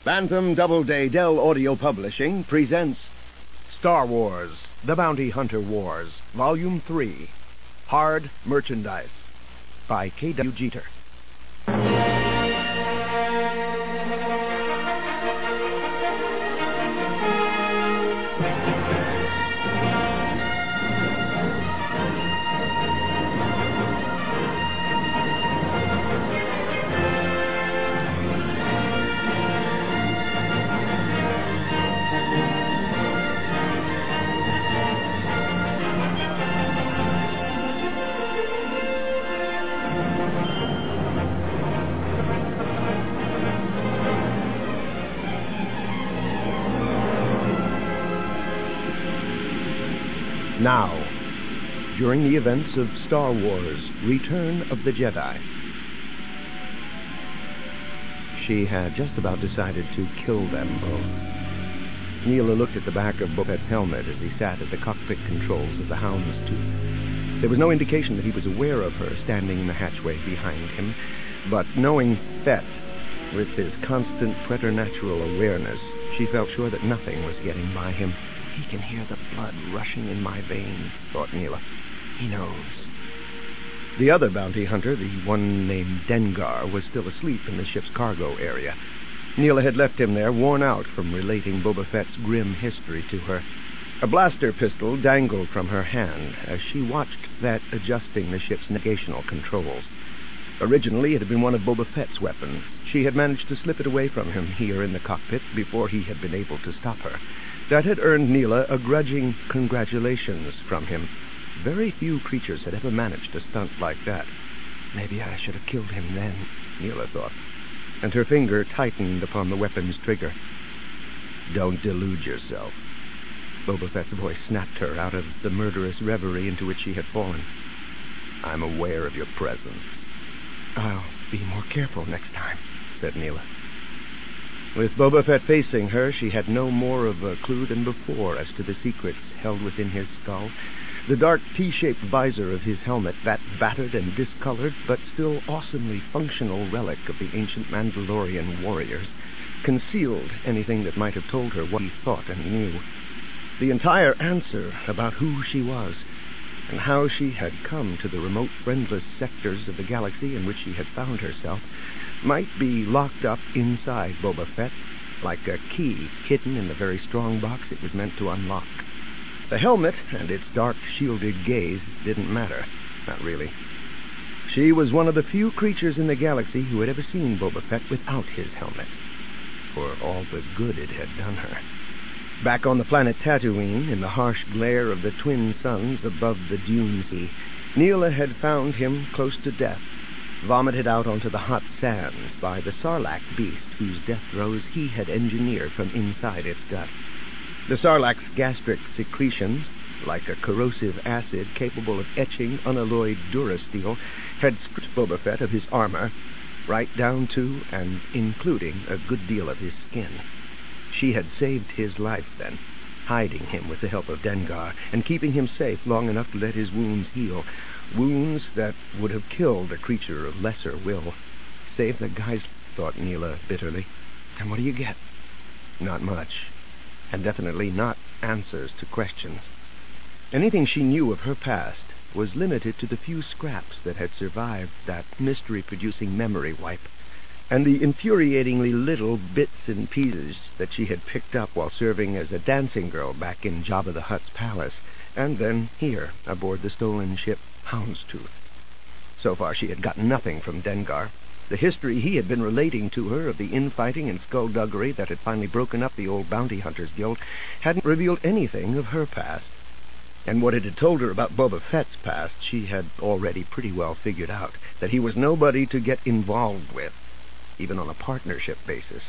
Bantam Doubleday Dell Audio Publishing presents Star Wars, The Bounty Hunter Wars, Volume 3, Hard Merchandise, by K.W. Jeter. Now, during the events of Star Wars, Return of the Jedi. She had just about decided to kill them both. Neela looked at the back of Boba Fett's helmet as he sat at the cockpit controls of the Houndstooth. There was no indication that he was aware of her standing in the hatchway behind him, but knowing Fett, with his constant preternatural awareness, she felt sure that nothing was getting by him. He can hear the blood rushing in my veins, thought Neela. He knows. The other bounty hunter, the one named Dengar, was still asleep in the ship's cargo area. Neela had left him there, worn out from relating Boba Fett's grim history to her. A blaster pistol dangled from her hand as she watched Fett adjusting the ship's navigational controls. Originally, it had been one of Boba Fett's weapons. She had managed to slip it away from him here in the cockpit before he had been able to stop her. That had earned Neela a grudging congratulations from him. Very few creatures had ever managed a stunt like that. Maybe I should have killed him then, Neela thought, and her finger tightened upon the weapon's trigger. Don't delude yourself. Boba Fett's voice snapped her out of the murderous reverie into which she had fallen. I'm aware of your presence. I'll be more careful next time, said Neela. With Boba Fett facing her, she had no more of a clue than before as to the secrets held within his skull. The dark T-shaped visor of his helmet, that battered and discolored but still awesomely functional relic of the ancient Mandalorian warriors, concealed anything that might have told her what he thought and knew. The entire answer about who she was, and how she had come to the remote, friendless sectors of the galaxy in which she had found herself, might be locked up inside Boba Fett, like a key hidden in the very strong box it was meant to unlock. The helmet and its dark, shielded gaze didn't matter. Not really. She was one of the few creatures in the galaxy who had ever seen Boba Fett without his helmet, for all the good it had done her. Back on the planet Tatooine, in the harsh glare of the twin suns above the dune sea, Neela had found him close to death, vomited out onto the hot sands by the Sarlacc beast whose death throes he had engineered from inside its gut. The Sarlacc's gastric secretions, like a corrosive acid capable of etching unalloyed durasteel, had stripped Boba Fett of his armor, right down to and including a good deal of his skin. She had saved his life then, hiding him with the help of Dengar, and keeping him safe long enough to let his wounds heal. Wounds that would have killed a creature of lesser will. Save the guys, thought Neela bitterly. And what do you get? Not much. And definitely not answers to questions. Anything she knew of her past was limited to the few scraps that had survived that mystery-producing memory wipe, and the infuriatingly little bits and pieces that she had picked up while serving as a dancing girl back in Jabba the Hutt's palace, and then here, aboard the stolen ship Houndstooth. So far she had gotten nothing from Dengar. The history he had been relating to her of the infighting and skullduggery that had finally broken up the old bounty hunters guild hadn't revealed anything of her past. And what it had told her about Boba Fett's past she had already pretty well figured out, that he was nobody to get involved with, even on a partnership basis.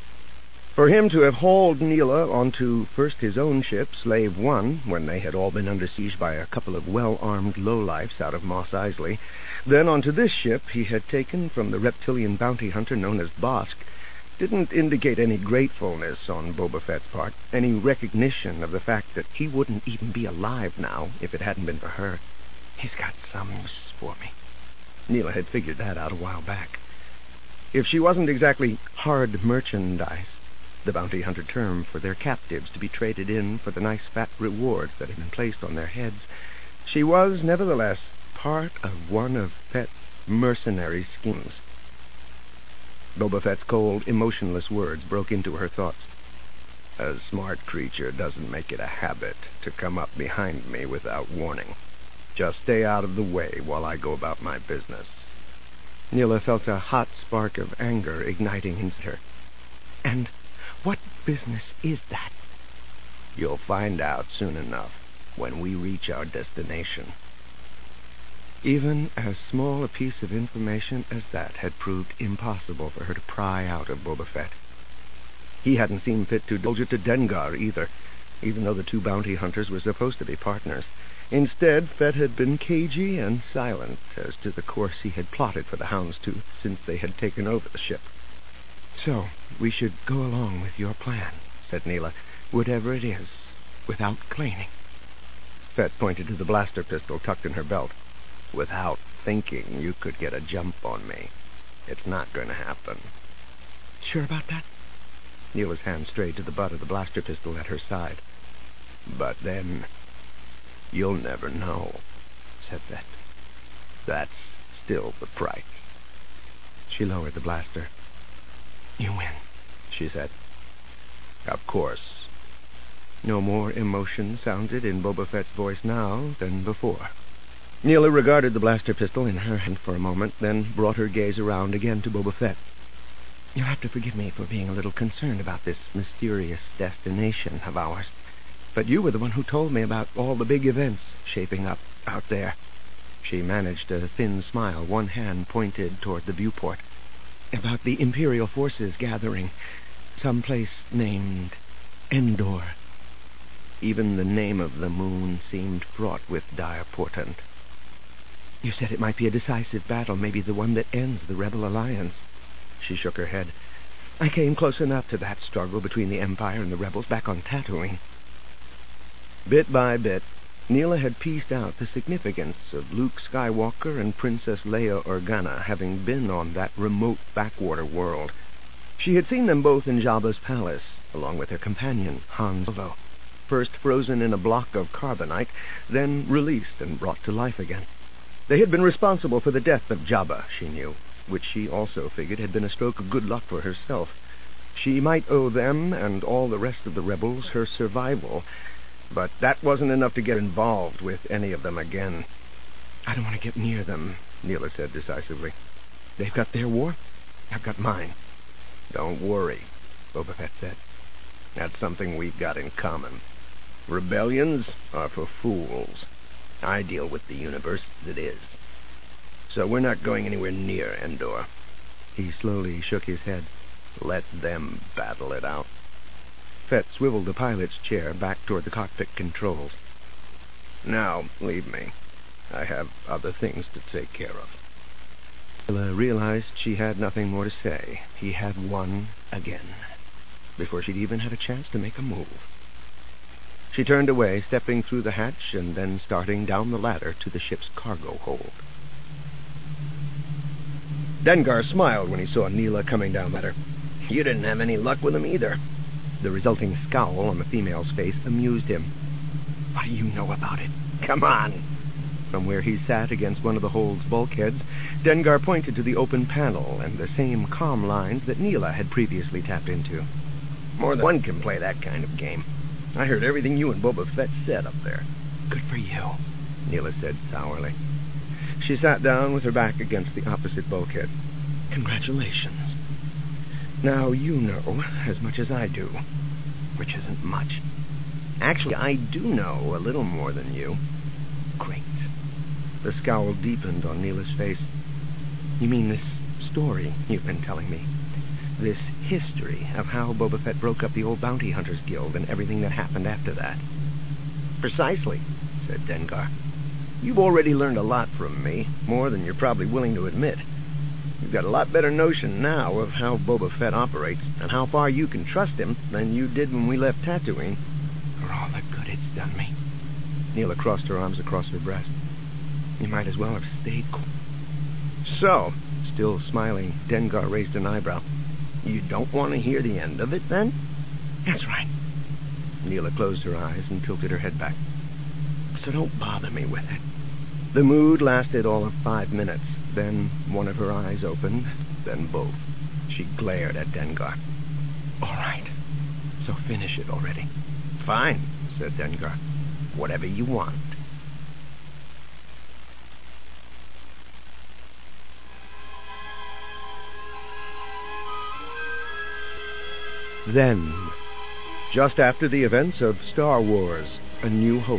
For him to have hauled Neela onto first his own ship, Slave One, when they had all been under siege by a couple of well-armed lowlifes out of Mos Eisley, then onto this ship he had taken from the reptilian bounty hunter known as Bossk, didn't indicate any gratefulness on Boba Fett's part, any recognition of the fact that he wouldn't even be alive now if it hadn't been for her. He's got some use for me. Neela had figured that out a while back. If she wasn't exactly hard merchandise, the bounty hunter term for their captives to be traded in for the nice fat rewards that had been placed on their heads, she was, nevertheless, part of one of Fett's mercenary schemes. Boba Fett's cold, emotionless words broke into her thoughts. A smart creature doesn't make it a habit to come up behind me without warning. Just stay out of the way while I go about my business. Neela felt a hot spark of anger igniting in her. And what business is that? You'll find out soon enough when we reach our destination. Even as small a piece of information as that had proved impossible for her to pry out of Boba Fett. He hadn't seen fit to divulge it to Dengar either, even though the two bounty hunters were supposed to be partners. Instead, Fett had been cagey and silent as to the course he had plotted for the Houndstooth since they had taken over the ship. So, we should go along with your plan, said Neela, whatever it is, without claiming. Fett pointed to the blaster pistol tucked in her belt. Without thinking, you could get a jump on me. It's not going to happen. Sure about that? Neela's hand strayed to the butt of the blaster pistol at her side. But then, you'll never know, said Fett. That's still the price. She lowered the blaster. You win, she said. Of course. No more emotion sounded in Boba Fett's voice now than before. Neela regarded the blaster pistol in her hand for a moment, then brought her gaze around again to Boba Fett. You'll have to forgive me for being a little concerned about this mysterious destination of ours. But you were the one who told me about all the big events shaping up out there. She managed a thin smile, one hand pointed toward the viewport. About the Imperial forces gathering someplace named Endor. Even the name of the moon seemed fraught with dire portent. You said it might be a decisive battle, maybe the one that ends the Rebel Alliance. She shook her head. I came close enough to that struggle between the Empire and the Rebels back on Tatooine. Bit by bit, Neela had pieced out the significance of Luke Skywalker and Princess Leia Organa having been on that remote backwater world. She had seen them both in Jabba's palace, along with their companion, Han Solo, first frozen in a block of carbonite, then released and brought to life again. They had been responsible for the death of Jabba, she knew, which she also figured had been a stroke of good luck for herself. She might owe them and all the rest of the rebels her survival, but that wasn't enough to get involved with any of them again. I don't want to get near them, Neela said decisively. They've got their war, I've got mine. Don't worry, Boba Fett said. That's something we've got in common. Rebellions are for fools. I deal with the universe that is. So we're not going anywhere near Endor. He slowly shook his head. Let them battle it out. Fett swiveled the pilot's chair back toward the cockpit controls. Now, leave me. I have other things to take care of. Neela realized she had nothing more to say. He had won again, before she'd even had a chance to make a move. She turned away, stepping through the hatch and then starting down the ladder to the ship's cargo hold. Dengar smiled when he saw Neela coming down the ladder. You didn't have any luck with him either. The resulting scowl on the female's face amused him. What do you know about it? Come on! From where he sat against one of the hold's bulkheads, Dengar pointed to the open panel and the same comm lines that Neela had previously tapped into. More than one can play that kind of game. I heard everything you and Boba Fett said up there. Good for you, Neela said sourly. She sat down with her back against the opposite bulkhead. Congratulations. Now you know as much as I do, which isn't much. Actually, I do know a little more than you. Great. The scowl deepened on Neela's face. You mean this story you've been telling me? This history of how Boba Fett broke up the old Bounty Hunters Guild and everything that happened after that? Precisely, said Dengar. You've already learned a lot from me, more than you're probably willing to admit. You've got a lot better notion now of how Boba Fett operates and how far you can trust him than you did when we left Tatooine. For all the good it's done me. Neela crossed her arms across her breast. You might as well have stayed cool. So, still smiling, Dengar raised an eyebrow. You don't want to hear the end of it, then? That's right. Neela closed her eyes and tilted her head back. So don't bother me with it. The mood lasted all of 5 minutes. Then one of her eyes opened, then both. She glared at Dengar. All right, so finish it already. Fine, said Dengar. Whatever you want. Then, just after the events of Star Wars, A New Hope.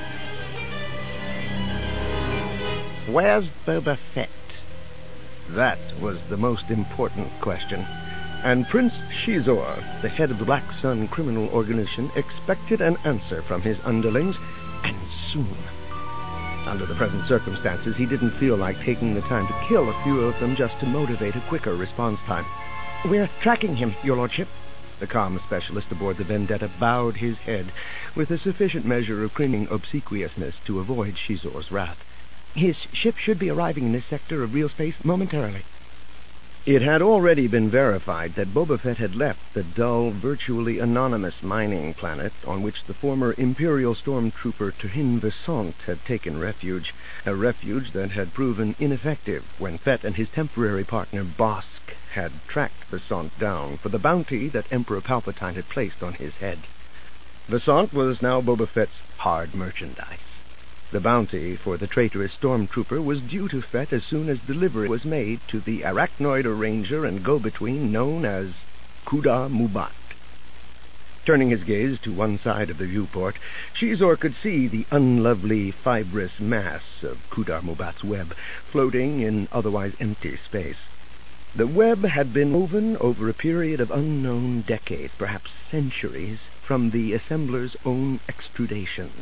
Where's Boba Fett? That was the most important question, and Prince Xizor, the head of the Black Sun criminal organization, expected an answer from his underlings, and soon. Under the present circumstances, he didn't feel like taking the time to kill a few of them just to motivate a quicker response time. We're tracking him, Your Lordship. The comm specialist aboard the Vendetta bowed his head with a sufficient measure of cringing obsequiousness to avoid Xizor's wrath. His ship should be arriving in this sector of real space momentarily. It had already been verified that Boba Fett had left the dull, virtually anonymous mining planet on which the former Imperial stormtrooper Tuhin Vesant had taken refuge, a refuge that had proven ineffective when Fett and his temporary partner Bossk had tracked Vesant down for the bounty that Emperor Palpatine had placed on his head. Vesant was now Boba Fett's hard merchandise. The bounty for the traitorous stormtrooper was due to Fett as soon as delivery was made to the arachnoid arranger and go-between known as Kuda Mubat. Turning his gaze to one side of the viewport, Xizor could see the unlovely, fibrous mass of Kuda Mubat's web floating in otherwise empty space. The web had been woven over a period of unknown decades, perhaps centuries, from the assembler's own extrudations.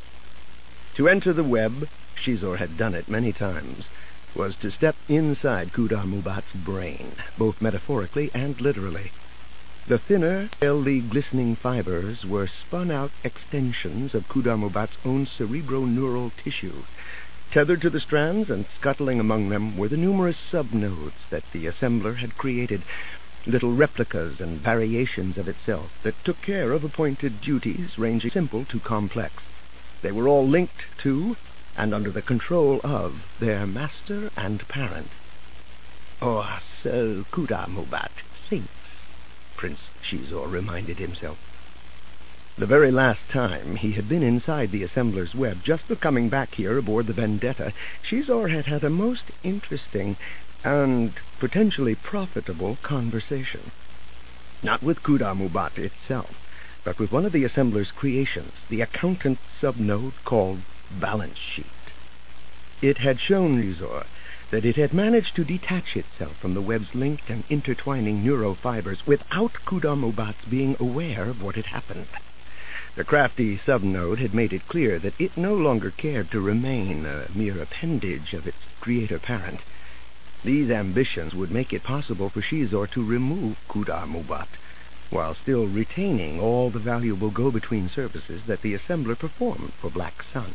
To enter the web, Xizor had done it many times, was to step inside Kuda Mubat's brain, both metaphorically and literally. The thinner, palely glistening fibers were spun-out extensions of Kuda Mubat's own cerebroneural tissue. Tethered to the strands and scuttling among them were the numerous subnodes that the assembler had created, little replicas and variations of itself that took care of appointed duties ranging simple to complex. They were all linked to, and under the control of, their master and parent. Or so Kuda Mubat thinks, Prince Xizor reminded himself. The very last time he had been inside the assembler's web, just before coming back here aboard the Vendetta, Xizor had had a most interesting and potentially profitable conversation. Not with Kuda Mubat itself, but with one of the assembler's creations, the accountant subnode called Balance Sheet. It had shown Xizor that it had managed to detach itself from the web's linked and intertwining neurofibers without Kuda Mubat's being aware of what had happened. The crafty subnode had made it clear that it no longer cared to remain a mere appendage of its creator parent. These ambitions would make it possible for Xizor to remove Kuda Mubat, while still retaining all the valuable go-between services that the assembler performed for Black Sun.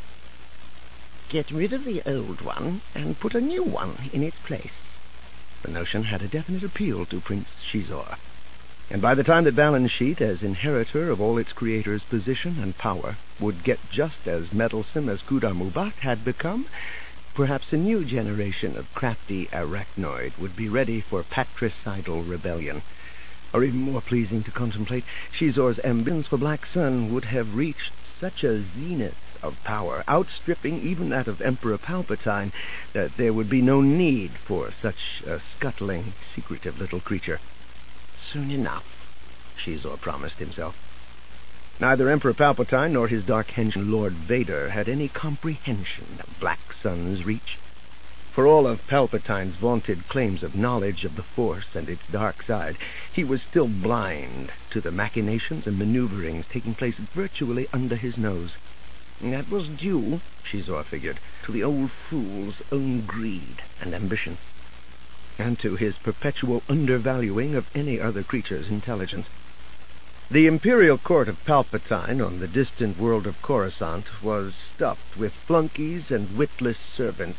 Get rid of the old one and put a new one in its place. The notion had a definite appeal to Prince Xizor, and by the time that Balance Sheet, as inheritor of all its creator's position and power, would get just as meddlesome as Kuda Mubat had become, perhaps a new generation of crafty arachnoid would be ready for patricidal rebellion. Or even more pleasing to contemplate, Xizor's ambitions for Black Sun would have reached such a zenith of power, outstripping even that of Emperor Palpatine, that there would be no need for such a scuttling, secretive little creature. Soon enough, Xizor promised himself. Neither Emperor Palpatine nor his dark henchman Lord Vader had any comprehension of Black Sun's reach. For all of Palpatine's vaunted claims of knowledge of the Force and its dark side, he was still blind to the machinations and maneuverings taking place virtually under his nose. That was due, Xizor figured, to the old fool's own greed and ambition, and to his perpetual undervaluing of any other creature's intelligence. The imperial court of Palpatine on the distant world of Coruscant was stuffed with flunkies and witless servants,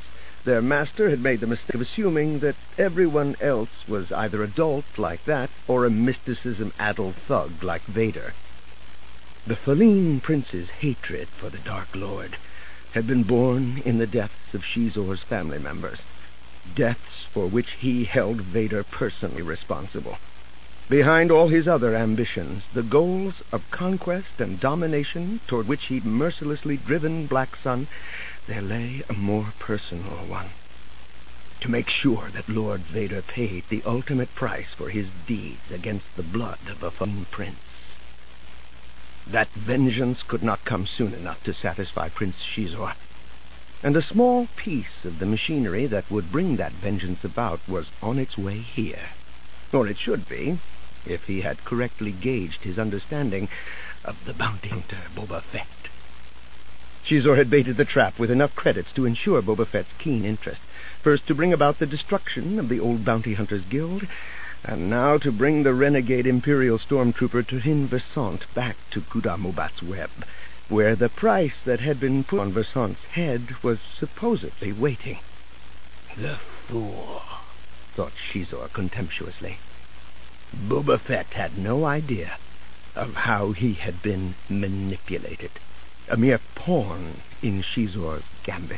their master had made the mistake of assuming that everyone else was either a dolt like that or a mysticism-addled thug like Vader. The Feline Prince's hatred for the Dark Lord had been born in the deaths of Xizor's family members, deaths for which he held Vader personally responsible. Behind all his other ambitions, the goals of conquest and domination toward which he'd mercilessly driven Black Sun, there lay a more personal one. To make sure that Lord Vader paid the ultimate price for his deeds against the blood of a Feline Prince. That vengeance could not come soon enough to satisfy Prince Xizor, and a small piece of the machinery that would bring that vengeance about was on its way here. Or it should be, if he had correctly gauged his understanding of the bounty hunter Boba Fett. Xizor had baited the trap with enough credits to ensure Boba Fett's keen interest, first to bring about the destruction of the old Bounty Hunters Guild, and now to bring the renegade Imperial stormtrooper Turin Versant back to Kuda Mubat's web, where the price that had been put on Versant's head was supposedly waiting. The fool, thought Xizor contemptuously. Boba Fett had no idea of how he had been manipulated, a mere pawn in Xizor's gambit.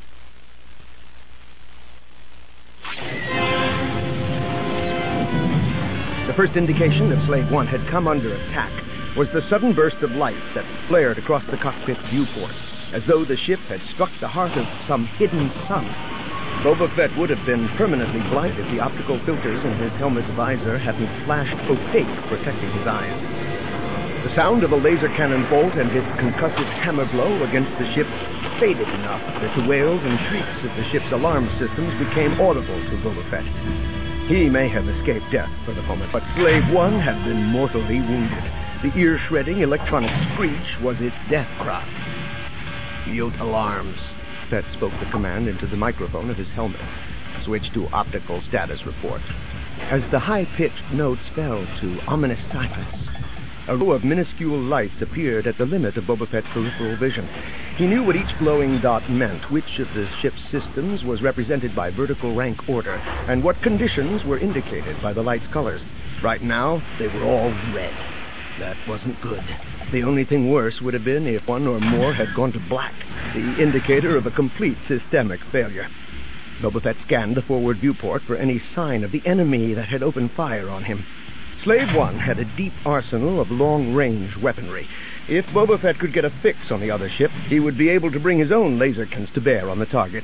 The first indication that Slave One had come under attack was the sudden burst of light that flared across the cockpit viewport, as though the ship had struck the heart of some hidden sun. Boba Fett would have been permanently blind if the optical filters in his helmet's visor hadn't flashed opaque, protecting his eyes. The sound of a laser cannon bolt and its concussive hammer blow against the ship faded enough that the wails and shrieks of the ship's alarm systems became audible to Boba Fett. He may have escaped death for the moment, but Slave One had been mortally wounded. The ear-shredding electronic screech was its death cry. Mute alarms. Fett spoke the command into the microphone of his helmet. Switch to optical status report. As the high-pitched notes fell to ominous silence, a row of minuscule lights appeared at the limit of Boba Fett's peripheral vision. He knew what each glowing dot meant, which of the ship's systems was represented by vertical rank order, and what conditions were indicated by the light's colors. Right now, they were all red. That wasn't good. The only thing worse would have been if one or more had gone to black, the indicator of a complete systemic failure. Boba Fett scanned the forward viewport for any sign of the enemy that had opened fire on him. Slave One had a deep arsenal of long-range weaponry. If Boba Fett could get a fix on the other ship, he would be able to bring his own laser cannons to bear on the target.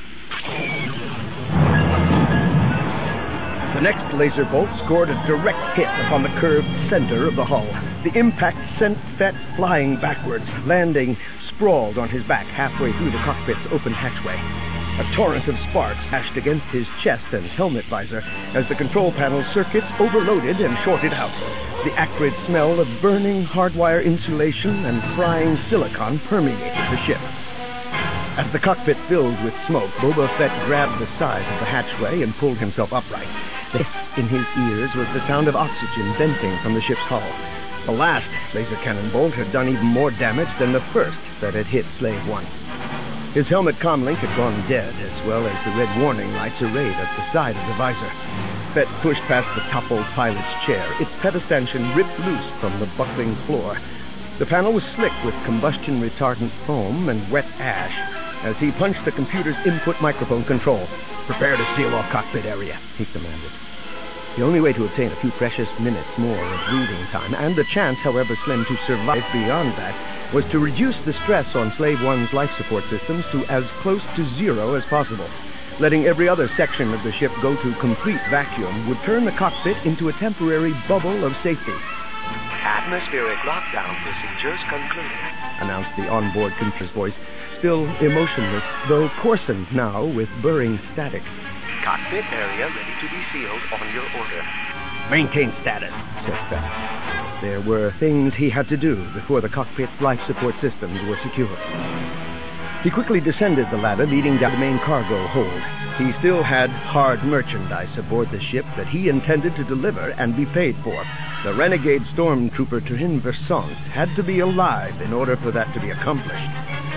The next laser bolt scored a direct hit upon the curved center of the hull. The impact sent Fett flying backwards, landing sprawled on his back halfway through the cockpit's open hatchway. A torrent of sparks dashed against his chest and helmet visor as the control panel circuits overloaded and shorted out. The acrid smell of burning hardwire insulation and frying silicon permeated the ship. As the cockpit filled with smoke, Boba Fett grabbed the side of the hatchway and pulled himself upright. The hiss in his ears was the sound of oxygen venting from the ship's hull. The last laser cannon bolt had done even more damage than the first that had hit Slave One. His helmet comlink had gone dead, as well as the red warning lights arrayed at the side of the visor. Fett pushed past the toppled pilot's chair. Its pedestallion ripped loose from the buckling floor. The panel was slick with combustion-retardant foam and wet ash as he punched the computer's input microphone control. "Prepare to seal off cockpit area," he commanded. The only way to obtain a few precious minutes more of breathing time, and the chance, however slim, to survive beyond that, was to reduce the stress on Slave One's life support systems to as close to zero as possible. Letting every other section of the ship go to complete vacuum would turn the cockpit into a temporary bubble of safety. "Atmospheric lockdown procedures concluded," announced the onboard computer's voice, still emotionless, though coarsened now with burring static. "Cockpit area ready to be sealed on your order." "Maintain status," said Fett. There were things he had to do before the cockpit's life support systems were secure. He quickly descended the ladder leading down the main cargo hold. He still had hard merchandise aboard the ship that he intended to deliver and be paid for. The renegade stormtrooper Turin Versant had to be alive in order for that to be accomplished.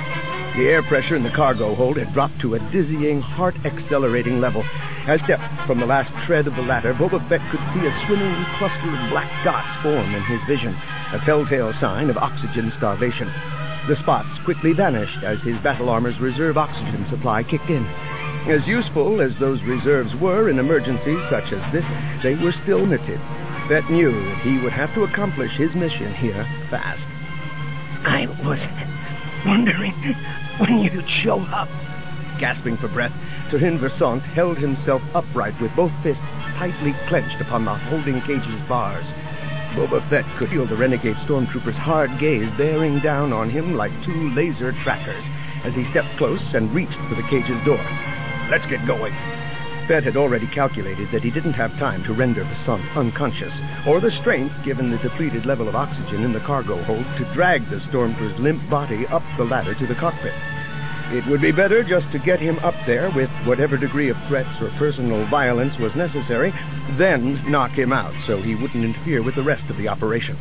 The air pressure in the cargo hold had dropped to a dizzying, heart-accelerating level. As stepped from the last tread of the ladder, Boba Fett could see a swimming cluster of black dots form in his vision, a telltale sign of oxygen starvation. The spots quickly vanished as his battle armor's reserve oxygen supply kicked in. As useful as those reserves were in emergencies such as this, they were still limited. Fett knew that he would have to accomplish his mission here fast. I was wondering when you'd show up. Gasping for breath, Turin Versant held himself upright with both fists tightly clenched upon the holding cage's bars. Boba Fett could feel the renegade stormtrooper's hard gaze bearing down on him like two laser trackers as he stepped close and reached for the cage's door. "Let's get going." Fett had already calculated that he didn't have time to render Versant unconscious, or the strength, given the depleted level of oxygen in the cargo hold, to drag the stormtrooper's limp body up the ladder to the cockpit. It would be better just to get him up there with whatever degree of threats or personal violence was necessary, then knock him out so he wouldn't interfere with the rest of the operation.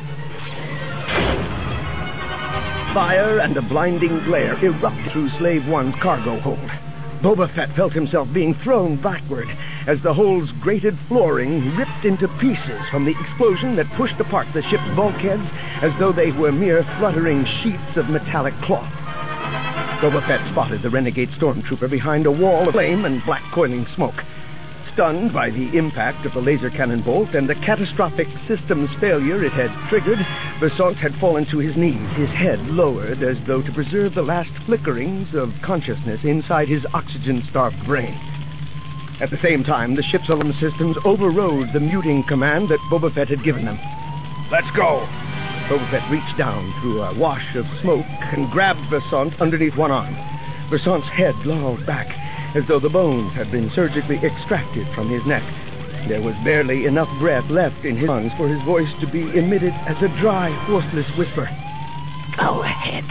Fire and a blinding glare erupted through Slave One's cargo hold. Boba Fett felt himself being thrown backward as the hold's grated flooring ripped into pieces from the explosion that pushed apart the ship's bulkheads as though they were mere fluttering sheets of metallic cloth. Boba Fett spotted the renegade stormtrooper behind a wall of flame and black coiling smoke. Stunned by the impact of the laser cannon bolt and the catastrophic systems failure it had triggered, Versant had fallen to his knees, his head lowered as though to preserve the last flickerings of consciousness inside his oxygen-starved brain. At the same time, the ship's alarm systems overrode the muting command that Boba Fett had given them. "Let's go!" Boba Fett reached down through a wash of smoke and grabbed Versant underneath one arm. Versant's head lolled back, as though the bones had been surgically extracted from his neck. There was barely enough breath left in his lungs for his voice to be emitted as a dry, forceless whisper. "Go ahead.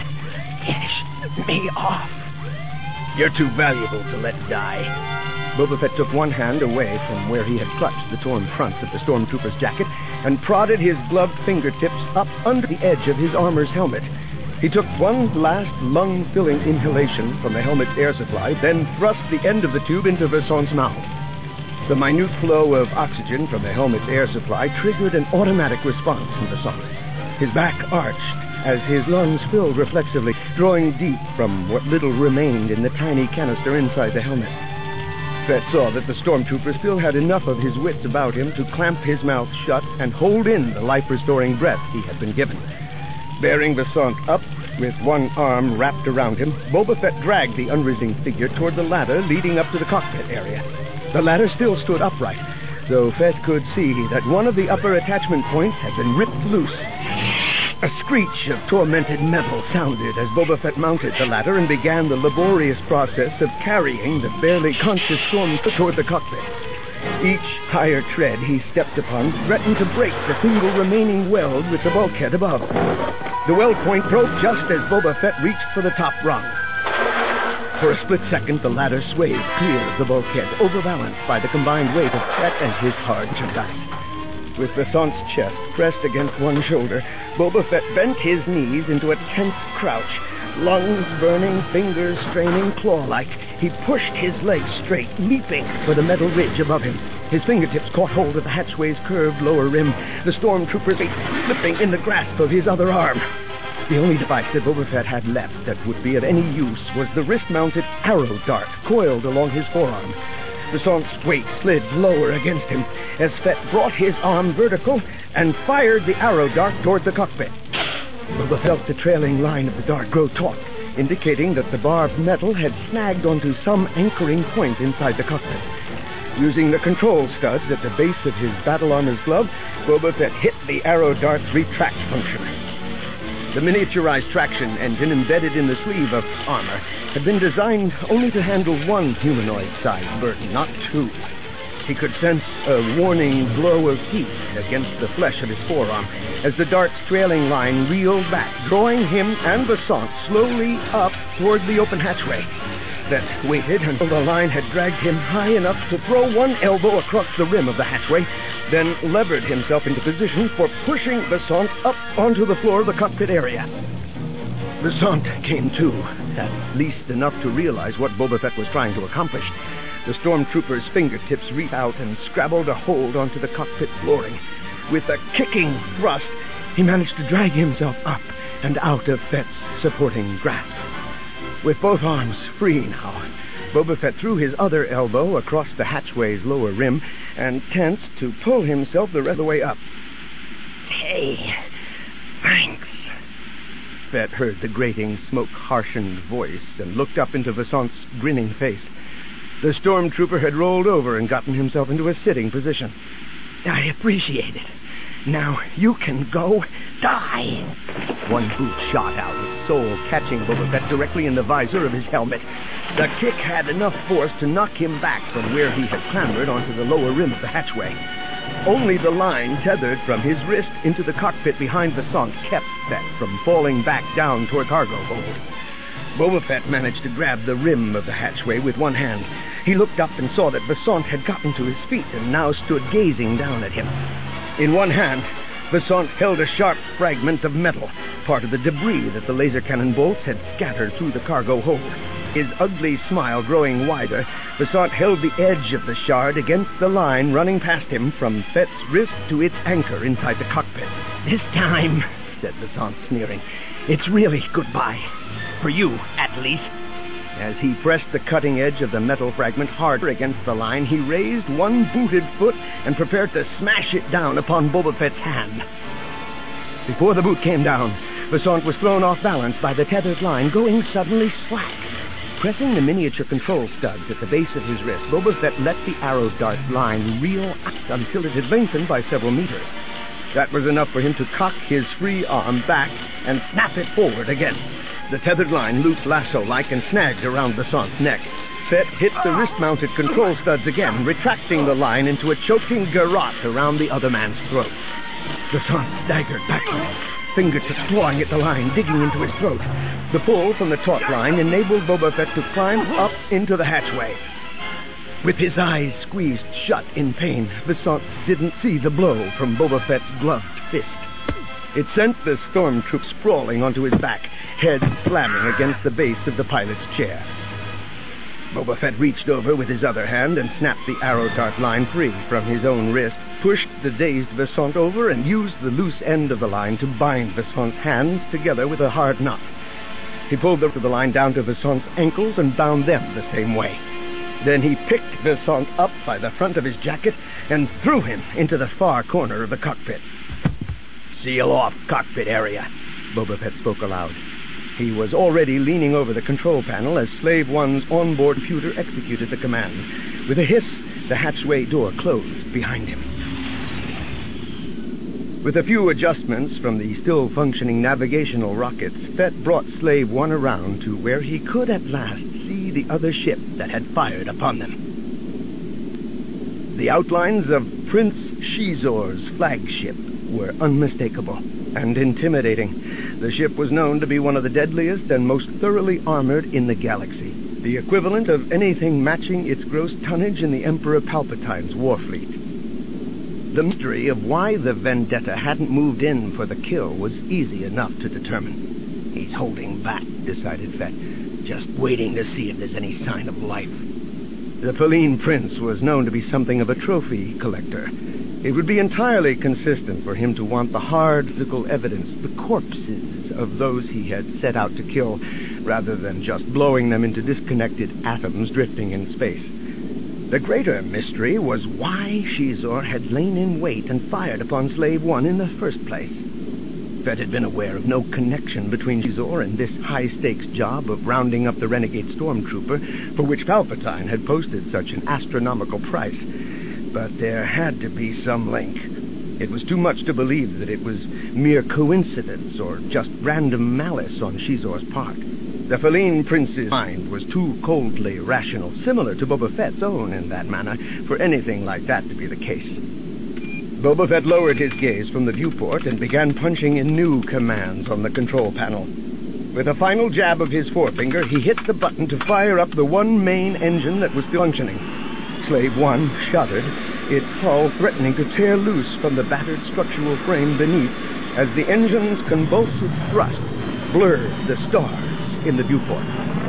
Finish me off." "You're too valuable to let die." Boba Fett took one hand away from where he had clutched the torn front of the stormtrooper's jacket and prodded his gloved fingertips up under the edge of his armor's helmet. He took one last lung-filling inhalation from the helmet's air supply, then thrust the end of the tube into Versant's mouth. The minute flow of oxygen from the helmet's air supply triggered an automatic response in Versant. His back arched as his lungs filled reflexively, drawing deep from what little remained in the tiny canister inside the helmet. Fett saw that the stormtrooper still had enough of his wits about him to clamp his mouth shut and hold in the life-restoring breath he had been given. Bearing Versant up, with one arm wrapped around him, Boba Fett dragged the unresisting figure toward the ladder leading up to the cockpit area. The ladder still stood upright, though Fett could see that one of the upper attachment points had been ripped loose. A screech of tormented metal sounded as Boba Fett mounted the ladder and began the laborious process of carrying the barely conscious stormtrooper toward the cockpit. Each higher tread he stepped upon threatened to break the single remaining weld with the bulkhead above. The weld point broke just as Boba Fett reached for the top rung. For a split second, the ladder swayed clear of the bulkhead, overbalanced by the combined weight of Fett and his hard merchandise. With Versant's chest pressed against one shoulder, Boba Fett bent his knees into a tense crouch. Lungs burning, fingers straining claw-like, he pushed his legs straight, leaping for the metal ridge above him. His fingertips caught hold of the hatchway's curved lower rim, the stormtrooper's feet slipping in the grasp of his other arm. The only device that Boba Fett had left that would be of any use was the wrist-mounted arrow dart coiled along his forearm. Versant's weight slid lower against him as Fett brought his arm vertical and fired the arrow dart toward the cockpit. Boba felt the trailing line of the dart grow taut, indicating that the barbed metal had snagged onto some anchoring point inside the cockpit. Using the control studs at the base of his battle armor's glove, Boba Fett hit the arrow dart's retract function. The miniaturized traction engine embedded in the sleeve of armor had been designed only to handle one humanoid-sized burden, not two. He could sense a warning glow of heat against the flesh of his forearm as the dart's trailing line reeled back, drawing him and Versant slowly up toward the open hatchway. Fett waited until the line had dragged him high enough to throw one elbow across the rim of the hatchway, then levered himself into position for pushing Versant up onto the floor of the cockpit area. Besant came to, at least enough to realize what Boba Fett was trying to accomplish. The stormtrooper's fingertips reached out and scrabbled a hold onto the cockpit flooring. With a kicking thrust, he managed to drag himself up and out of Fett's supporting grasp. With both arms free now, Boba Fett threw his other elbow across the hatchway's lower rim and tensed to pull himself the rest of the way up. Hey, thanks. Fett heard the grating, smoke-harshened voice and looked up into Vasant's grinning face. The stormtrooper had rolled over and gotten himself into a sitting position. I appreciate it. Now you can go die. One boot shot out, its soul catching Boba Fett directly in the visor of his helmet. The kick had enough force to knock him back from where he had clambered onto the lower rim of the hatchway. Only the line tethered from his wrist into the cockpit behind Vasant kept Fett from falling back down toward cargo hold. Boba Fett managed to grab the rim of the hatchway with one hand. He looked up and saw that Vasant had gotten to his feet and now stood gazing down at him. In one hand, Vasant held a sharp fragment of metal, part of the debris that the laser cannon bolts had scattered through the cargo hold. His ugly smile growing wider, Vasant held the edge of the shard against the line running past him from Fett's wrist to its anchor inside the cockpit. This time, said Vasant, sneering, it's really goodbye. For you, at least. As he pressed the cutting edge of the metal fragment harder against the line, he raised one booted foot and prepared to smash it down upon Boba Fett's hand. Before the boot came down, Vasant was thrown off balance by the tethered line, going suddenly slack. Pressing the miniature control studs at the base of his wrist, Boba Fett let the arrow dart line reel out until it had lengthened by several meters. That was enough for him to cock his free arm back and snap it forward again. The tethered line looped lasso-like and snagged around Vasant's neck. Fett hit the wrist-mounted control studs again, retracting the line into a choking garrote around the other man's throat. Vasant staggered backward, fingertips clawing at the line, digging into his throat. The pull from the taut line enabled Boba Fett to climb up into the hatchway. With his eyes squeezed shut in pain, Vasant didn't see the blow from Boba Fett's gloved fist. It sent the stormtroop sprawling onto his back, head slamming against the base of the pilot's chair. Boba Fett reached over with his other hand and snapped the arrow dart line free from his own wrist, pushed the dazed Vasant over, and used the loose end of the line to bind Vasant's hands together with a hard knot. He pulled the line down to Vasant's ankles and bound them the same way. Then he picked Vasant up by the front of his jacket and threw him into the far corner of the cockpit. "Seal off cockpit area," Boba Fett spoke aloud. He was already leaning over the control panel as Slave One's onboard computer executed the command. With a hiss, the hatchway door closed behind him. With a few adjustments from the still-functioning navigational rockets, Fett brought Slave One around to where he could at last see the other ship that had fired upon them. The outlines of Prince Shizor's flagship were unmistakable and intimidating. The ship was known to be one of the deadliest and most thoroughly armored in the galaxy, the equivalent of anything matching its gross tonnage in the Emperor Palpatine's war fleet. The mystery of why the Vendetta hadn't moved in for the kill was easy enough to determine. He's holding back, decided Fett, just waiting to see if there's any sign of life. The Feline Prince was known to be something of a trophy collector. It would be entirely consistent for him to want the hard physical evidence, the corpses of those he had set out to kill, rather than just blowing them into disconnected atoms drifting in space. The greater mystery was why Shizor had lain in wait and fired upon Slave One in the first place. Fett had been aware of no connection between Shizor and this high-stakes job of rounding up the renegade stormtrooper, for which Palpatine had posted such an astronomical price. But there had to be some link. It was too much to believe that it was mere coincidence or just random malice on Shizor's part. The Feline Prince's mind was too coldly rational, similar to Boba Fett's own in that manner, for anything like that to be the case. Boba Fett lowered his gaze from the viewport and began punching in new commands on the control panel. With a final jab of his forefinger, he hit the button to fire up the one main engine that was still functioning. Slave One shuddered, its hull threatening to tear loose from the battered structural frame beneath as the engine's convulsive thrust blurred the stars in the viewport.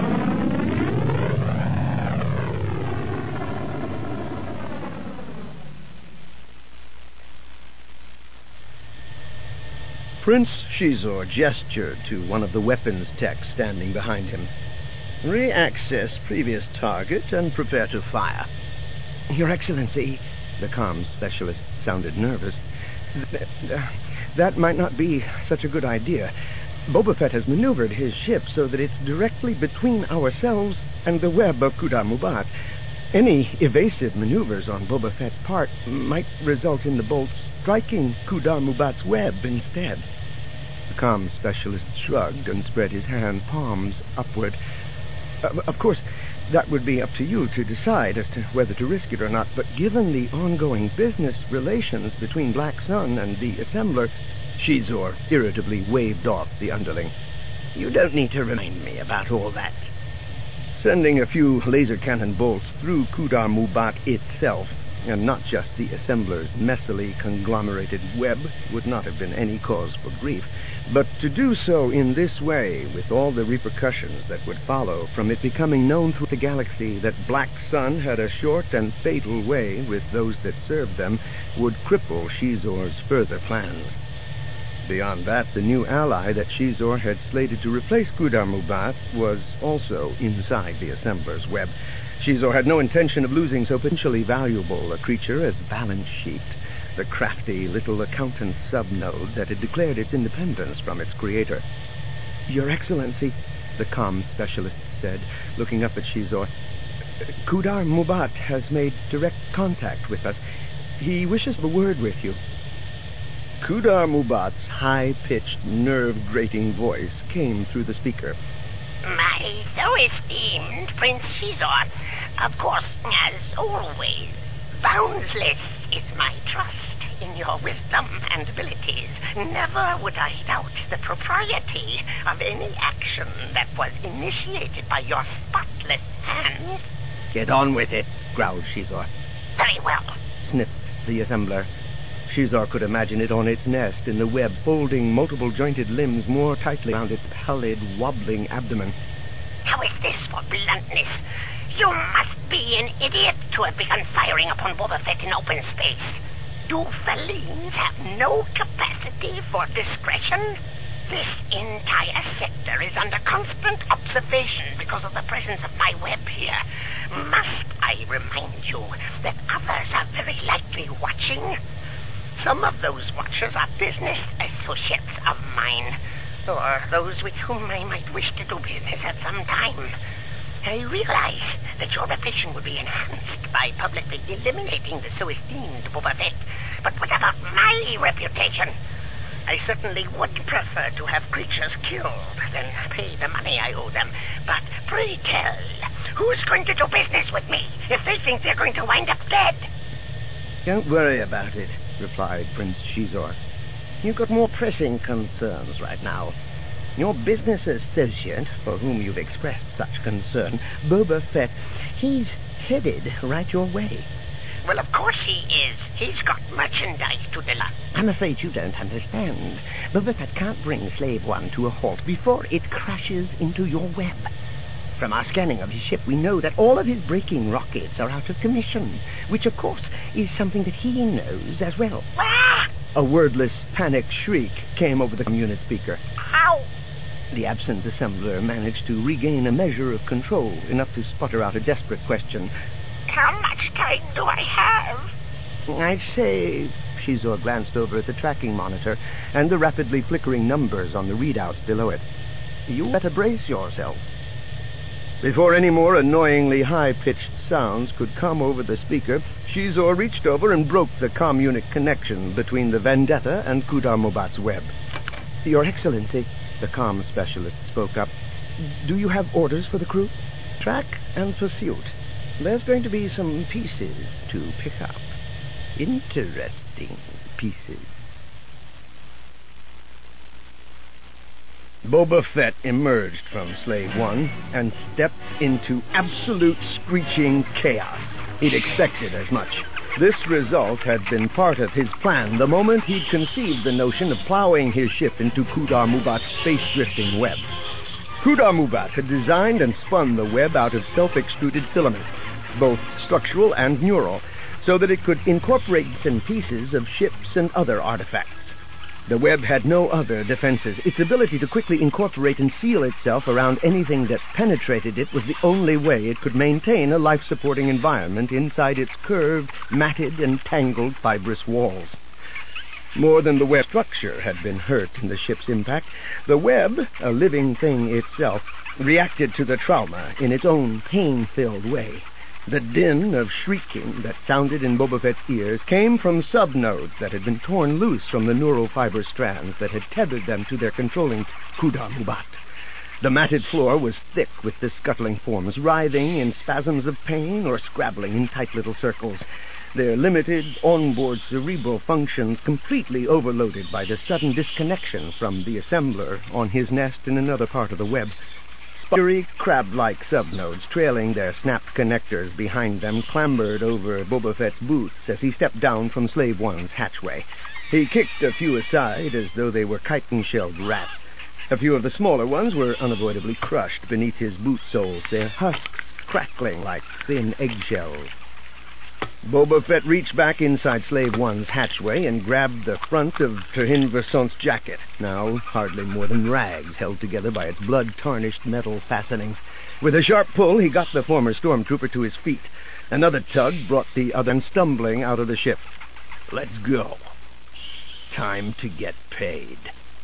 Prince Xizor gestured to one of the weapons techs standing behind him. Re-access previous target and prepare to fire. Your Excellency, the comms specialist sounded nervous. That might not be such a good idea. Boba Fett has maneuvered his ship so that it's directly between ourselves and the web of Kudar Mubat. Any evasive maneuvers on Boba Fett's part might result in the bolts striking Kudar Mubat's web instead. The comms specialist shrugged and spread his hand palms upward. Of course, that would be up to you to decide as to whether to risk it or not, but given the ongoing business relations between Black Sun and the Assembler, Xizor irritably waved off the underling. You don't need to remind me about all that. Sending a few laser cannon bolts through Kudar Mubat itself, and not just the Assembler's messily conglomerated web, would not have been any cause for grief. But to do so in this way, with all the repercussions that would follow from it becoming known through the galaxy that Black Sun had a short and fatal way with those that served them, would cripple Xizor's further plans. Beyond that, the new ally that Xizor had slated to replace Kudar Mubat was also inside the Assembler's web. Xizor had no intention of losing so potentially valuable a creature as Balance Sheet, the crafty little accountant subnode that had declared its independence from its creator. Your Excellency, the comm specialist said, looking up at Xizor, Kudar Mubat has made direct contact with us. He wishes a word with you. Kudar Mubat's high-pitched, nerve-grating voice came through the speaker. My so esteemed Prince Xizor, of course, as always, boundless is my trust in your wisdom and abilities. Never would I doubt the propriety of any action that was initiated by your spotless hands. Get on with it, growled Xizor. Very well, Sniffed the Assembler. Xizor could imagine it on its nest in the web, folding multiple jointed limbs more tightly around its pallid, wobbling abdomen. How is this for bluntness? You must be an idiot to have begun firing upon Boba Fett in open space. Do felines have no capacity for discretion? This entire sector is under constant observation because of the presence of my web here. Must I remind you that others are very likely watching? Some of those watchers are business associates of mine, or those with whom I might wish to do business at some time. I realize that your reputation will be enhanced by publicly eliminating the so esteemed Boba Fett, but what about my reputation? I certainly would prefer to have creatures killed than pay the money I owe them. But pray tell, who's going to do business with me if they think they're going to wind up dead? Don't worry about it, replied Prince Xizor. You've got more pressing concerns right now. Your business associate, for whom you've expressed such concern, Boba Fett, he's headed right your way. Well, of course he is. He's got merchandise to deliver. I'm afraid you don't understand. Boba Fett can't bring Slave One to a halt before it crashes into your web. From our scanning of his ship, we know that all of his braking rockets are out of commission, which, of course, is something that he knows as well. Ah! A wordless, panicked shriek came over the unit speaker. How? The absent assembler managed to regain a measure of control, enough to sputter out a desperate question. How much time do I have? I'd say... Xizor glanced over at the tracking monitor and the rapidly flickering numbers on the readouts below it. You better brace yourself. Before any more annoyingly high-pitched sounds could come over the speaker, Xizor reached over and broke the communic connection between the Vendetta and Kudar Mubat's web. Your Excellency, the comm specialist spoke up. Do you have orders for the crew? Track and pursuit. There's going to be some pieces to pick up. Interesting pieces. Boba Fett emerged from Slave One and stepped into absolute screeching chaos. He'd expected as much. This result had been part of his plan the moment he'd conceived the notion of plowing his ship into Khudar Mubat's space-drifting web. Khudar Mubat had designed and spun the web out of self-extruded filament, both structural and neural, so that it could incorporate bits and pieces of ships and other artifacts. The web had no other defenses. Its ability to quickly incorporate and seal itself around anything that penetrated it was the only way it could maintain a life-supporting environment inside its curved, matted, and tangled fibrous walls. More than the web structure had been hurt in the ship's impact, the web, a living thing itself, reacted to the trauma in its own pain-filled way. The din of shrieking that sounded in Boba Fett's ears came from subnodes that had been torn loose from the neural fiber strands that had tethered them to their controlling Khudar Mubat. The matted floor was thick with the scuttling forms, writhing in spasms of pain or scrabbling in tight little circles, their limited onboard cerebral functions completely overloaded by the sudden disconnection from the assembler on his nest in another part of the web. Spidery, crab-like subnodes, trailing their snapped connectors behind them, clambered over Boba Fett's boots as he stepped down from Slave One's hatchway. He kicked a few aside as though they were chitin-shelled rats. A few of the smaller ones were unavoidably crushed beneath his boot soles, their husks crackling like thin eggshells. Boba Fett reached back inside Slave One's hatchway and grabbed the front of Terhin Versant's jacket, now hardly more than rags held together by its blood-tarnished metal fastenings. With a sharp pull, he got the former stormtrooper to his feet. Another tug brought the other stumbling out of the ship. "Let's go. Time to get paid."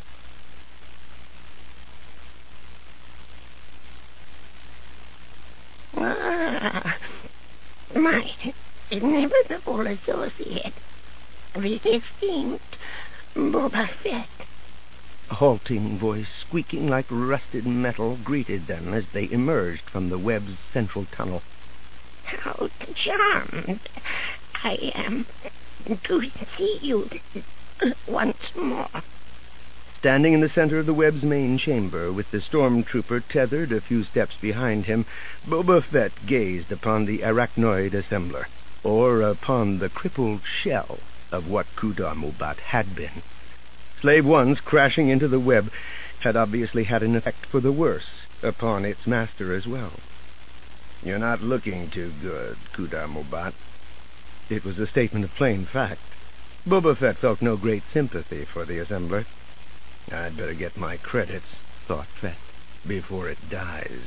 My inevitable associate, the esteemed Boba Fett. A halting voice, squeaking like rusted metal, greeted them as they emerged from the web's central tunnel. How charmed I am to see you once more. Standing in the center of the web's main chamber, with the stormtrooper tethered a few steps behind him, Boba Fett gazed upon the arachnoid assembler, or upon the crippled shell of what Khudar Mubat had been. Slave One's crashing into the web had obviously had an effect for the worse upon its master as well. "You're not looking too good, Khudar Mubat." It was a statement of plain fact. Boba Fett felt no great sympathy for the assembler. "I'd better get my credits," thought Fett, "before it dies."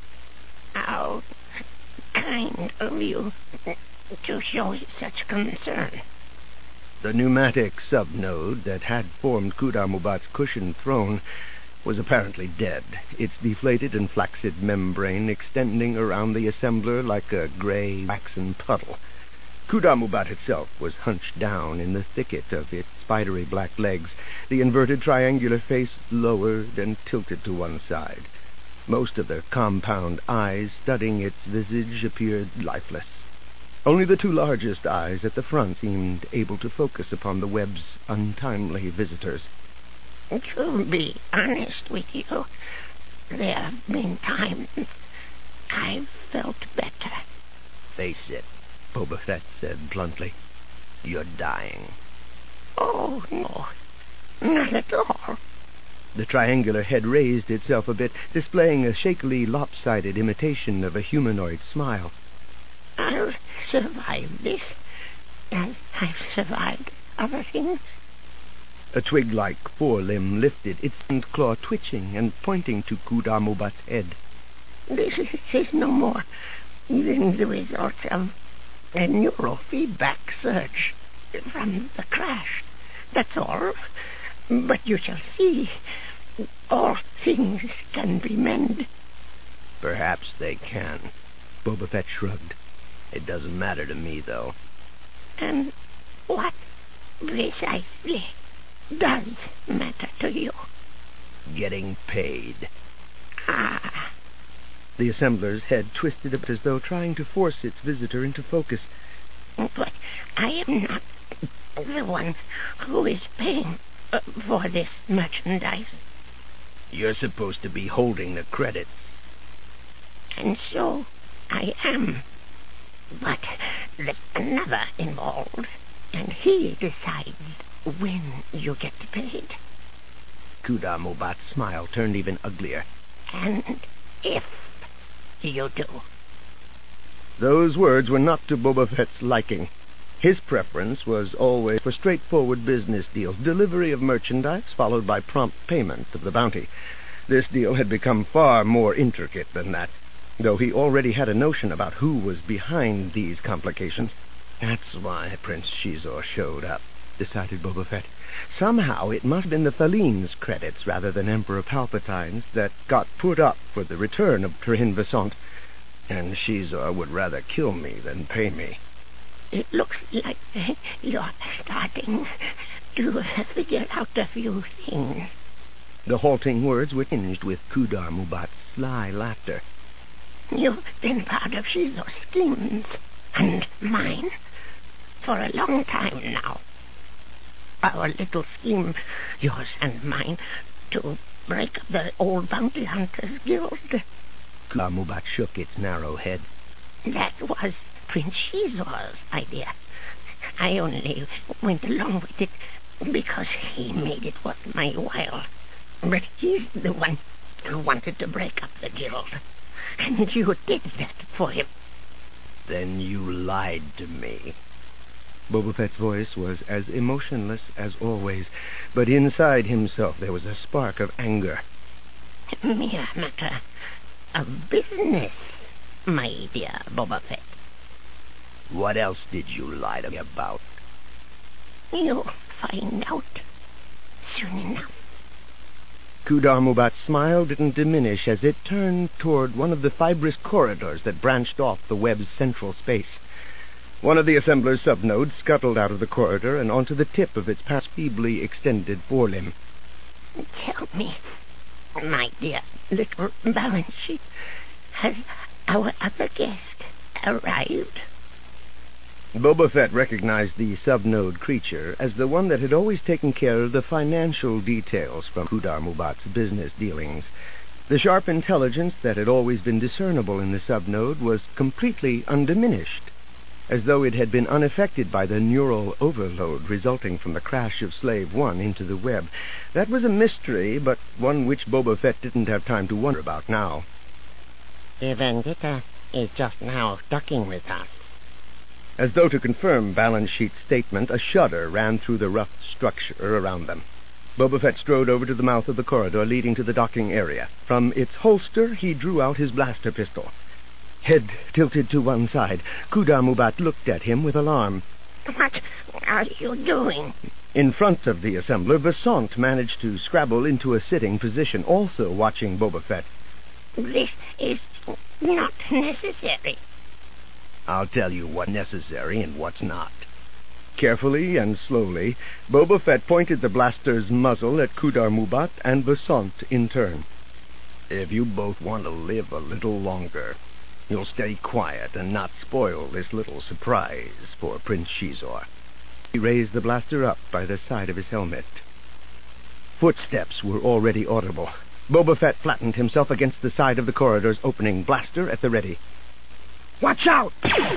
How kind of you to show such concern. The pneumatic subnode that had formed Khudar Mubat's cushioned throne was apparently dead, its deflated and flaccid membrane extending around the assembler like a gray waxen puddle. Khudar Mubat itself was hunched down in the thicket of its spidery black legs, the inverted triangular face lowered and tilted to one side. Most of the compound eyes studding its visage appeared lifeless. Only the two largest eyes at the front seemed able to focus upon the web's untimely visitors. To be honest with you, there have been times I've felt better. "Face it," Boba Fett said bluntly. "You're dying." Oh, no, not at all. The triangular head raised itself a bit, displaying a shakily lopsided imitation of a humanoid smile. I'll survive this, as I've survived other things. A twig-like forelimb lifted, its front claw twitching and pointing to Khudar Mubat's head. This is no more than the result of a neurofeedback surge from the crash. That's all. But you shall see, all things can be mended. "Perhaps they can," Boba Fett shrugged. "It doesn't matter to me, though." And what precisely does matter to you? "Getting paid." Ah. The assembler's head twisted up as though trying to force its visitor into focus. But I am not the one who is paying for this merchandise. "You're supposed to be holding the credits." And so I am. But there's another involved, and he decides when you get paid. Kudar Mubat's smile turned even uglier. And if you do. Those words were not to Boba Fett's liking. His preference was always for straightforward business deals, delivery of merchandise followed by prompt payment of the bounty. This deal had become far more intricate than that, though he already had a notion about who was behind these complications. That's why Prince Xizor showed up, decided Boba Fett. Somehow it must have been the Thaline's credits rather than Emperor Palpatine's that got put up for the return of Trahyn Vsaunt, and Xizor would rather kill me than pay me. It looks like you're starting to figure out a few things. The halting words were tinged with Kudar Mubat's sly laughter. You've been part of Xizor's schemes, and mine, for a long time now. Our little scheme, yours and mine, to break up the old Bounty Hunters Guild. Kudar Mubat shook its narrow head. That was Prince Xizor's idea. I only went along with it because he made it worth my while. But he's the one who wanted to break up the guild. And you did that for him. Then you lied to me. Boba Fett's voice was as emotionless as always, but inside himself there was a spark of anger. Mere matter of business, my dear Boba Fett. What else did you lie to me about? You'll find out soon enough. Kudar Mubat's smile didn't diminish as it turned toward one of the fibrous corridors that branched off the web's central space. One of the assembler's subnodes scuttled out of the corridor and onto the tip of its past feebly extended forelimb. Tell me, my dear little balance sheet, has our other guest arrived? Boba Fett recognized the subnode creature as the one that had always taken care of the financial details from Kudar Mubat's business dealings. The sharp intelligence that had always been discernible in the subnode was completely undiminished, as though it had been unaffected by the neural overload resulting from the crash of Slave One into the web. That was a mystery, but one which Boba Fett didn't have time to wonder about now. The Vendetta is just now docking with us. As though to confirm Balance Sheet's statement, a shudder ran through the rough structure around them. Boba Fett strode over to the mouth of the corridor leading to the docking area. From its holster, he drew out his blaster pistol. Head tilted to one side, Kudar Mubat looked at him with alarm. What are you doing? In front of the assembler, Vsaunt managed to scrabble into a sitting position, also watching Boba Fett. This is not necessary. I'll tell you what's necessary and what's not. Carefully and slowly, Boba Fett pointed the blaster's muzzle at Kudar Mubat and Vsaunt in turn. If you both want to live a little longer, you'll stay quiet and not spoil this little surprise for Prince Xizor. He raised the blaster up by the side of his helmet. Footsteps were already audible. Boba Fett flattened himself against the side of the corridor's opening, blaster at the ready. Watch out!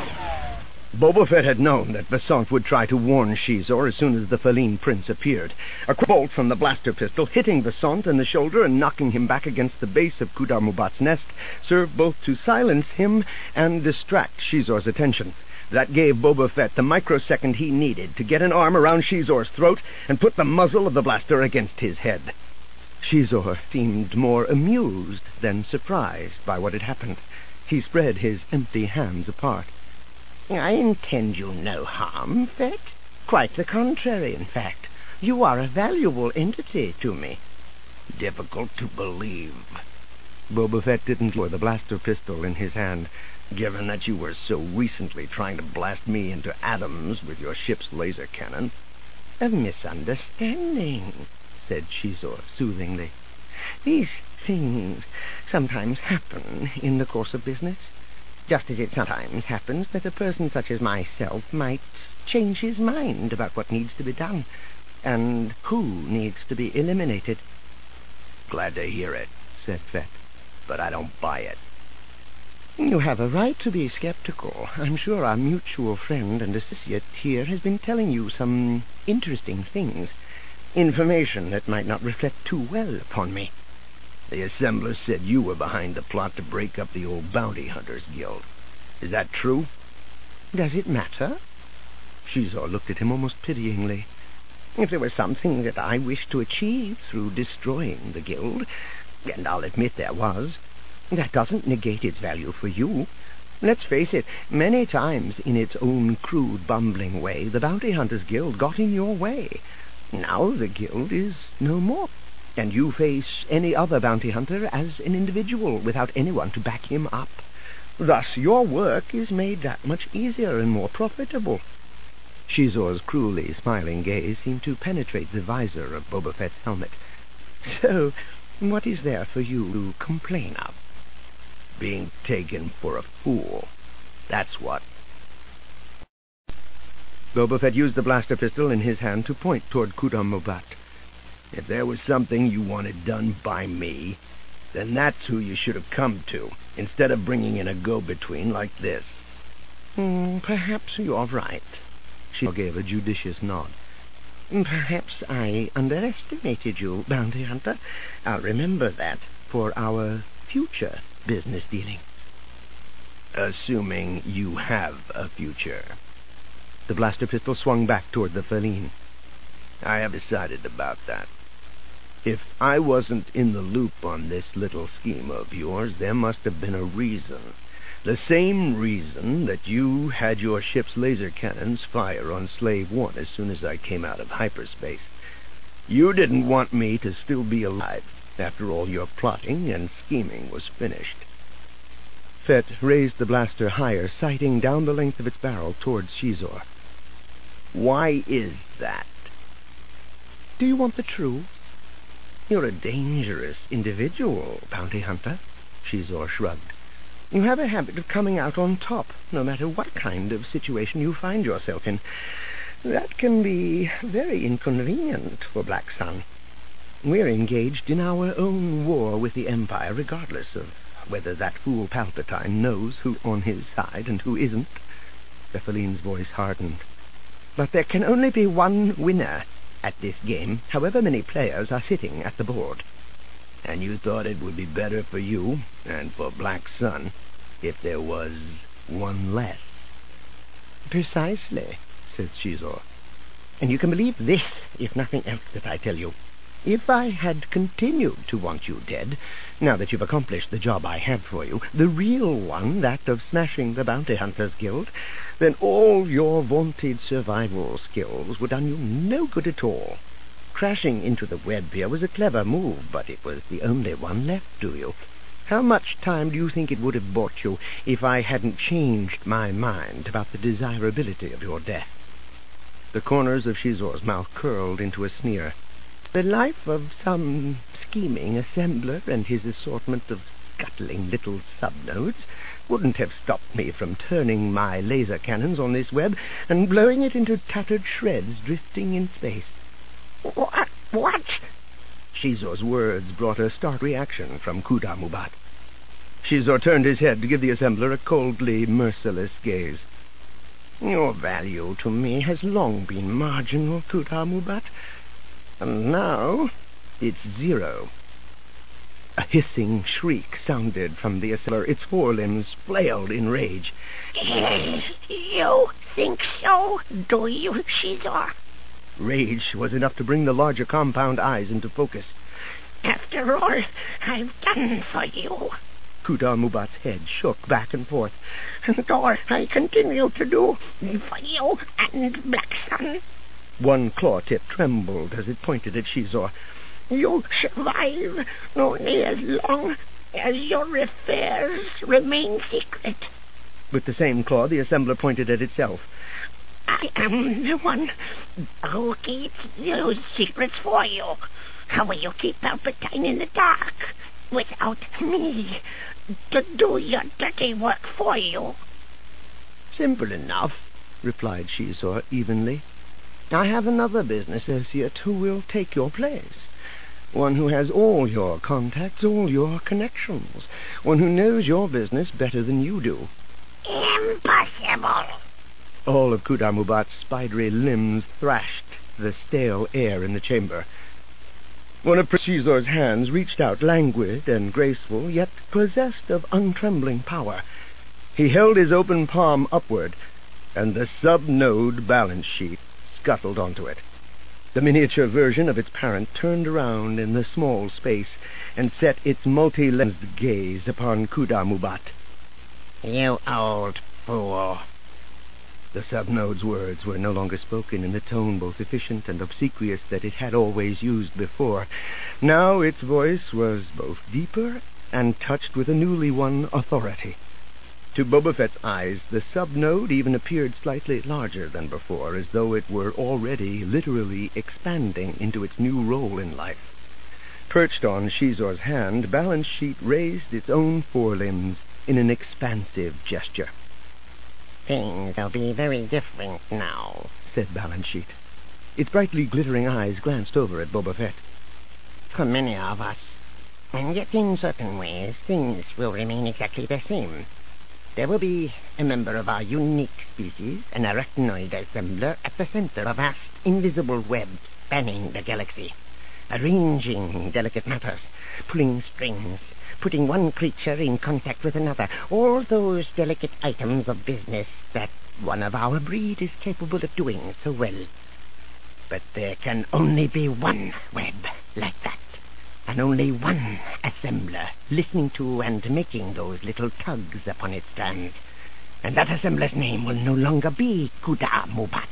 Boba Fett had known that Vsaunt would try to warn Xizor as soon as the Thaline prince appeared. A bolt from the blaster pistol, hitting Vsaunt in the shoulder and knocking him back against the base of Kudar Mubat's nest, served both to silence him and distract Xizor's attention. That gave Boba Fett the microsecond he needed to get an arm around Xizor's throat and put the muzzle of the blaster against his head. Xizor seemed more amused than surprised by what had happened. He spread his empty hands apart. I intend you no harm, Fett. Quite the contrary, in fact. You are a valuable entity to me. Difficult to believe. Boba Fett didn't lower the blaster pistol in his hand, given that you were so recently trying to blast me into atoms with your ship's laser cannon. A misunderstanding, said Xizor soothingly. These things sometimes happen in the course of business, just as it sometimes happens that a person such as myself might change his mind about what needs to be done and who needs to be eliminated. Glad to hear it, said Fett, but I don't buy it. You have a right to be skeptical. I'm sure our mutual friend and associate here has been telling you some interesting things. Information that might not reflect too well upon me. The assembler said you were behind the plot to break up the old Bounty Hunters Guild. Is that true? Does it matter? Shizor looked at him almost pityingly. If there was something that I wished to achieve through destroying the guild, and I'll admit there was, that doesn't negate its value for you. Let's face it, many times in its own crude, bumbling way, the Bounty Hunters Guild got in your way. Now the guild is no more, and you face any other bounty hunter as an individual without anyone to back him up. Thus your work is made that much easier and more profitable. Shizor's cruelly smiling gaze seemed to penetrate the visor of Boba Fett's helmet. So, what is there for you to complain of? Being taken for a fool. That's what. Boba Fett used the blaster pistol in his hand to point toward Kuda Mubat. If there was something you wanted done by me, then that's who you should have come to, instead of bringing in a go-between like this. Perhaps you're right. She gave a judicious nod. Perhaps I underestimated you, Bounty Hunter. I'll remember that for our future business dealing. Assuming you have a future. The blaster pistol swung back toward the Feline. I have decided about that. If I wasn't in the loop on this little scheme of yours, there must have been a reason. The same reason that you had your ship's laser cannons fire on Slave One as soon as I came out of hyperspace. You didn't want me to still be alive after all your plotting and scheming was finished. Fett raised the blaster higher, sighting down the length of its barrel towards Shizor. Why is that? Do you want the truth? You're a dangerous individual, Bounty Hunter. Shizor shrugged. You have a habit of coming out on top, no matter what kind of situation you find yourself in. That can be very inconvenient for Black Sun. We're engaged in our own war with the Empire, regardless of whether that fool Palpatine knows who's on his side and who isn't. The Feline's voice hardened. But there can only be one winner at this game, however many players are sitting at the board. And you thought it would be better for you and for Black Sun if there was one less? Precisely, said Shizor. And you can believe this, if nothing else that I tell you. If I had continued to want you dead, now that you've accomplished the job I had for you, the real one, that of smashing the Bounty Hunters Guild, then all your vaunted survival skills would done you no good at all. Crashing into the web here was a clever move, but it was the only one left to you. How much time do you think it would have bought you if I hadn't changed my mind about the desirability of your death? The corners of Shizor's mouth curled into a sneer. The life of some scheming assembler and his assortment of scuttling little subnodes wouldn't have stopped me from turning my laser cannons on this web and blowing it into tattered shreds drifting in space. What? Shizor's words brought a stark reaction from Kuda Mubat. Shizor turned his head to give the assembler a coldly merciless gaze. Your value to me has long been marginal, Kuda Mubat. And now it's zero. A hissing shriek sounded from the assembler. Its forelimbs flailed in rage. You think so, do you, Shizor? Rage was enough to bring the larger compound eyes into focus. After all I've done for you. Kuda Mubat's head shook back and forth. And all I continue to do for you and Black Sun. One claw tip trembled as it pointed at Shizor. You survive only as long as your affairs remain secret. With the same claw, the assembler pointed at itself. I am the one who keeps those secrets for you. How will you keep Palpatine in the dark without me to do your dirty work for you? Simple enough, replied Shizor evenly. I have another business associate who will take your place. One who has all your contacts, all your connections. One who knows your business better than you do. Impossible. All of Kuda-Mubat's spidery limbs thrashed the stale air in the chamber. One of Prince Shizor's hands reached out, languid and graceful, yet possessed of untrembling power. He held his open palm upward, and the sub-node balance sheet scuttled onto it. The miniature version of its parent turned around in the small space and set its multi-lensed gaze upon Kuda-Mubat. You old fool. The sub-node's words were no longer spoken in the tone both efficient and obsequious that it had always used before. Now its voice was both deeper and touched with a newly won authority. To Boba Fett's eyes, the sub-node even appeared slightly larger than before, as though it were already literally expanding into its new role in life. Perched on Shizor's hand, Balance Sheet raised its own forelimbs in an expansive gesture. Things will be very different now, said Balance Sheet. Its brightly glittering eyes glanced over at Boba Fett. For many of us. And yet in certain ways, things will remain exactly the same. There will be a member of our unique species, an arachnoid assembler, at the center of a vast invisible web spanning the galaxy, arranging delicate matters, pulling strings, putting one creature in contact with another, all those delicate items of business that one of our breed is capable of doing so well. But there can only be one web like that, and only one assembler listening to and making those little tugs upon its strands. And that assembler's name will no longer be Kuda-Mubat.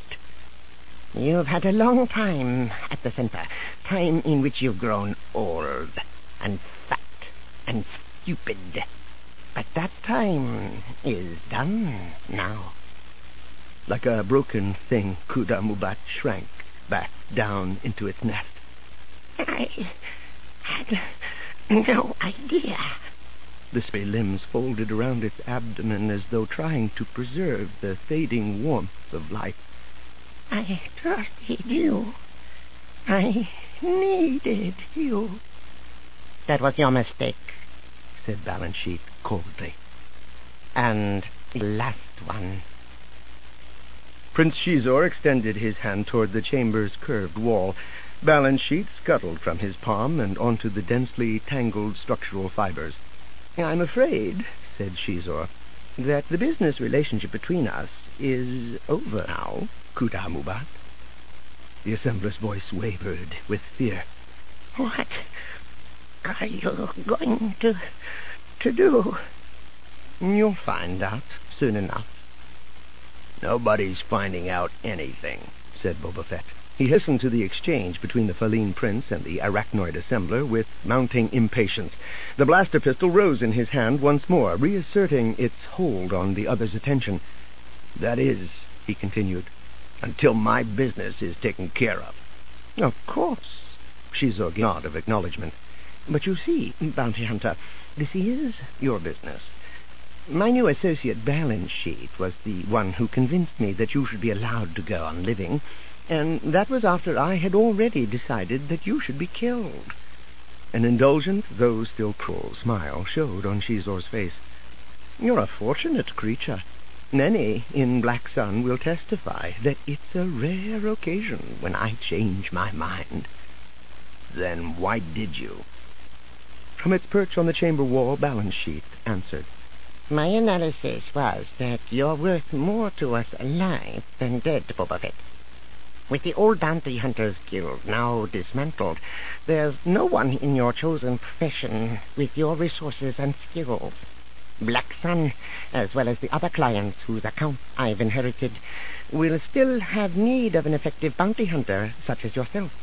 You've had a long time at the center, time in which you've grown old and fat and stupid. But that time is done now. Like a broken thing, Kuda-Mubat shrank back down into its nest. I had no idea. The spray limbs folded around its abdomen as though trying to preserve the fading warmth of life. I trusted you. I needed you. That was your mistake, said Balance Sheet coldly. And the last one. Prince Shizor extended his hand toward the chamber's curved wall. Balance Sheet scuttled from his palm and onto the densely tangled structural fibers. I'm afraid, said Shizor, that the business relationship between us is over now, Kuda-Mubat. The assembler's voice wavered with fear. What are you going to do? You'll find out soon enough. Nobody's finding out anything, said Boba Fett. He listened to the exchange between the Faline Prince and the arachnoid assembler with mounting impatience. The blaster pistol rose in his hand once more, reasserting its hold on the other's attention. That is, he continued, until my business is taken care of. Of course, Shizor gave a nod of acknowledgement. But you see, Bounty Hunter, this is your business. My new associate Balance Sheet was the one who convinced me that you should be allowed to go on living, and that was after I had already decided that you should be killed. An indulgent, though still cruel, smile showed on Shizor's face. You're a fortunate creature. Many in Black Sun will testify that it's a rare occasion when I change my mind. Then why did you? From its perch on the chamber wall, Balance Sheet answered. My analysis was that you're worth more to us alive than dead, Boba Fett. With the old Bounty Hunters Guild now dismantled, there's no one in your chosen profession with your resources and skills. Black Sun, as well as the other clients whose accounts I've inherited, will still have need of an effective bounty hunter such as yourself.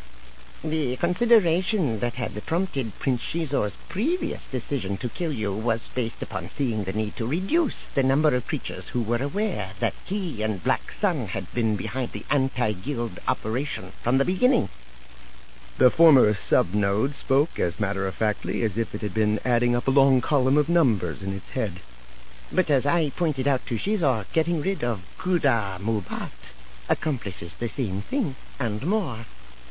The consideration that had prompted Prince Shizor's previous decision to kill you was based upon seeing the need to reduce the number of creatures who were aware that he and Black Sun had been behind the anti-guild operation from the beginning. The former sub-node spoke as matter-of-factly as if it had been adding up a long column of numbers in its head. But as I pointed out to Shizor, getting rid of Kuda-Mubat accomplishes the same thing and more.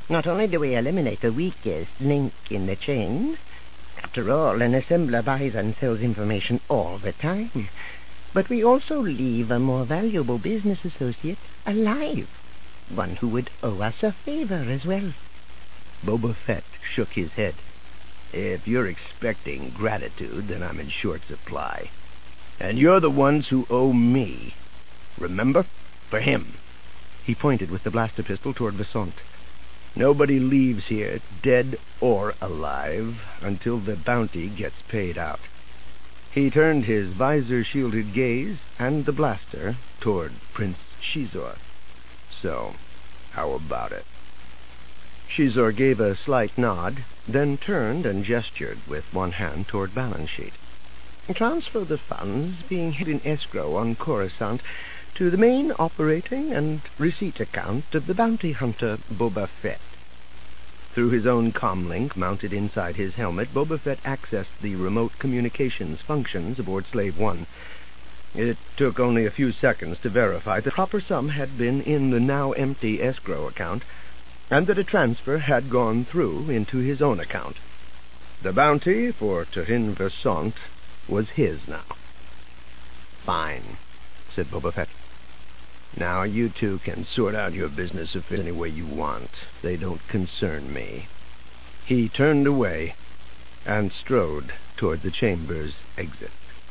Not only do we eliminate the weakest link in the chain, after all, an assembler buys and sells information all the time, but we also leave a more valuable business associate alive, one who would owe us a favor as well. Boba Fett shook his head. If you're expecting gratitude, then I'm in short supply. And you're the ones who owe me. Remember? For him. He pointed with the blaster pistol toward Vasant. Nobody leaves here, dead or alive, until the bounty gets paid out. He turned his visor-shielded gaze and the blaster toward Prince Xizor. So, how about it? Xizor gave a slight nod, then turned and gestured with one hand toward balance sheet. Transfer the funds being held in escrow on Coruscant to the main operating and receipt account of the bounty hunter Boba Fett. Through his own comlink mounted inside his helmet, Boba Fett accessed the remote communications functions aboard Slave One. It took only a few seconds to verify the proper sum had been in the now empty escrow account, and that a transfer had gone through into his own account. The bounty for Turin Vasant was his now. Fine, said Boba Fett. Now you two can sort out your business affairs any way you want. They don't concern me. He turned away and strode toward the chamber's exit.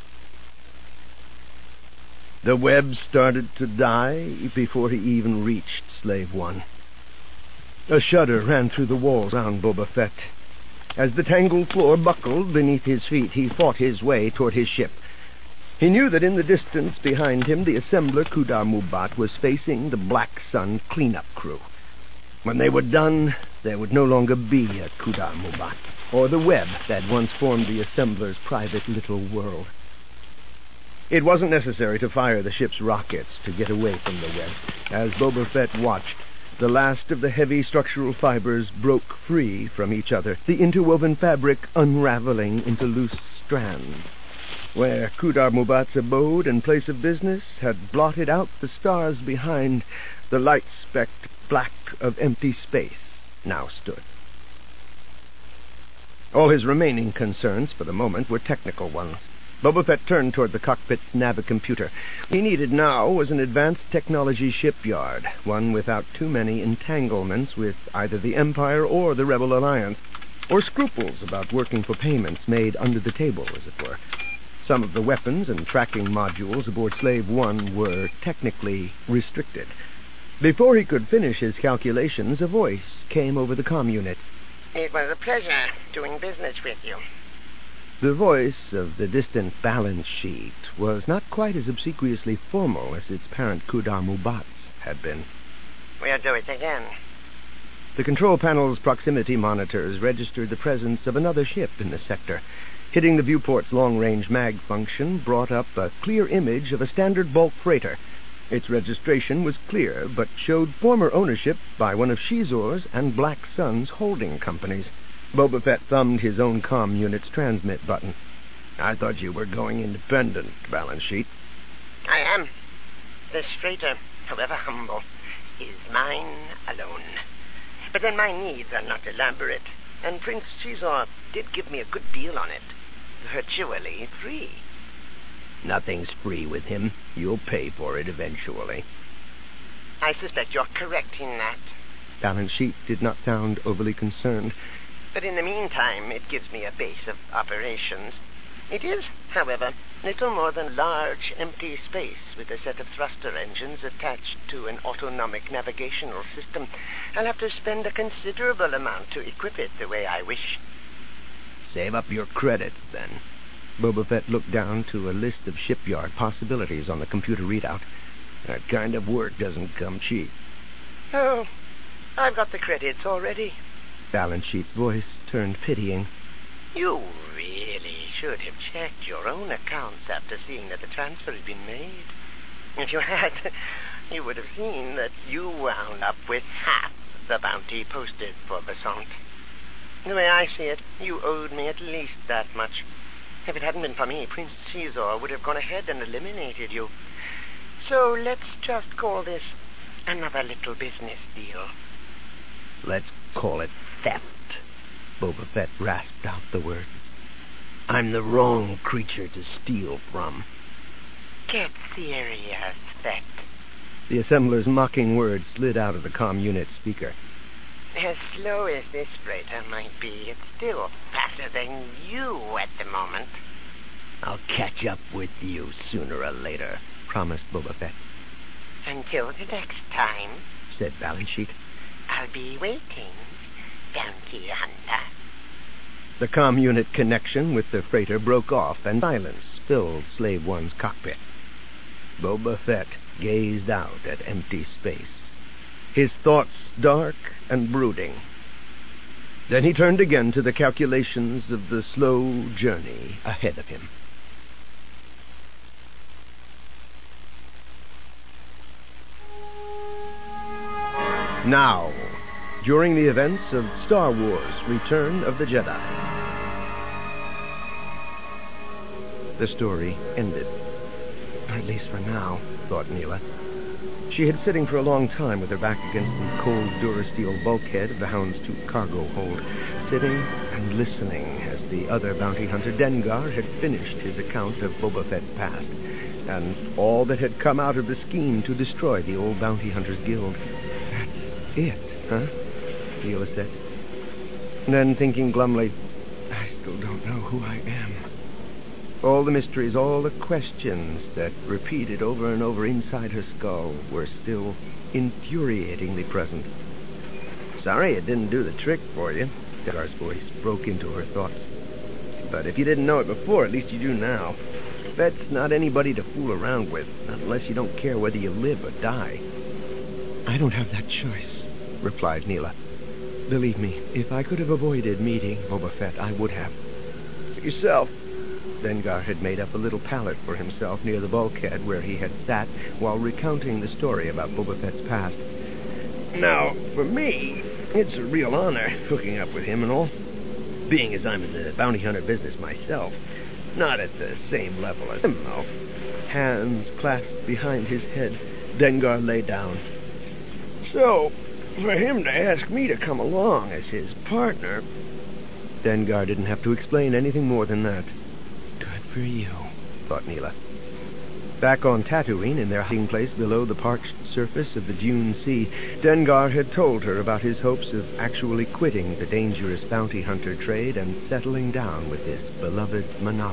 The web started to die before he even reached Slave One. A shudder ran through the walls around Boba Fett. As the tangled floor buckled beneath his feet, he fought his way toward his ship. He knew that in the distance behind him, the assembler Kudar Mubat was facing the Black Sun cleanup crew. When they were done, there would no longer be a Kudar Mubat, or the web that once formed the assembler's private little world. It wasn't necessary to fire the ship's rockets to get away from the web. As Boba Fett watched, the last of the heavy structural fibers broke free from each other, the interwoven fabric unraveling into loose strands. Where Kudar Mubat's abode and place of business had blotted out the stars behind, the light-specked black of empty space now stood. All his remaining concerns for the moment were technical ones. Boba Fett turned toward the cockpit's navicomputer. He needed now was an advanced technology shipyard, one without too many entanglements with either the Empire or the Rebel Alliance, or scruples about working for payments made under the table, as it were. Some of the weapons and tracking modules aboard Slave One were technically restricted. Before he could finish his calculations, a voice came over the comm unit. It was a pleasure doing business with you. The voice of the distant balance sheet was not quite as obsequiously formal as its parent Kudar Mubat's had been. We'll do it again. The control panel's proximity monitors registered the presence of another ship in the sector. Hitting the viewport's long-range mag function brought up a clear image of a standard bulk freighter. Its registration was clear, but showed former ownership by one of Xizor's and Black Sun's holding companies. Boba Fett thumbed his own comm unit's transmit button. I thought you were going independent, balance sheet. I am. This freighter, however humble, is mine alone. But then my needs are not elaborate, and Prince Xizor did give me a good deal on it. Virtually free. Nothing's free with him. You'll pay for it eventually. I suspect you're correct in that. Balance sheet did not sound overly concerned. But in the meantime, it gives me a base of operations. It is, however, little more than large, empty space with a set of thruster engines attached to an autonomic navigational system. I'll have to spend a considerable amount to equip it the way I wish. Save up your credits, then. Boba Fett looked down to a list of shipyard possibilities on the computer readout. That kind of work doesn't come cheap. Oh, I've got the credits already. Balance sheet's voice turned pitying. You really should have checked your own accounts after seeing that the transfer had been made. If you had, you would have seen that you wound up with half the bounty posted for Vasant. The way I see it, you owed me at least that much. If it hadn't been for me, Prince Xizor would have gone ahead and eliminated you. So let's just call this another little business deal. Let's call it theft. Boba Fett rasped out the words. I'm the wrong creature to steal from. Get serious, Fett. The assembler's mocking words slid out of the comm unit speaker. As slow as this freighter might be, it's still faster than you at the moment. I'll catch up with you sooner or later, promised Boba Fett. Until the next time, said Valley Sheet. I'll be waiting, bounty hunter. The comm unit connection with the freighter broke off, and silence filled Slave One's cockpit. Boba Fett gazed out at empty space, his thoughts dark and brooding. Then he turned again to the calculations of the slow journey ahead of him. Now, during the events of Star Wars: Return of the Jedi. The story ended. Or at least for now, thought Neela. She had been sitting for a long time with her back against the cold Durasteel bulkhead of the Houndstooth cargo hold, sitting and listening as the other bounty hunter, Dengar, had finished his account of Boba Fett's past, and all that had come out of the scheme to destroy the old bounty hunters guild. That's it, huh? Neela said. And then, thinking glumly, I still don't know who I am. All the mysteries, all the questions that repeated over and over inside her skull were still infuriatingly present. Sorry it didn't do the trick for you. Dengar's voice broke into her thoughts. But if you didn't know it before, at least you do now. Fett's not anybody to fool around with, not unless you don't care whether you live or die. I don't have that choice, replied Neela. Believe me, if I could have avoided meeting Boba Fett, I would have. Yourself. Dengar had made up a little pallet for himself near the bulkhead where he had sat while recounting the story about Boba Fett's past. Now, for me, it's a real honor hooking up with him and all. Being as I'm in the bounty hunter business myself, not at the same level as him, though. Hands clasped behind his head, Dengar lay down. So, for him to ask me to come along as his partner... Dengar didn't have to explain anything more than that. Good for you, thought Neela. Back on Tatooine, in their hiding place below the parched surface of the Dune Sea, Dengar had told her about his hopes of actually quitting the dangerous bounty hunter trade and settling down with his beloved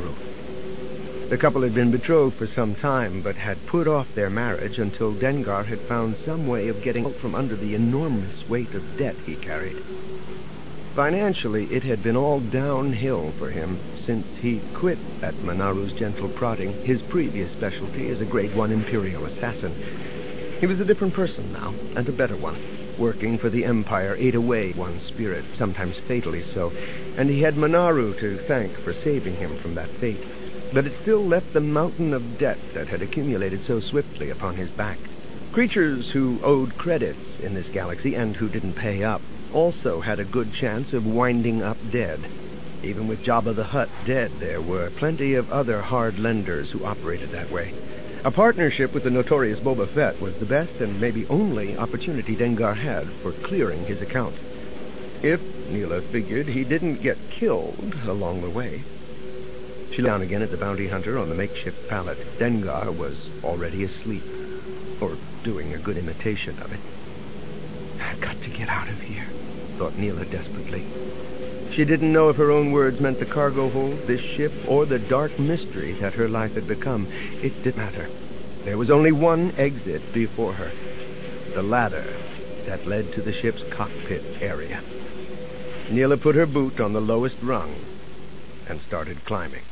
Manaru. The couple had been betrothed for some time, but had put off their marriage until Dengar had found some way of getting out from under the enormous weight of debt he carried. Financially, it had been all downhill for him since he quit at Manaru's gentle prodding, his previous specialty as a Grade 1 Imperial assassin. He was a different person now, and a better one. Working for the Empire ate away one's spirit, sometimes fatally so, and he had Manaru to thank for saving him from that fate. But it still left the mountain of debt that had accumulated so swiftly upon his back. Creatures who owed credits in this galaxy and who didn't pay up also had a good chance of winding up dead. Even with Jabba the Hutt dead, there were plenty of other hard lenders who operated that way. A partnership with the notorious Boba Fett was the best and maybe only opportunity Dengar had for clearing his accounts. If, Neela figured, he didn't get killed along the way. She lay down again at the bounty hunter on the makeshift pallet. Dengar was already asleep, or doing a good imitation of it. I've got to get out of here, thought Neela desperately. She didn't know if her own words meant the cargo hold, this ship, or the dark mystery that her life had become. It didn't matter. There was only one exit before her, the ladder that led to the ship's cockpit area. Neela put her boot on the lowest rung and started climbing.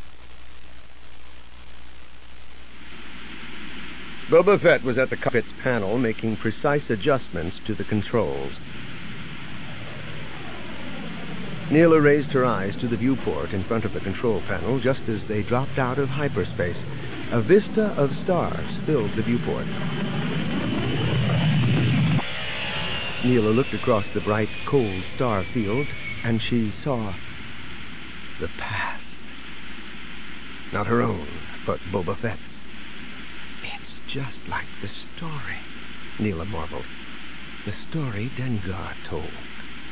Boba Fett was at the cockpit's panel making precise adjustments to the controls. Neela raised her eyes to the viewport in front of the control panel just as they dropped out of hyperspace. A vista of stars filled the viewport. Neela looked across the bright, cold star field, and she saw the past. Not her own, but Boba Fett's. It's just like the story, Neela marveled. The story Dengar told.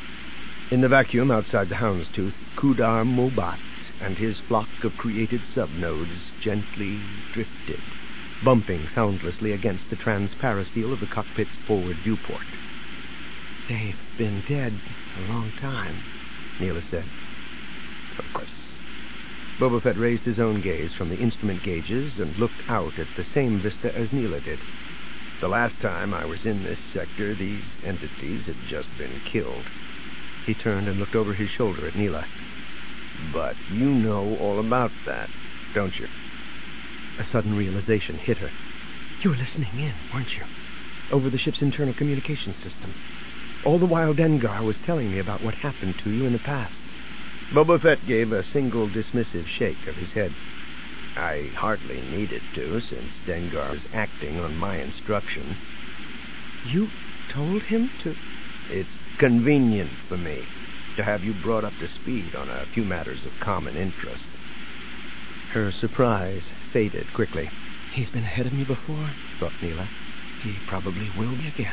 In the vacuum outside the houndstooth, Kudar Mobat and his flock of created subnodes gently drifted, bumping soundlessly against the transparasteel of the cockpit's forward viewport. They've been dead a long time, Neela said. Of course. Boba Fett raised his own gaze from the instrument gauges and looked out at the same vista as Neela did. The last time I was in this sector, these entities had just been killed. He turned and looked over his shoulder at Neela. But you know all about that, don't you? A sudden realization hit her. You were listening in, weren't you? Over the ship's internal communication system. All the while Dengar was telling me about what happened to you in the past. Boba Fett gave a single dismissive shake of his head. I hardly needed to, since Dengar was acting on my instructions. You told him to? It's convenient for me to have you brought up to speed on a few matters of common interest. Her surprise faded quickly. He's been ahead of me before, thought Neela. He probably will be again.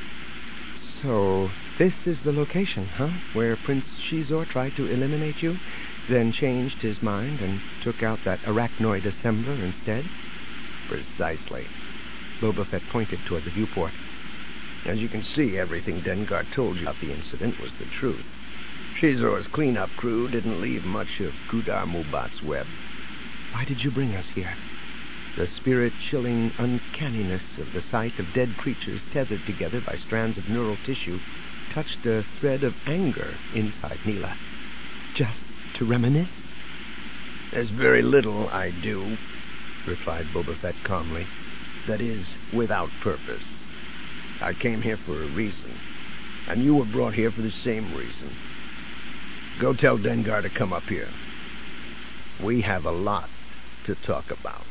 So, this is the location, huh? Where Prince Xizor tried to eliminate you, then changed his mind and took out that arachnoid assembler instead? Precisely. Boba Fett pointed toward the viewport. As you can see, everything Dengar told you about the incident was the truth. Xizor's cleanup crew didn't leave much of Kudar Mobat's web. Why did you bring us here? The spirit-chilling uncanniness of the sight of dead creatures tethered together by strands of neural tissue touched a thread of anger inside Neela. Just to reminisce? There's very little I do, replied Boba Fett calmly. That is, without purpose. I came here for a reason, and you were brought here for the same reason. Go tell Dengar to come up here. We have a lot to talk about.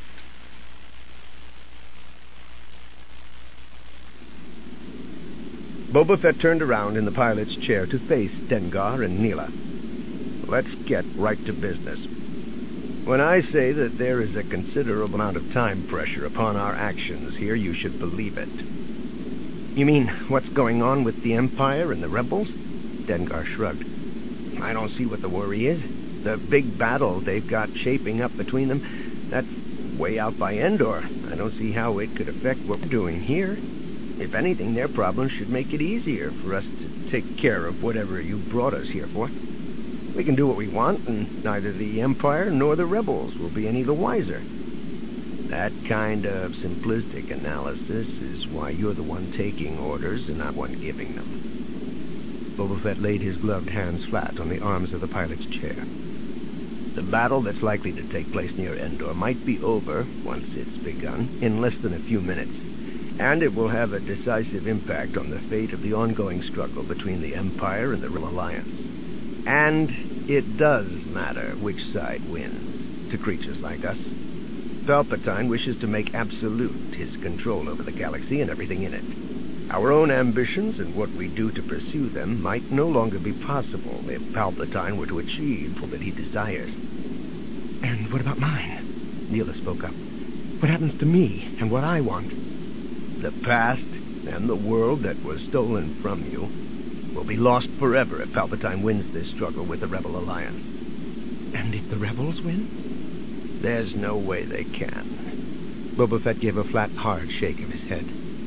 Boba Fett turned around in the pilot's chair to face Dengar and Neela. Let's get right to business. When I say that there is a considerable amount of time pressure upon our actions here, you should believe it. You mean what's going on with the Empire and the rebels? Dengar shrugged. I don't see what the worry is. The big battle they've got shaping up between them, that's way out by Endor. I don't see how it could affect what we're doing here. If anything, their problems should make it easier for us to take care of whatever you brought us here for. We can do what we want, and neither the Empire nor the rebels will be any the wiser. That kind of simplistic analysis is why you're the one taking orders and not one giving them. Boba Fett laid his gloved hands flat on the arms of the pilot's chair. The battle that's likely to take place near Endor might be over, once it's begun, in less than a few minutes. And it will have a decisive impact on the fate of the ongoing struggle between the Empire and the Rebel Alliance. And it does matter which side wins to creatures like us. Palpatine wishes to make absolute his control over the galaxy and everything in it. Our own ambitions and what we do to pursue them might no longer be possible if Palpatine were to achieve all that he desires. And what about mine? Neela spoke up. What happens to me and what I want? The past and the world that was stolen from you will be lost forever if Palpatine wins this struggle with the Rebel Alliance. And if the rebels win? There's no way they can. Boba Fett gave a flat, hard shake of his head.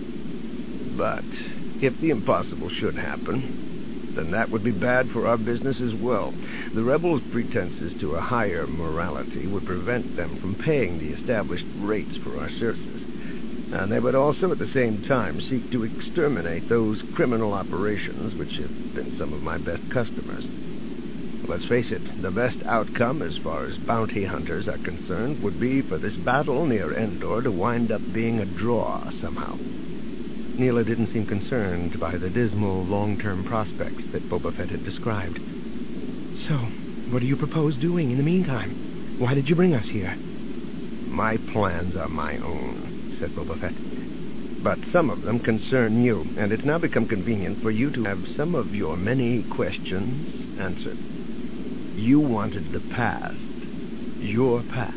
But if the impossible should happen, then that would be bad for our business as well. The rebels' pretenses to a higher morality would prevent them from paying the established rates for our services. And they would also, at the same time, seek to exterminate those criminal operations which have been some of my best customers. Let's face it, the best outcome as far as bounty hunters are concerned would be for this battle near Endor to wind up being a draw somehow. Neela didn't seem concerned by the dismal long-term prospects that Boba Fett had described. So, what do you propose doing in the meantime? Why did you bring us here? My plans are my own, said Boba Fett. But some of them concern you, and it's now become convenient for you to have some of your many questions answered. You wanted the past, your past.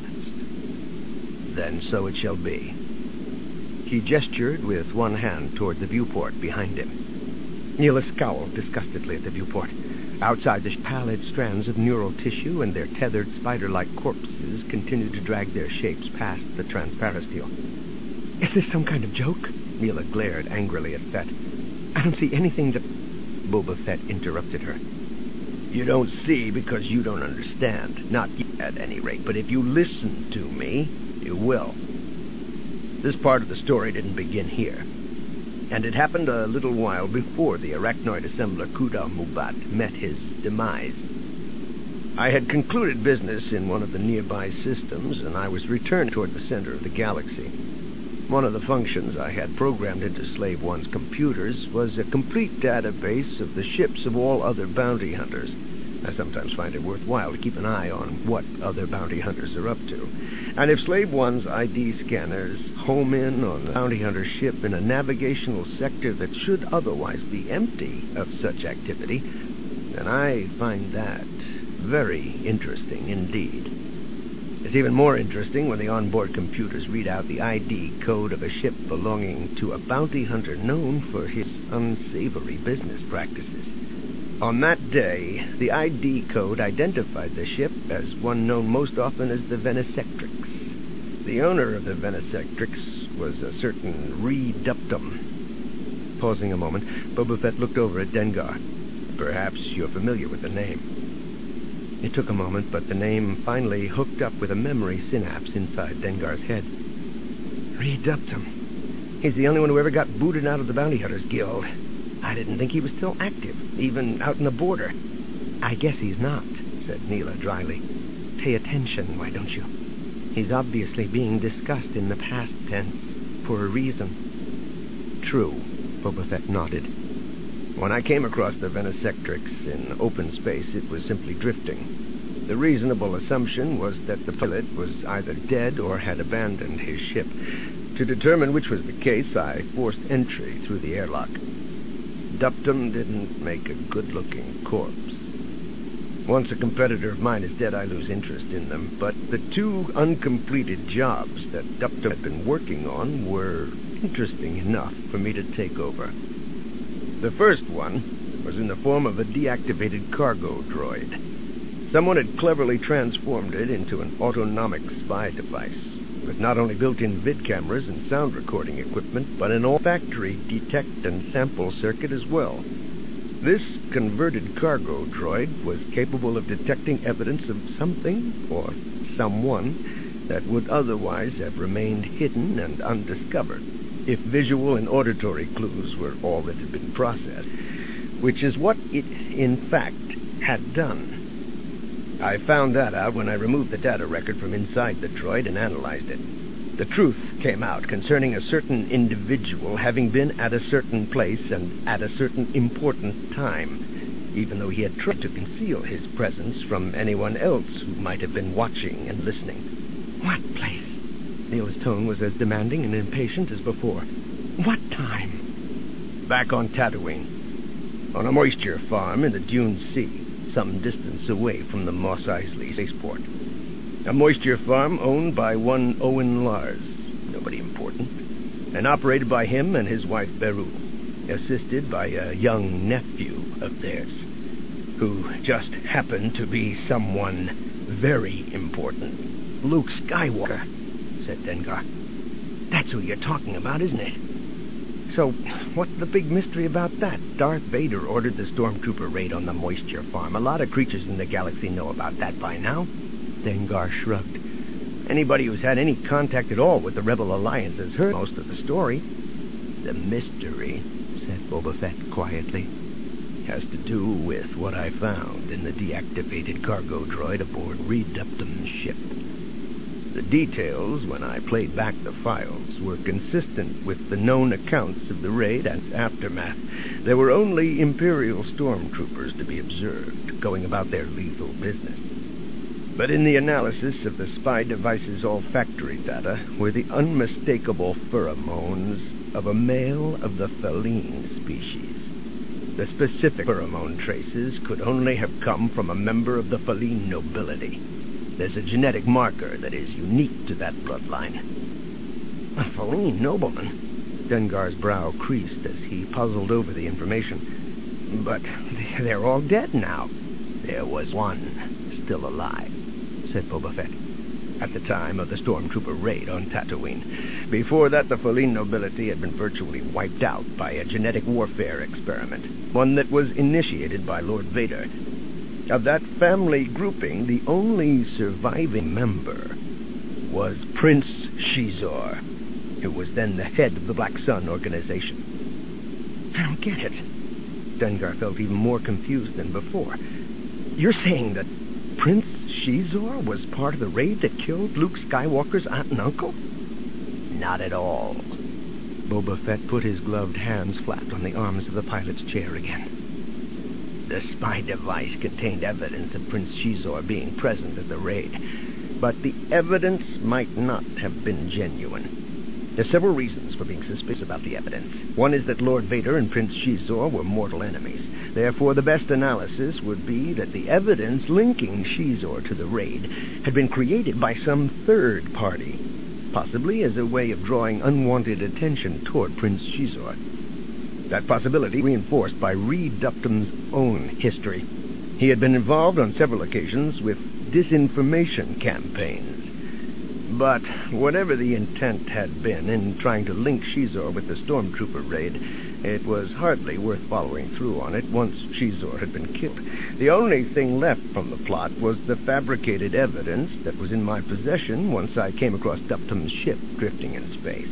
Then so it shall be. He gestured with one hand toward the viewport behind him. Neela scowled disgustedly at the viewport. Outside, the pallid strands of neural tissue and their tethered spider-like corpses continued to drag their shapes past the transparisteel. Is this some kind of joke? Neela glared angrily at Fett. I don't see anything to... Boba Fett interrupted her. You don't see because you don't understand. Not yet, at any rate, but if you listen to me, you will. This part of the story didn't begin here. And it happened a little while before the arachnoid assembler Kudal Mubat met his demise. I had concluded business in one of the nearby systems, and I was returned toward the center of the galaxy. One of the functions I had programmed into Slave One's computers was a complete database of the ships of all other bounty hunters. I sometimes find it worthwhile to keep an eye on what other bounty hunters are up to. And if Slave One's ID scanners home in on the bounty hunter ship in a navigational sector that should otherwise be empty of such activity, then I find that very interesting indeed. It's even more interesting when the onboard computers read out the ID code of a ship belonging to a bounty hunter known for his unsavory business practices. On that day, the ID code identified the ship as one known most often as the Venisectrix. The owner of the Venisectrix was a certain Reduptum. Pausing a moment, Boba Fett looked over at Dengar. Perhaps you're familiar with the name. It took a moment, but the name finally hooked up with a memory synapse inside Dengar's head. Reduptum. He's the only one who ever got booted out of the Bounty Hunters Guild. I didn't think he was still active, even out in the border. I guess he's not, said Neela dryly. Pay attention, why don't you? He's obviously being discussed in the past tense, for a reason. True, Boba Fett nodded. When I came across the Venisectrix in open space, it was simply drifting. The reasonable assumption was that the pilot was either dead or had abandoned his ship. To determine which was the case, I forced entry through the airlock. Duptum didn't make a good-looking corpse. Once a competitor of mine is dead, I lose interest in them, but the two uncompleted jobs that Duptum had been working on were interesting enough for me to take over. The first one was in the form of a deactivated cargo droid. Someone had cleverly transformed it into an autonomic spy device, with not only built-in vid cameras and sound recording equipment, but an all-factory detect and sample circuit as well. This converted cargo droid was capable of detecting evidence of something or someone that would otherwise have remained hidden and undiscovered if visual and auditory clues were all that had been processed, which is what it, in fact, had done. I found that out when I removed the data record from inside the droid and analyzed it. The truth came out concerning a certain individual having been at a certain place and at a certain important time, even though he had tried to conceal his presence from anyone else who might have been watching and listening. What place? Neela's tone was as demanding and impatient as before. What time? Back on Tatooine, on a moisture farm in the Dune Sea, some distance away from the Mos Eisley spaceport. A moisture farm owned by one Owen Lars, nobody important, and operated by him and his wife Beru, assisted by a young nephew of theirs, who just happened to be someone very important. Luke Skywalker, said Dengar. That's who you're talking about, isn't it? So, what's the big mystery about that? Darth Vader ordered the stormtrooper raid on the moisture farm. A lot of creatures in the galaxy know about that by now. Dengar shrugged. Anybody who's had any contact at all with the Rebel Alliance has heard most of the story. The mystery, said Boba Fett quietly, has to do with what I found in the deactivated cargo droid aboard Reduptum's ship. The details, when I played back the files, were consistent with the known accounts of the raid and aftermath. There were only Imperial stormtroopers to be observed, going about their lethal business. But in the analysis of the spy device's olfactory data were the unmistakable pheromones of a male of the feline species. The specific pheromone traces could only have come from a member of the feline nobility. There's a genetic marker that is unique to that bloodline. A feline nobleman? Dengar's brow creased as he puzzled over the information. But they're all dead now. There was one still alive, said Boba Fett, at the time of the stormtrooper raid on Tatooine. Before that, the Feline nobility had been virtually wiped out by a genetic warfare experiment, one that was initiated by Lord Vader. Of that family grouping, the only surviving member was Prince Xizor, who was then the head of the Black Sun organization. I don't get it. Dengar felt even more confused than before. You're saying that Prince Xizor was part of the raid that killed Luke Skywalker's aunt and uncle? Not at all. Boba Fett put his gloved hands flat on the arms of the pilot's chair again. The spy device contained evidence of Prince Xizor being present at the raid, but the evidence might not have been genuine. There are several reasons for being suspicious about the evidence. One is that Lord Vader and Prince Xizor were mortal enemies. Therefore, the best analysis would be that the evidence linking Xizor to the raid had been created by some third party, possibly as a way of drawing unwanted attention toward Prince Xizor. That possibility reinforced by Reed Duptum's own history. He had been involved on several occasions with disinformation campaigns. But whatever the intent had been in trying to link Xizor with the stormtrooper raid, it was hardly worth following through on it once Xizor had been killed. The only thing left from the plot was the fabricated evidence that was in my possession once I came across Duptum's ship drifting in space.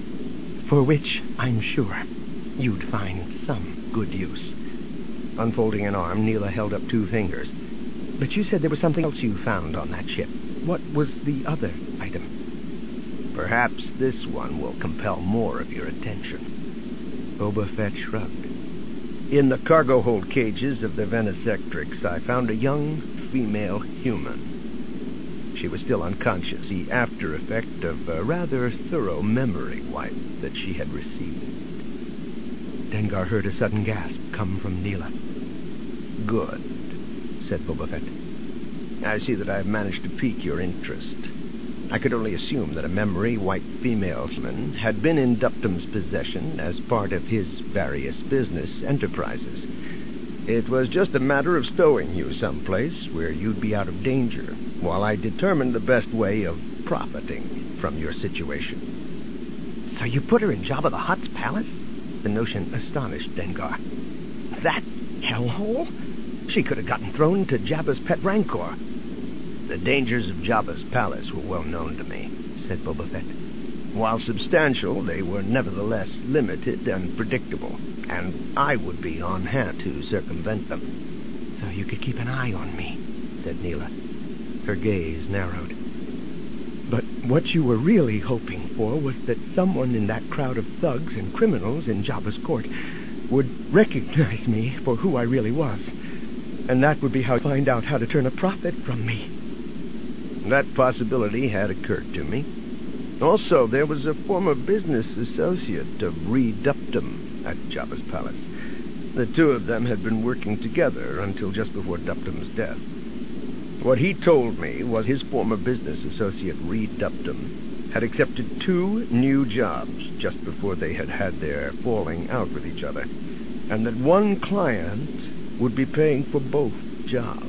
For which, I'm sure, you'd find some good use. Unfolding an arm, Neela held up 2 fingers. But you said there was something else you found on that ship. What was the other item? Perhaps this one will compel more of your attention. Boba Fett shrugged. In the cargo hold cages of the Venisectrix, I found a young female human. She was still unconscious, the after effect of a rather thorough memory wipe that she had received. Dengar heard a sudden gasp come from Neela. Good, said Boba Fett. I see that I have managed to pique your interest. I could only assume that a memory white female human had been in Duptum's possession as part of his various business enterprises. It was just a matter of stowing you someplace where you'd be out of danger, while I determined the best way of profiting from your situation. So you put her in Jabba the Hutt's palace? The notion astonished Dengar. That hellhole? She could have gotten thrown into Jabba's pet Rancor. The dangers of Jabba's palace were well known to me, said Boba Fett. While substantial, they were nevertheless limited and predictable, and I would be on hand to circumvent them. So you could keep an eye on me, said Neela. Her gaze narrowed. But what you were really hoping for was that someone in that crowd of thugs and criminals in Jabba's court would recognize me for who I really was. And that would be how to find out how to turn a profit from me. That possibility had occurred to me. Also, there was a former business associate of Reed Duptum at Jabba's palace. The 2 of them had been working together until just before Duptum's death. What he told me was his former business associate, Reed Duptum, had accepted 2 new jobs just before they had had their falling out with each other, and that one client would be paying for both jobs.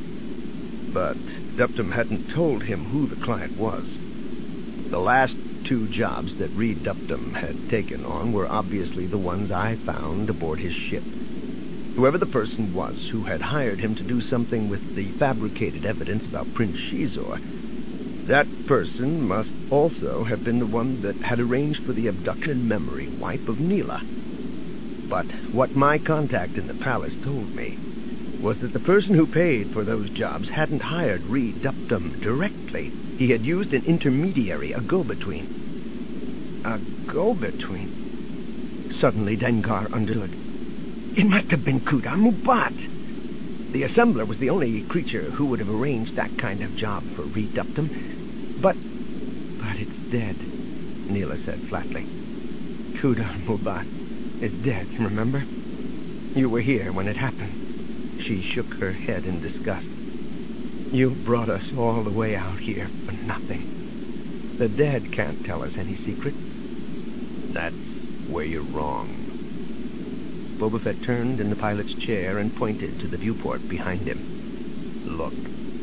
But Duptum hadn't told him who the client was. The last 2 jobs that Reed Duptum had taken on were obviously the ones I found aboard his ship. Whoever the person was who had hired him to do something with the fabricated evidence about Prince Xizor, that person must also have been the one that had arranged for the abduction and memory wipe of Neela. But what my contact in the palace told me was that the person who paid for those jobs hadn't hired Reed Duptum directly. He had used an intermediary, a go-between. A go-between? Suddenly Dengar understood. It must have been Kuda Mubat. The assembler was the only creature who would have arranged that kind of job for Reed Duptum. But it's dead, Neela said flatly. Kuda Mubat is dead, remember? You were here when it happened. She shook her head in disgust. You brought us all the way out here for nothing. The dead can't tell us any secret. That's where you're wrong. Boba Fett turned in the pilot's chair and pointed to the viewport behind him. Look.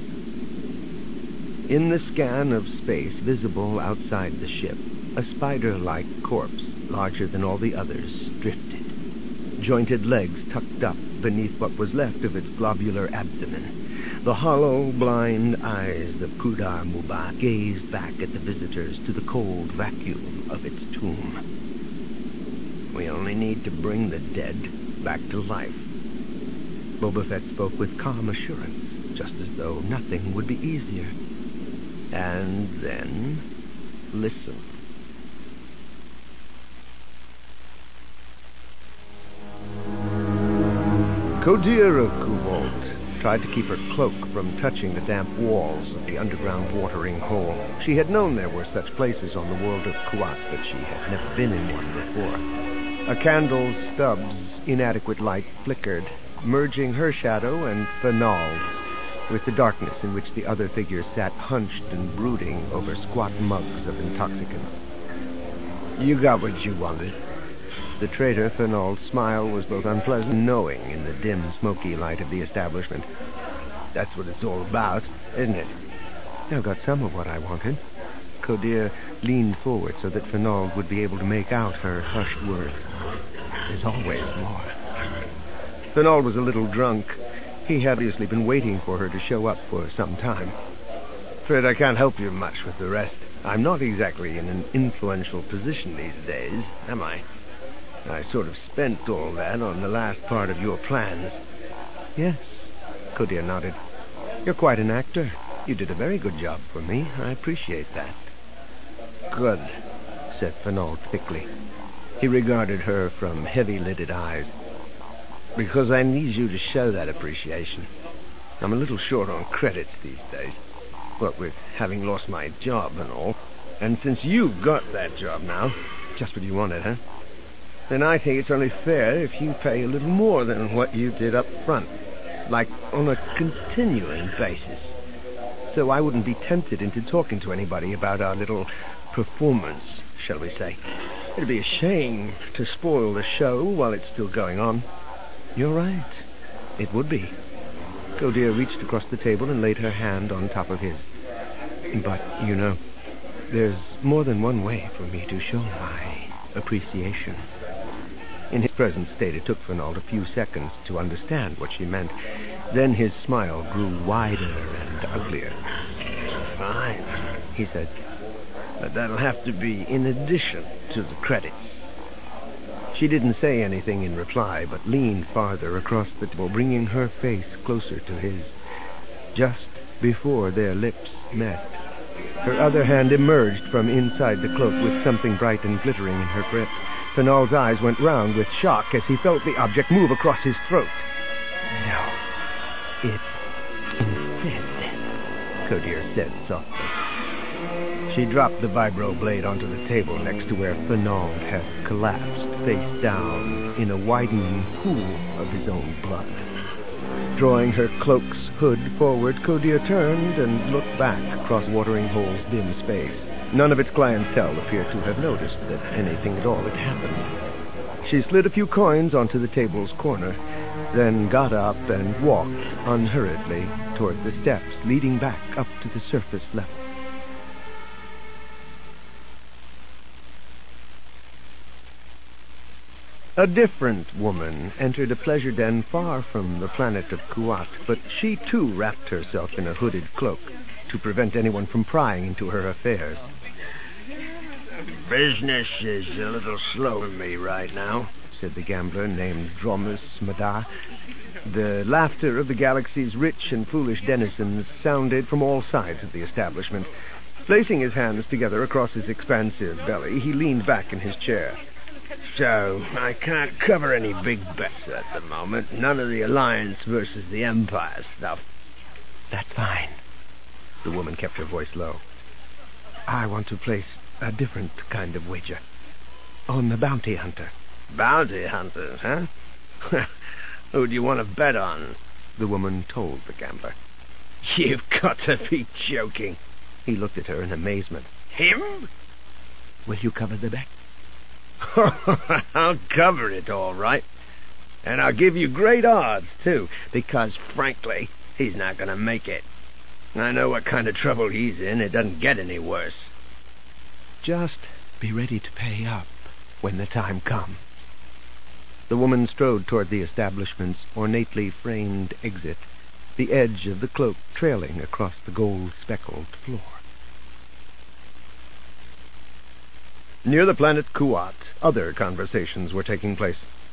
In the scan of space visible outside the ship, a spider-like corpse, larger than all the others, drifted. Jointed legs tucked up beneath what was left of its globular abdomen. The hollow, blind eyes of Kudar Mubak gazed back at the visitors to the cold vacuum of its tomb. We only need to bring the dead back to life. Boba Fett spoke with calm assurance, just as though nothing would be easier. And then, listen. Kodir of Kuvolt tried to keep her cloak from touching the damp walls of the underground watering hole. She had known there were such places on the world of Kuat, but she had never been in one before. A candle's stub's inadequate light flickered, merging her shadow and Fenal's with the darkness in which the other figures sat hunched and brooding over squat mugs of intoxicants. You got what you wanted. The traitor, Fenal's smile was both unpleasant and knowing in the dim, smoky light of the establishment. That's what it's all about, isn't it? I got some of what I wanted. Kodir leaned forward so that Fenal would be able to make out her hushed words. There's always more. Fenal was a little drunk. He had obviously been waiting for her to show up for some time. Afraid I can't help you much with the rest. I'm not exactly in an influential position these days, am I? I sort of spent all that on the last part of your plans. Yes, Kodir nodded. You're quite an actor. You did a very good job for me. I appreciate that. Good, said Fenal thickly. He regarded her from heavy-lidded eyes. Because I need you to show that appreciation. I'm a little short on credits these days, what with having lost my job and all. And since you've got that job now, just what you wanted, huh? Then I think it's only fair if you pay a little more than what you did up front, like on a continuing basis. So I wouldn't be tempted into talking to anybody about our little performance, shall we say. It'd be a shame to spoil the show while it's still going on. You're right. It would be. Kodir reached across the table and laid her hand on top of his. But, you know, there's more than one way for me to show my appreciation. In his present state, it took Fenal a few seconds to understand what she meant. Then his smile grew wider and uglier. Fine, he said. But that'll have to be in addition to the credits. She didn't say anything in reply, but leaned farther across the table, bringing her face closer to his. Just before their lips met, her other hand emerged from inside the cloak with something bright and glittering in her grip. Fenal's eyes went round with shock as he felt the object move across his throat. No, it's instead, Kodir said softly. She dropped the vibro blade onto the table next to where Fenal had collapsed, face down, in a widening pool of his own blood. Drawing her cloak's hood forward, Kodir turned and looked back across Watering Hole's dim space. None of its clientele appeared to have noticed that anything at all had happened. She slid a few coins onto the table's corner, then got up and walked unhurriedly toward the steps leading back up to the surface level. A different woman entered a pleasure den far from the planet of Kuat, but she too wrapped herself in a hooded cloak to prevent anyone from prying into her affairs. Business is a little slow with me right now, said the gambler named Dromus Mada. The laughter of the galaxy's rich and foolish denizens sounded from all sides of the establishment. Placing his hands together across his expansive belly, he leaned back in his chair. So, I can't cover any big bets at the moment. None of the Alliance versus the Empire stuff. That's fine. The woman kept her voice low. I want to place a different kind of wager. On the bounty hunter. Bounty hunters, huh? Who do you want to bet on? The woman told the gambler. You've got to be joking. He looked at her in amazement. Him? Will you cover the bet? I'll cover it, all right. And I'll give you great odds, too, because, frankly, he's not going to make it. I know what kind of trouble he's in. It doesn't get any worse. Just be ready to pay up when the time comes. The woman strode toward the establishment's ornately framed exit, the edge of the cloak trailing across the gold-speckled floor. Near the planet Kuat, other conversations were taking place.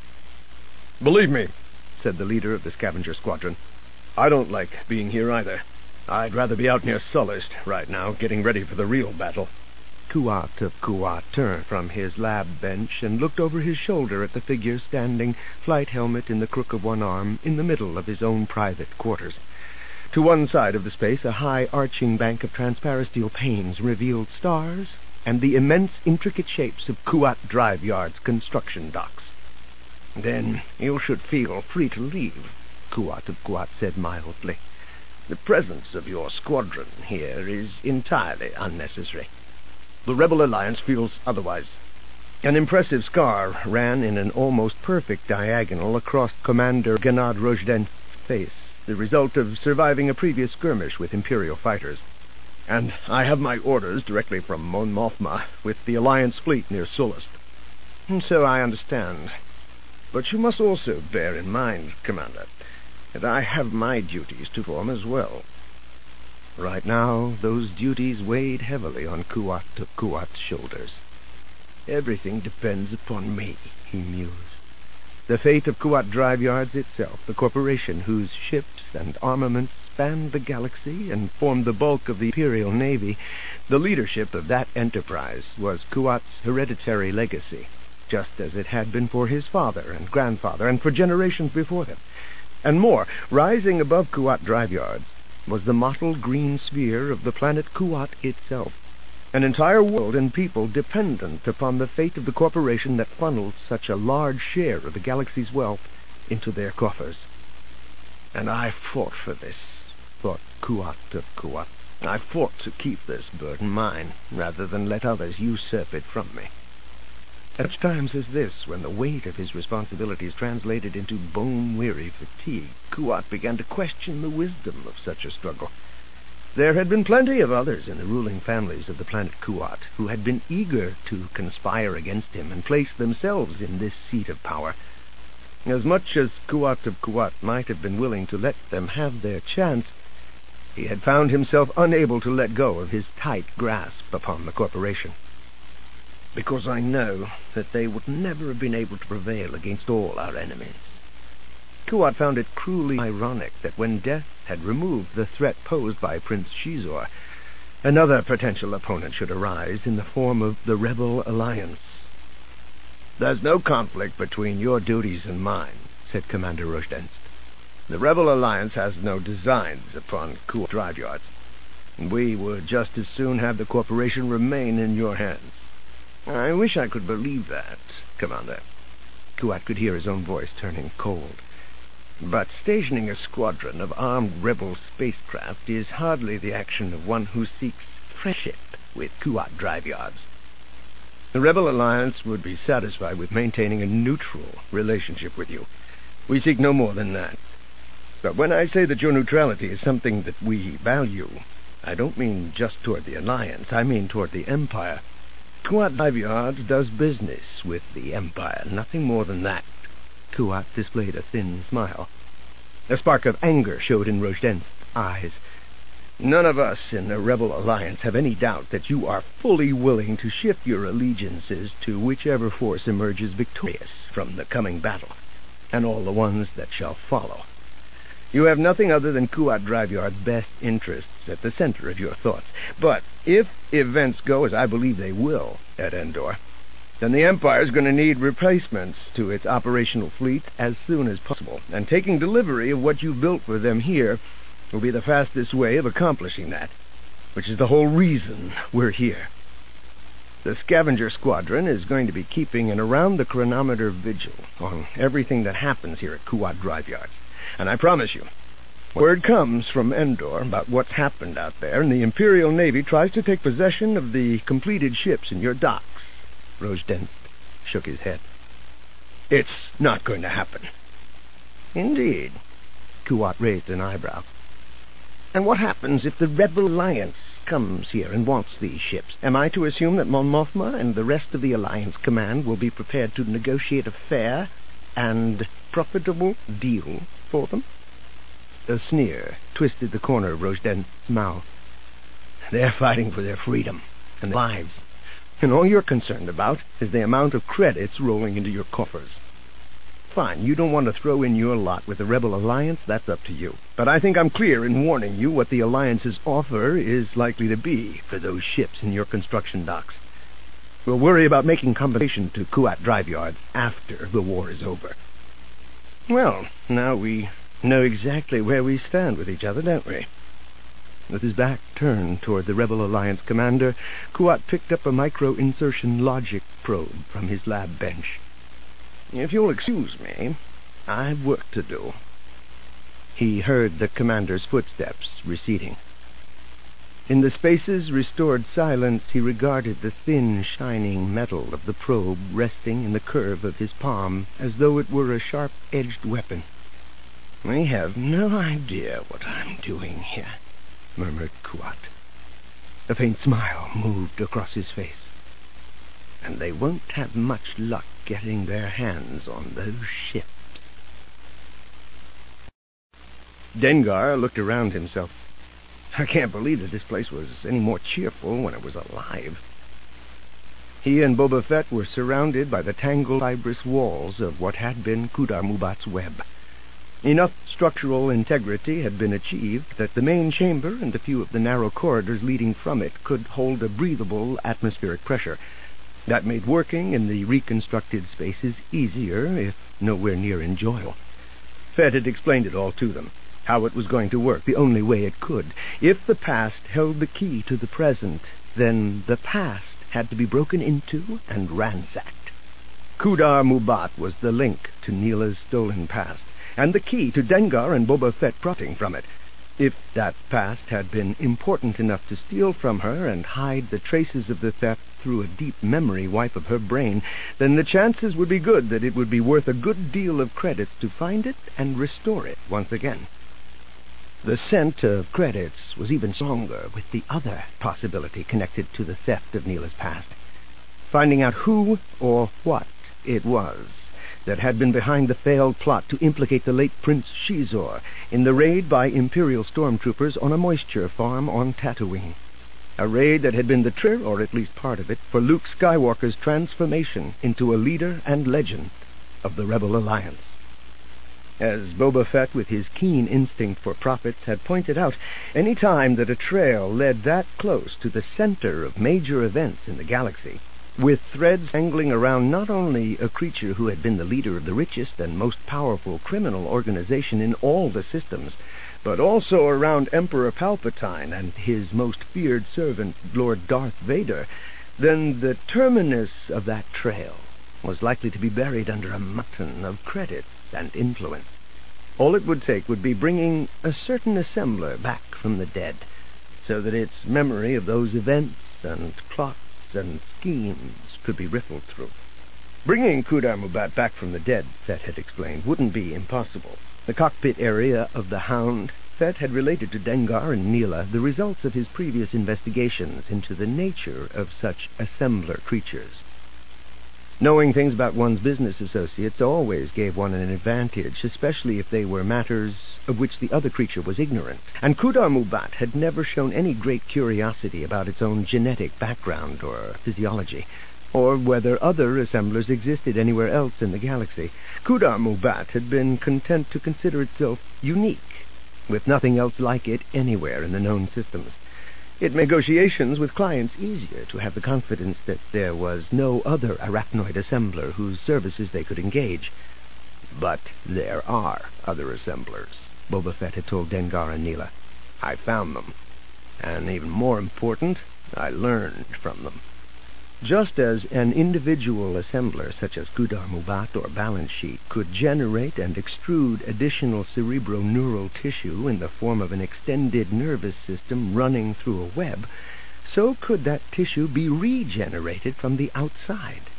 "Believe me," said the leader of the scavenger squadron, "I don't like being here either. I'd rather be out near Sullust right now, getting ready for the real battle." Kuat of Kuat turned from his lab bench and looked over his shoulder at the figure standing, flight helmet in the crook of one arm, in the middle of his own private quarters. To one side of the space, a high arching bank of transparent steel panes revealed stars and the immense intricate shapes of Kuat Drive Yard's construction docks. "Then you should feel free to leave," Kuat of Kuat said mildly. "The presence of your squadron here is entirely unnecessary. The Rebel Alliance feels otherwise." An impressive scar ran in an almost perfect diagonal across Commander Gennad Rozhdent's face, the result of surviving a previous skirmish with Imperial fighters. "And I have my orders directly from Mon Mothma with the Alliance fleet near Sullust." "So I understand. But you must also bear in mind, Commander, that I have my duties to perform as well." Right now, those duties weighed heavily on Kuat of Kuat's shoulders. "Everything depends upon me," he mused. The fate of Kuat Drive Yards itself, the corporation whose ships and armaments spanned the galaxy and formed the bulk of the Imperial Navy, the leadership of that enterprise was Kuat's hereditary legacy, just as it had been for his father and grandfather and for generations before them. And more, rising above Kuat Drive Yards was the mottled green sphere of the planet Kuat itself, an entire world and people dependent upon the fate of the corporation that funneled such a large share of the galaxy's wealth into their coffers. "And I fought for this," thought Kuat of Kuat. "I fought to keep this burden mine, rather than let others usurp it from me." At such times as this, when the weight of his responsibilities translated into bone-weary fatigue, Kuat began to question the wisdom of such a struggle. There had been plenty of others in the ruling families of the planet Kuat who had been eager to conspire against him and place themselves in this seat of power. As much as Kuat of Kuat might have been willing to let them have their chance, he had found himself unable to let go of his tight grasp upon the corporation. "Because I know that they would never have been able to prevail against all our enemies." Kuat found it cruelly ironic that when death had removed the threat posed by Prince Shizor, another potential opponent should arise in the form of the Rebel Alliance. "There's no conflict between your duties and mine," said Commander Rozhdent. "The Rebel Alliance has no designs upon Kuat Drive Yards. We would just as soon have the corporation remain in your hands." "I wish I could believe that, Commander." Kuat could hear his own voice turning cold. "But stationing a squadron of armed rebel spacecraft is hardly the action of one who seeks friendship with Kuat Drive Yards. The Rebel Alliance would be satisfied with maintaining a neutral relationship with you. We seek no more than that. But when I say that your neutrality is something that we value, I don't mean just toward the Alliance. I mean toward the Empire. Kuat Drive Yards does business with the Empire, nothing more than that." Kuat displayed a thin smile. A spark of anger showed in Rozhdent's eyes. "None of us in the Rebel Alliance have any doubt that you are fully willing to shift your allegiances to whichever force emerges victorious from the coming battle, and all the ones that shall follow. You have nothing other than Kuat Drive Yard's best interests at the center of your thoughts. But if events go as I believe they will at Endor, then the Empire is going to need replacements to its operational fleet as soon as possible, and taking delivery of what you've built for them here will be the fastest way of accomplishing that, which is the whole reason we're here. The scavenger squadron is going to be keeping an around-the-chronometer vigil on everything that happens here at Kuat Drive Yards. And I promise you, word comes from Endor about what's happened out there, and the Imperial Navy tries to take possession of the completed ships in your docks." Rozhdent shook his head. "It's not going to happen," Indeed. Kuat raised an eyebrow. And what happens if the Rebel Alliance comes here and wants these ships? Am I to assume that Mon Mothma and the rest of the Alliance command will be prepared to negotiate a fair and profitable deal for them? A sneer twisted the corner of Rojden's mouth. They're fighting for their freedom and their lives, and all you're concerned about is the amount of credits rolling into your coffers. Fine, you don't want to throw in your lot with the Rebel Alliance, that's up to you. But I think I'm clear in warning you what the Alliance's offer is likely to be for those ships in your construction docks. We'll worry about making compensation to Kuat Drive Yard after the war is over. Well, now we know exactly where we stand with each other, don't we? With his back turned toward the Rebel Alliance commander, Kuat picked up a micro-insertion logic probe from his lab bench. If you'll excuse me, I've work to do. He heard the commander's footsteps receding. In the space's restored silence, he regarded the thin, shining metal of the probe resting in the curve of his palm as though it were a sharp-edged weapon. I have no idea what I'm doing here, murmured Kuat. A faint smile moved across his face. And they won't have much luck getting their hands on those ships. Dengar looked around himself. I can't believe that this place was any more cheerful when it was alive. He and Boba Fett were surrounded by the tangled fibrous walls of what had been Khudar Mubat's web. Enough structural integrity had been achieved that the main chamber and a few of the narrow corridors leading from it could hold a breathable atmospheric pressure. That made working in the reconstructed spaces easier, if nowhere near enjoyable. Fett had explained it all to them, how it was going to work, the only way it could. If the past held the key to the present, then the past had to be broken into and ransacked. Khudar Mubat was the link to Neela's stolen past, and the key to Dengar and Boba Fett profiting from it. If that past had been important enough to steal from her and hide the traces of the theft through a deep memory wipe of her brain, then the chances would be good that it would be worth a good deal of credits to find it and restore it once again. The scent of credits was even stronger with the other possibility connected to the theft of Neela's past. Finding out who or what it was that had been behind the failed plot to implicate the late Prince Shizor in the raid by Imperial stormtroopers on a moisture farm on Tatooine. A raid that had been the trigger, or at least part of it, for Luke Skywalker's transformation into a leader and legend of the Rebel Alliance. As Boba Fett, with his keen instinct for profits, had pointed out, any time that a trail led that close to the center of major events in the galaxy, with threads angling around not only a creature who had been the leader of the richest and most powerful criminal organization in all the systems, but also around Emperor Palpatine and his most feared servant, Lord Darth Vader, then the terminus of that trail was likely to be buried under a mountain of credits and influence. All it would take would be bringing a certain assembler back from the dead, so that its memory of those events and plots and schemes could be riffled through. Bringing Khudar Mubat back from the dead, Fett had explained, wouldn't be impossible. The cockpit area of the Hound, Fett had related to Dengar and Neela the results of his previous investigations into the nature of such assembler creatures. Knowing things about one's business associates always gave one an advantage, especially if they were matters of which the other creature was ignorant. And Khudar Mubat had never shown any great curiosity about its own genetic background or physiology, or whether other assemblers existed anywhere else in the galaxy. Khudar Mubat had been content to consider itself unique, with nothing else like it anywhere in the known systems. It made negotiations with clients easier to have the confidence that there was no other arachnoid assembler whose services they could engage. But there are other assemblers, Boba Fett had told Dengar and Neela. I found them. And even more important, I learned from them. Just as an individual assembler such as Khudar Mubat or Balance Sheet could generate and extrude additional cerebroneural tissue in the form of an extended nervous system running through a web, so could that tissue be regenerated from the outside.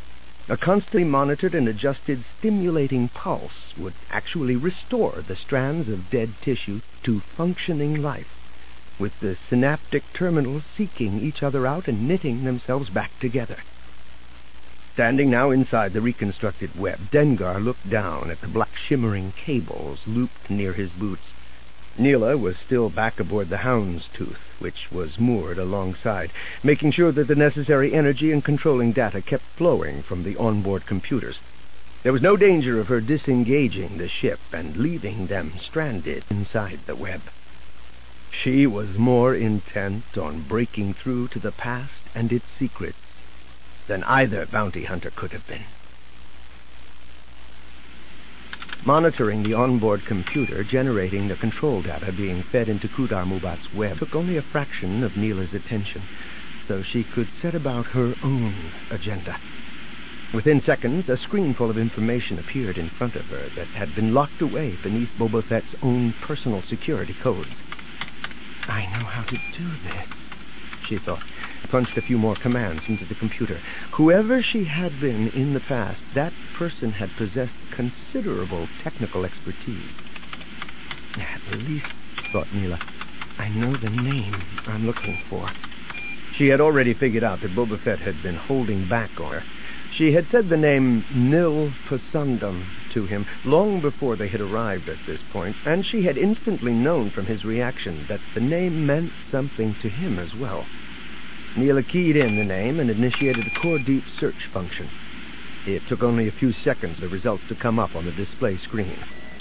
A constantly monitored and adjusted stimulating pulse would actually restore the strands of dead tissue to functioning life, with the synaptic terminals seeking each other out and knitting themselves back together. Standing now inside the reconstructed web, Dengar looked down at the black shimmering cables looped near his boots. Neela was still back aboard the Houndstooth, which was moored alongside, making sure that the necessary energy and controlling data kept flowing from the onboard computers. There was no danger of her disengaging the ship and leaving them stranded inside the web. She was more intent on breaking through to the past and its secrets than either bounty hunter could have been. Monitoring the onboard computer generating the control data being fed into Khudar Mubat's web took only a fraction of Neela's attention, so she could set about her own agenda. Within seconds, a screen full of information appeared in front of her that had been locked away beneath Boba Fett's own personal security codes. I know how to do this, she thought, punched a few more commands into the computer. Whoever she had been in the past, that person had possessed considerable technical expertise. At least, thought Neela, I know the name I'm looking for. She had already figured out that Boba Fett had been holding back on her. She had said the name Nil Pasundum to him long before they had arrived at this point, and she had instantly known from his reaction that the name meant something to him as well. Neela keyed in the name and initiated a core deep search function. It took only a few seconds for the results to come up on the display screen.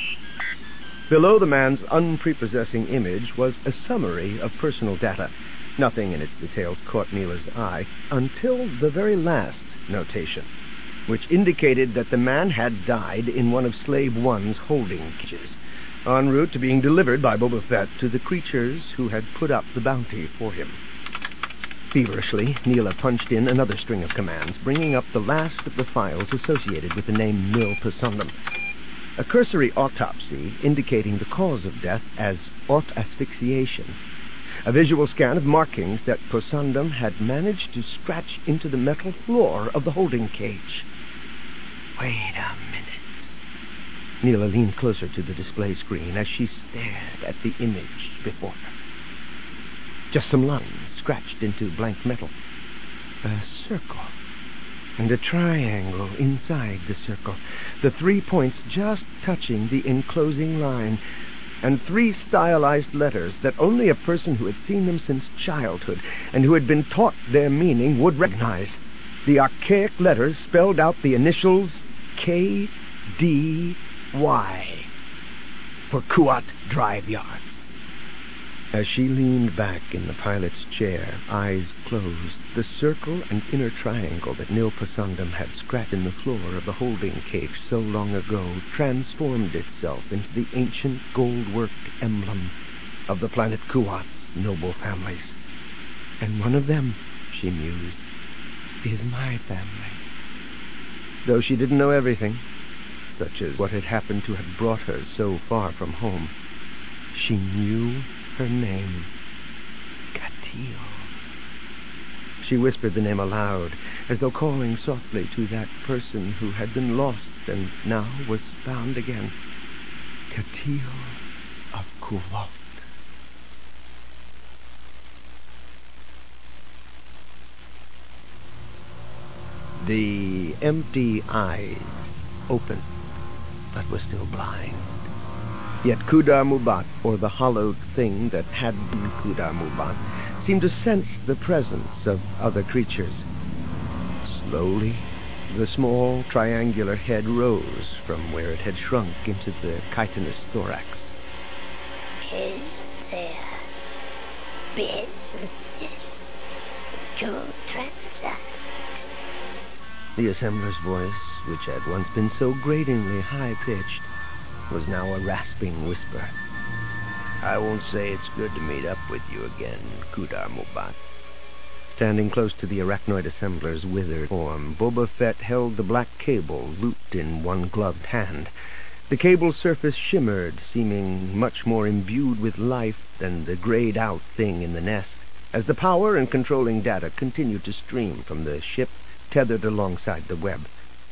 Below the man's unprepossessing image was a summary of personal data. Nothing in its details caught Neela's eye until the very last notation, which indicated that the man had died in one of Slave One's holding cages, en route to being delivered by Boba Fett to the creatures who had put up the bounty for him. Feverishly, Neela punched in another string of commands, bringing up the last of the files associated with the name Nil Pasundum. A cursory autopsy indicating the cause of death as asphyxiation. A visual scan of markings that Pasundum had managed to scratch into the metal floor of the holding cage. Wait a minute. Neela leaned closer to the display screen as she stared at the image before her. Just some lines scratched into blank metal. A circle and a triangle inside the circle, the 3 points just touching the enclosing line, and 3 stylized letters that only a person who had seen them since childhood and who had been taught their meaning would recognize. The archaic letters spelled out the initials KDY for Kuat Drive Yard. As she leaned back in the pilot's chair, eyes closed, the circle and inner triangle that Nil Pasundum had scratched in the floor of the holding cage so long ago transformed itself into the ancient gold-worked emblem of the planet Kuat's noble families. And one of them, she mused, is my family. Though she didn't know everything, such as what had happened to have brought her so far from home, she knew her name, Katil. She whispered the name aloud, as though calling softly to that person who had been lost and now was found again. Katil of Kuvalt. The empty eyes opened, but were still blind. Yet Khudar Mubat, or the hollowed thing that had been Khudar Mubat, seemed to sense the presence of other creatures. Slowly, the small triangular head rose from where it had shrunk into the chitinous thorax. Is there business to transact? The assembler's voice, which had once been so gratingly high-pitched, was now a rasping whisper. I won't say it's good to meet up with you again, Khudar Mubat. Standing close to the arachnoid assembler's withered form, Boba Fett held the black cable looped in one gloved hand. The cable's surface shimmered, seeming much more imbued with life than the grayed-out thing in the nest, as the power and controlling data continued to stream from the ship tethered alongside the web.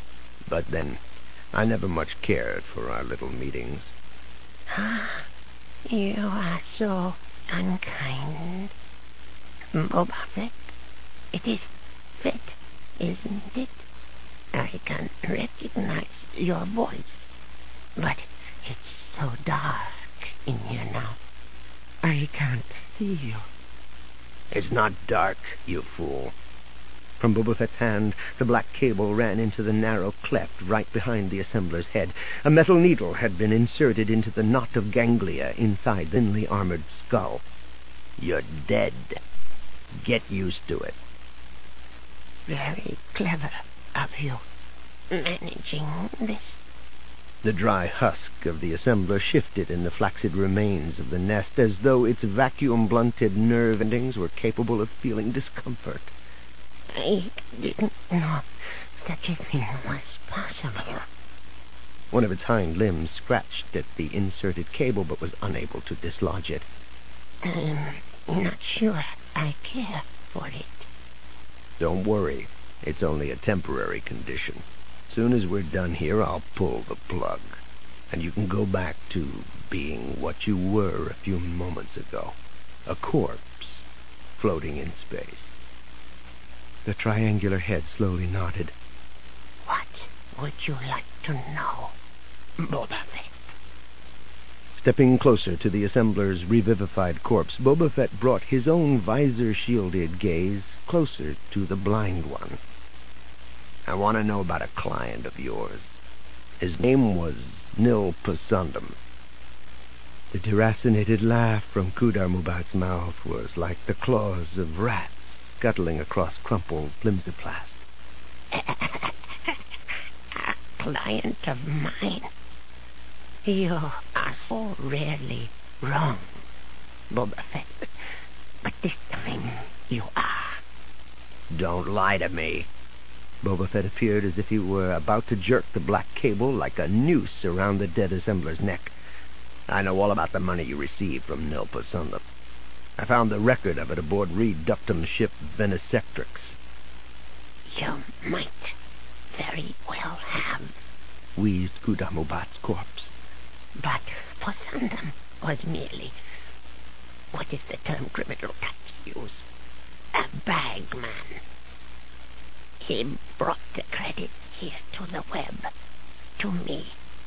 But then, I never much cared for our little meetings. Ah, you are so unkind. Boba Fett, it is Fett, isn't it? I can recognize your voice, but it's so dark in here now. I can't see you. It's not dark, you fool. From Boba Fett's hand, the black cable ran into the narrow cleft right behind the assembler's head. A metal needle had been inserted into the knot of ganglia inside the thinly armored skull. You're dead. Get used to it. Very clever of you, managing this. The dry husk of the assembler shifted in the flaccid remains of the nest, as though its vacuum-blunted nerve endings were capable of feeling discomfort. I didn't know such a thing was possible. One of its hind limbs scratched at the inserted cable, but was unable to dislodge it. I'm not sure I care for it. Don't worry. It's only a temporary condition. Soon as we're done here, I'll pull the plug. And you can go back to being what you were a few moments ago. A corpse floating in space. The triangular head slowly nodded. What would you like to know, Boba Fett? Stepping closer to the assembler's revivified corpse, Boba Fett brought his own visor-shielded gaze closer to the blind one. I want to know about a client of yours. His name was Nil Pasundum. The deracinated laugh from Kudar Mubat's mouth was like the claws of rats scuttling across crumpled flimsiplast. A client of mine. You are so rarely wrong, Boba Fett. But this time you are. Don't lie to me. Boba Fett appeared as if he were about to jerk the black cable like a noose around the dead assembler's neck. I know all about the money you received from Nil Pasundum. I found the record of it aboard Reed Duptum's ship Venisectrix. You might very well have, wheezed Kudar Mubat's corpse. But Pasundum was merely, what is the term criminal types use? A bagman. He brought the credit here to the web, to me,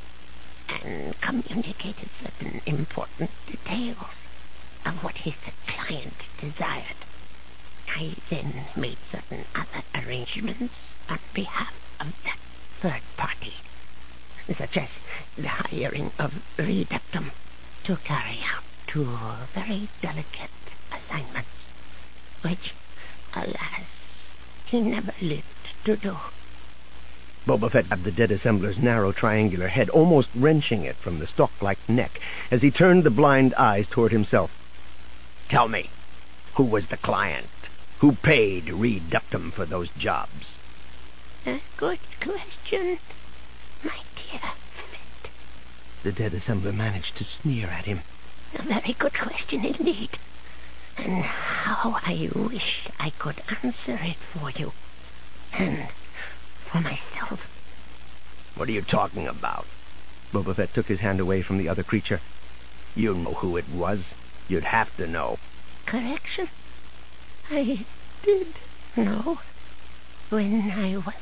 and communicated certain important details of what his client desired. I then made certain other arrangements on behalf of that third party, such as the hiring of Reed Duptum to carry out two very delicate assignments, which, alas, he never lived to do. Boba Fett grabbed the dead assembler's narrow triangular head, almost wrenching it from the stalk-like neck, as he turned the blind eyes toward himself. Tell me, who was the client? Who paid Reed Duptum for those jobs? A good question, my dear Fett. The dead assembler managed to sneer at him. A very good question indeed. And how I wish I could answer it for you. And for myself. What are you talking about? Boba Fett took his hand away from the other creature. You know who it was. You'd have to know. Correction. I did know when I was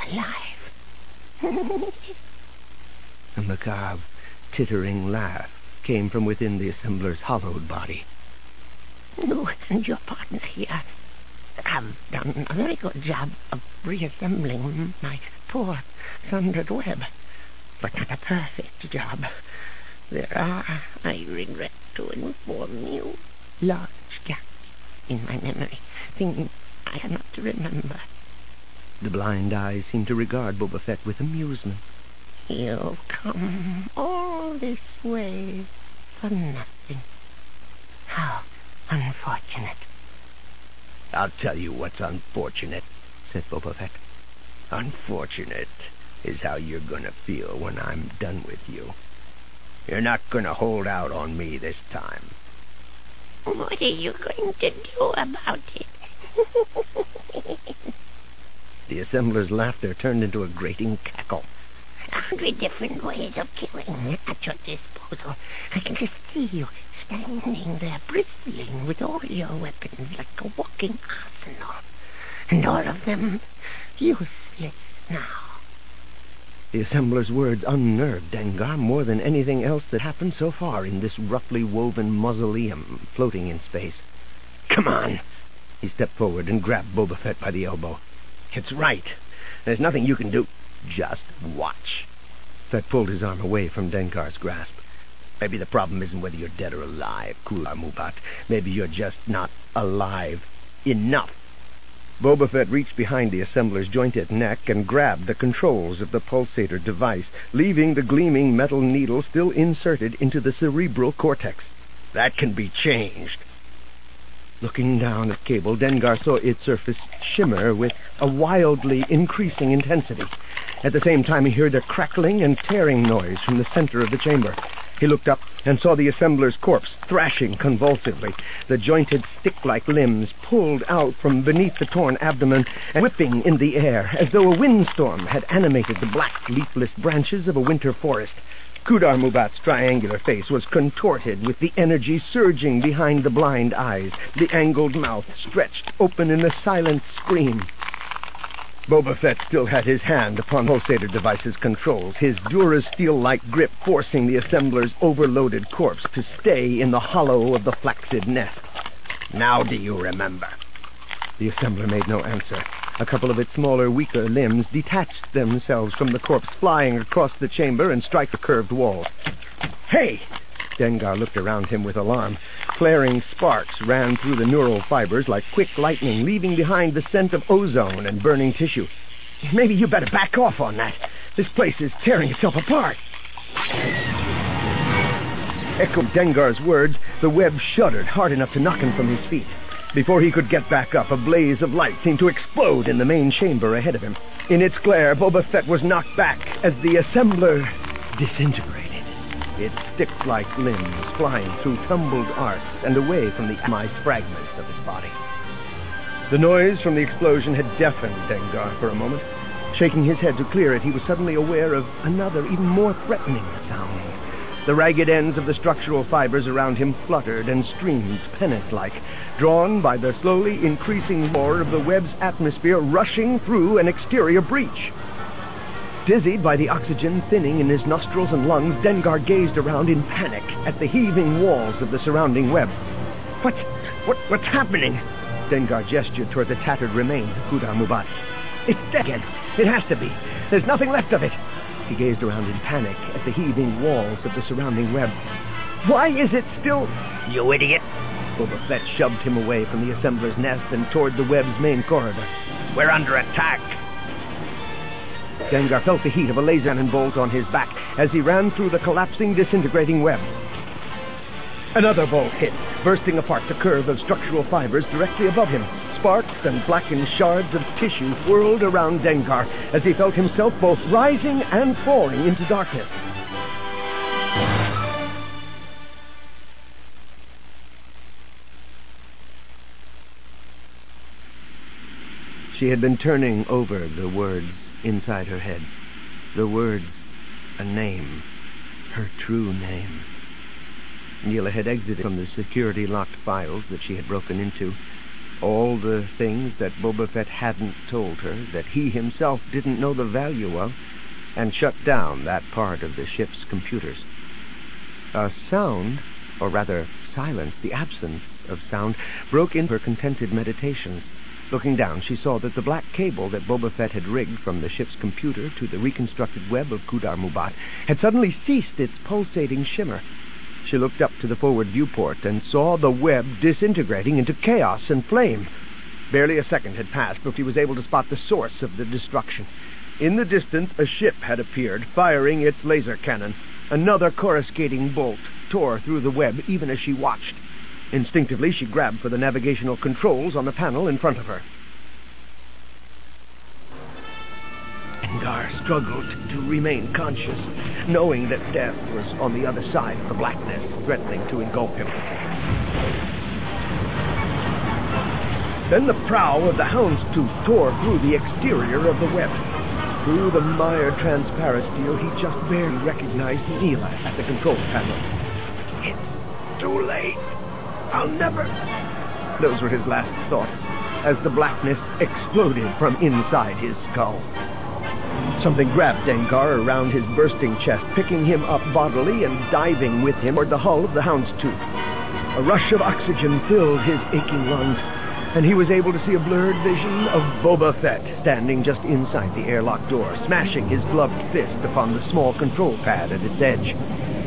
alive. A macabre, tittering laugh came from within the assembler's hollowed body. You and your partner here have done a very good job of reassembling my poor sundered web, but not a perfect job. There are, I regret to inform you, large gaps in my memory, things I cannot remember. The blind eyes seemed to regard Boba Fett with amusement. You've come all this way for nothing. How unfortunate. I'll tell you what's unfortunate, said Boba Fett. Unfortunate is how you're gonna feel when I'm done with you. You're not gonna hold out on me this time. What are you going to do about it? The assembler's laughter turned into a grating cackle. 100 different ways of killing at your disposal. I can just see you standing there bristling with all your weapons like a walking arsenal. And all of them useless now. The assembler's words unnerved Dengar more than anything else that happened so far in this roughly woven mausoleum floating in space. Come on! He stepped forward and grabbed Boba Fett by the elbow. It's right. There's nothing you can do. Just watch. Fett pulled his arm away from Dengar's grasp. Maybe the problem isn't whether you're dead or alive, Khudar Mubat. Maybe you're just not alive enough. Boba Fett reached behind the assembler's jointed neck and grabbed the controls of the pulsator device, leaving the gleaming metal needle still inserted into the cerebral cortex. That can be changed. Looking down at the cable, Dengar saw its surface shimmer with a wildly increasing intensity. At the same time, he heard a crackling and tearing noise from the center of the chamber. He looked up and saw the assembler's corpse thrashing convulsively, the jointed stick-like limbs pulled out from beneath the torn abdomen and whipping in the air as though a windstorm had animated the black, leafless branches of a winter forest. Khudar Mubat's triangular face was contorted with the energy surging behind the blind eyes, the angled mouth stretched open in a silent scream. Boba Fett still had his hand upon pulsator device's controls, his Durasteel-like grip forcing the assembler's overloaded corpse to stay in the hollow of the flaccid nest. Now do you remember? The assembler made no answer. A couple of its smaller, weaker limbs detached themselves from the corpse, flying across the chamber and strike the curved walls. Hey! Dengar looked around him with alarm. Flaring sparks ran through the neural fibers like quick lightning, leaving behind the scent of ozone and burning tissue. Maybe you better back off on that. This place is tearing itself apart. Echoed Dengar's words, the web shuddered hard enough to knock him from his feet. Before he could get back up, a blaze of light seemed to explode in the main chamber ahead of him. In its glare, Boba Fett was knocked back as the assembler disintegrated, its stick-like limbs flying through tumbled arcs and away from the atomized fragments of his body. The noise from the explosion had deafened Dengar for a moment. Shaking his head to clear it, he was suddenly aware of another, even more threatening sound. The ragged ends of the structural fibers around him fluttered and streamed pennant-like, drawn by the slowly increasing roar of the web's atmosphere rushing through an exterior breach. Dizzied by the oxygen thinning in his nostrils and lungs, Dengar gazed around in panic at the heaving walls of the surrounding web. What's happening? Dengar gestured toward the tattered remains of Khudar Mubat. It's dead again. It has to be. There's nothing left of it. He gazed around in panic at the heaving walls of the surrounding web. Why is it still... You idiot! Boba Fett shoved him away from the assembler's nest and toward the web's main corridor. We're under attack! Dengar felt the heat of a laser cannon bolt on his back as he ran through the collapsing, disintegrating web. Another bolt hit, bursting apart the curve of structural fibers directly above him. Sparks and blackened shards of tissue whirled around Dengar as he felt himself both rising and falling into darkness. She had been turning over the words inside her head. The words, a name, her true name. Neela had exited from the security-locked files that she had broken into. All the things that Boba Fett hadn't told her, that he himself didn't know the value of, and shut down that part of the ship's computers. A sound, or rather silence, the absence of sound, broke into her contented meditations. Looking down, she saw that the black cable that Boba Fett had rigged from the ship's computer to the reconstructed web of Khudar Mubat had suddenly ceased its pulsating shimmer. She looked up to the forward viewport and saw the web disintegrating into chaos and flame. Barely a second had passed before she was able to spot the source of the destruction. In the distance, a ship had appeared, firing its laser cannon. Another coruscating bolt tore through the web even as she watched. Instinctively, she grabbed for the navigational controls on the panel in front of her. Dengar struggled to remain conscious, knowing that death was on the other side of the blackness, threatening to engulf him. Then the prow of the houndstooth tore through the exterior of the web. Through the mired transparent steel, he just barely recognized Neela at the control panel. It's too late. I'll never... Those were his last thoughts, as the blackness exploded from inside his skull. Something grabbed Dengar around his bursting chest, picking him up bodily and diving with him toward the hull of the houndstooth. A rush of oxygen filled his aching lungs, and he was able to see a blurred vision of Boba Fett standing just inside the airlock door, smashing his gloved fist upon the small control pad at its edge.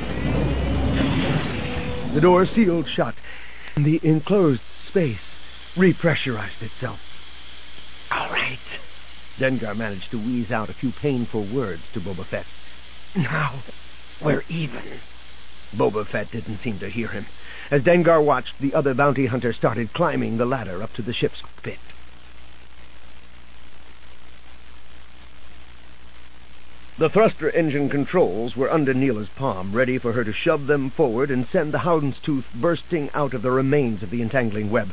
The door sealed shut, and the enclosed space repressurized itself. All right. Dengar managed to wheeze out a few painful words to Boba Fett. Now, we're even. Boba Fett didn't seem to hear him, as Dengar watched the other bounty hunter started climbing the ladder up to the ship's cockpit. The thruster engine controls were under Neela's palm, ready for her to shove them forward and send the houndstooth bursting out of the remains of the entangling web.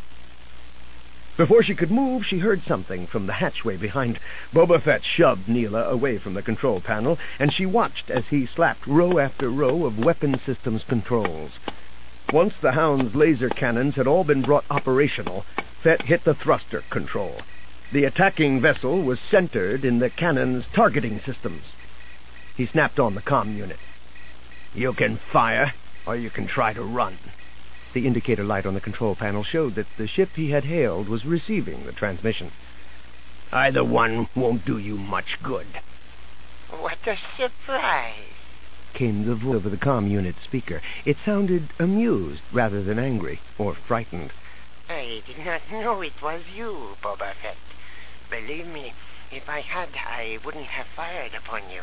Before she could move, she heard something from the hatchway behind. Boba Fett shoved Neela away from the control panel, and she watched as he slapped row after row of weapon systems controls. Once the Hound's laser cannons had all been brought operational, Fett hit the thruster control. The attacking vessel was centered in the cannon's targeting systems. He snapped on the comm unit. You can fire, or you can try to run. The indicator light on the control panel showed that the ship he had hailed was receiving the transmission. Either one won't do you much good. What a surprise, came the voice over the comm unit speaker. It sounded amused rather than angry or frightened. I did not know it was you, Boba Fett. Believe me, if I had, I wouldn't have fired upon you.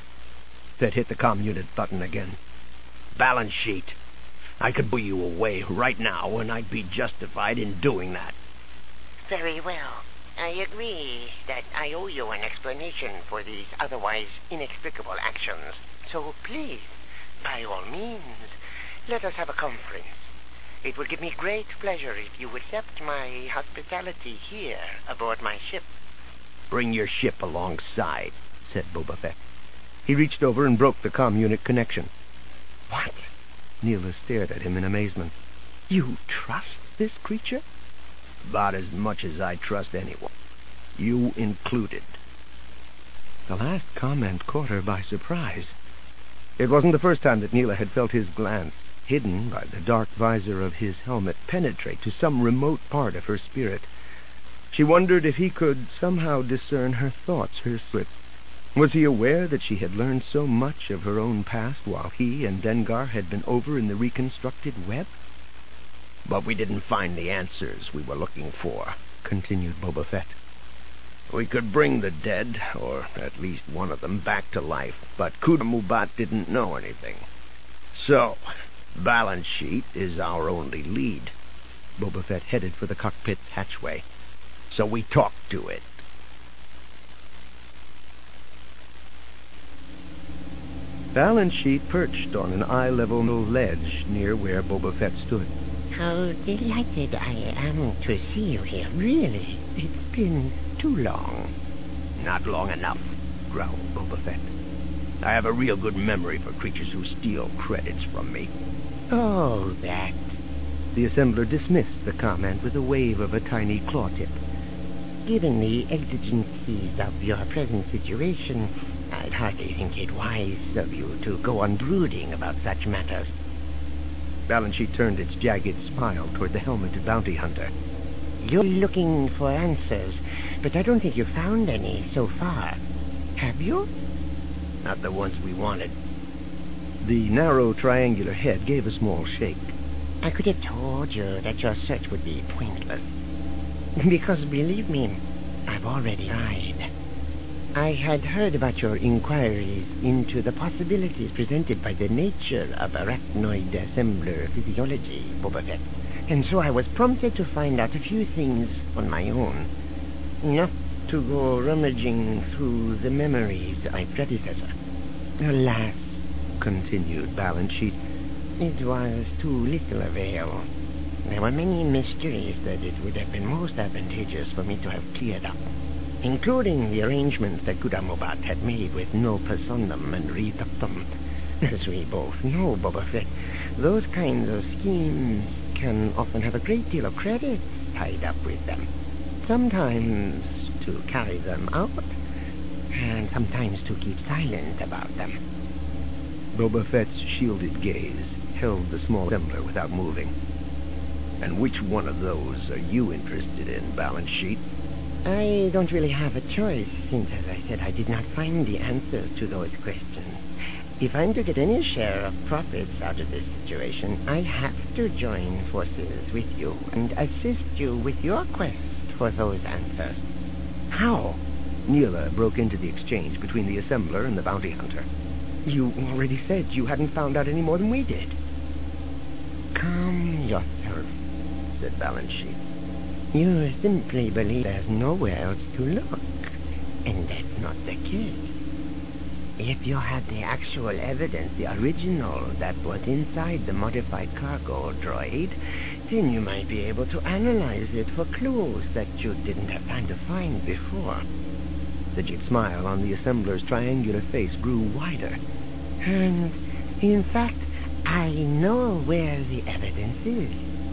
Fett hit the comm unit button again. Balance sheet. I could blow you away right now, and I'd be justified in doing that. Very well. I agree that I owe you an explanation for these otherwise inexplicable actions. So please, by all means, let us have a conference. It would give me great pleasure if you would accept my hospitality here aboard my ship. Bring your ship alongside, said Boba Fett. He reached over and broke the comm unit connection. What? Neela stared at him in amazement. You trust this creature? About as much as I trust anyone. You included. The last comment caught her by surprise. It wasn't the first time that Neela had felt his glance, hidden by the dark visor of his helmet, penetrate to some remote part of her spirit. She wondered if he could somehow discern her thoughts, her secrets. Was he aware that she had learned so much of her own past while he and Dengar had been over in the reconstructed web? But we didn't find the answers we were looking for, continued Boba Fett. We could bring the dead, or at least one of them, back to life, but Kuda Mubat didn't know anything. So, balance sheet is our only lead. Boba Fett headed for the cockpit's hatchway. So we talked to it. Balance sheet perched on an eye-level ledge near where Boba Fett stood. How delighted I am to see you here. Really, it's been too long. Not long enough, growled Boba Fett. I have a real good memory for creatures who steal credits from me. Oh, that. The assembler dismissed the comment with a wave of a tiny claw tip. Given the exigencies of your present situation, I'd hardly think it wise of you to go on brooding about such matters. Balance sheet turned its jagged smile toward the helmeted bounty hunter. You're looking for answers, but I don't think you've found any so far. Have you? Not the ones we wanted. The narrow triangular head gave a small shake. I could have told you that your search would be pointless. Because, believe me, I've already tried. I had heard about your inquiries into the possibilities presented by the nature of arachnoid assembler physiology, Boba Fett, and so I was prompted to find out a few things on my own. Enough to go rummaging through the memories of my predecessor. Alas, continued Balance Sheet, it was to little avail. There were many mysteries that it would have been most advantageous for me to have cleared up, including the arrangements that Gudamobat had made with No Personnum and Reduptum. As we both know, Boba Fett, those kinds of schemes can often have a great deal of credit tied up with them. Sometimes to carry them out, and sometimes to keep silent about them. Boba Fett's shielded gaze held the small assembler without moving. And which one of those are you interested in, balance sheet? I don't really have a choice, since, as I said, I did not find the answers to those questions. If I'm to get any share of profits out of this situation, I have to join forces with you and assist you with your quest for those answers. How? Neela broke into the exchange between the assembler and the bounty hunter. You already said you hadn't found out any more than we did. Calm yourself, said Balance Sheet. You simply believe there's nowhere else to look, and that's not the case. If you had the actual evidence, the original that was inside the modified cargo droid, then you might be able to analyze it for clues that you didn't have time to find before. The deep smile on the assembler's triangular face grew wider. And, in fact, I know where the evidence is.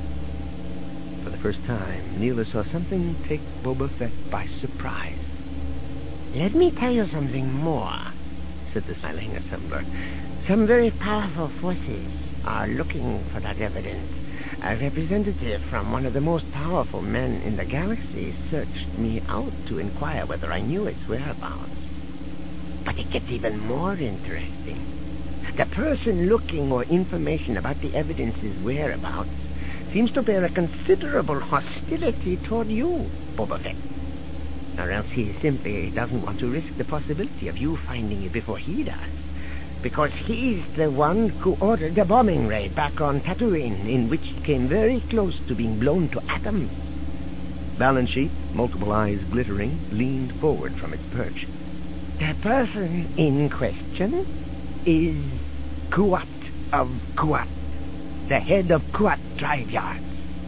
For the first time, Neela saw something take Boba Fett by surprise. Let me tell you something more, said the smiling assembler. Some very powerful forces are looking for that evidence. A representative from one of the most powerful men in the galaxy searched me out to inquire whether I knew its whereabouts. But it gets even more interesting. The person looking for information about the evidence's whereabouts seems to bear a considerable hostility toward you, Boba Fett. Or else he simply doesn't want to risk the possibility of you finding it before he does. Because he's the one who ordered the bombing raid back on Tatooine, in which it came very close to being blown to atoms. Balance Sheet, multiple eyes glittering, leaned forward from its perch. The person in question is Kuat of Kuat, the head of Kuat Drive Yards.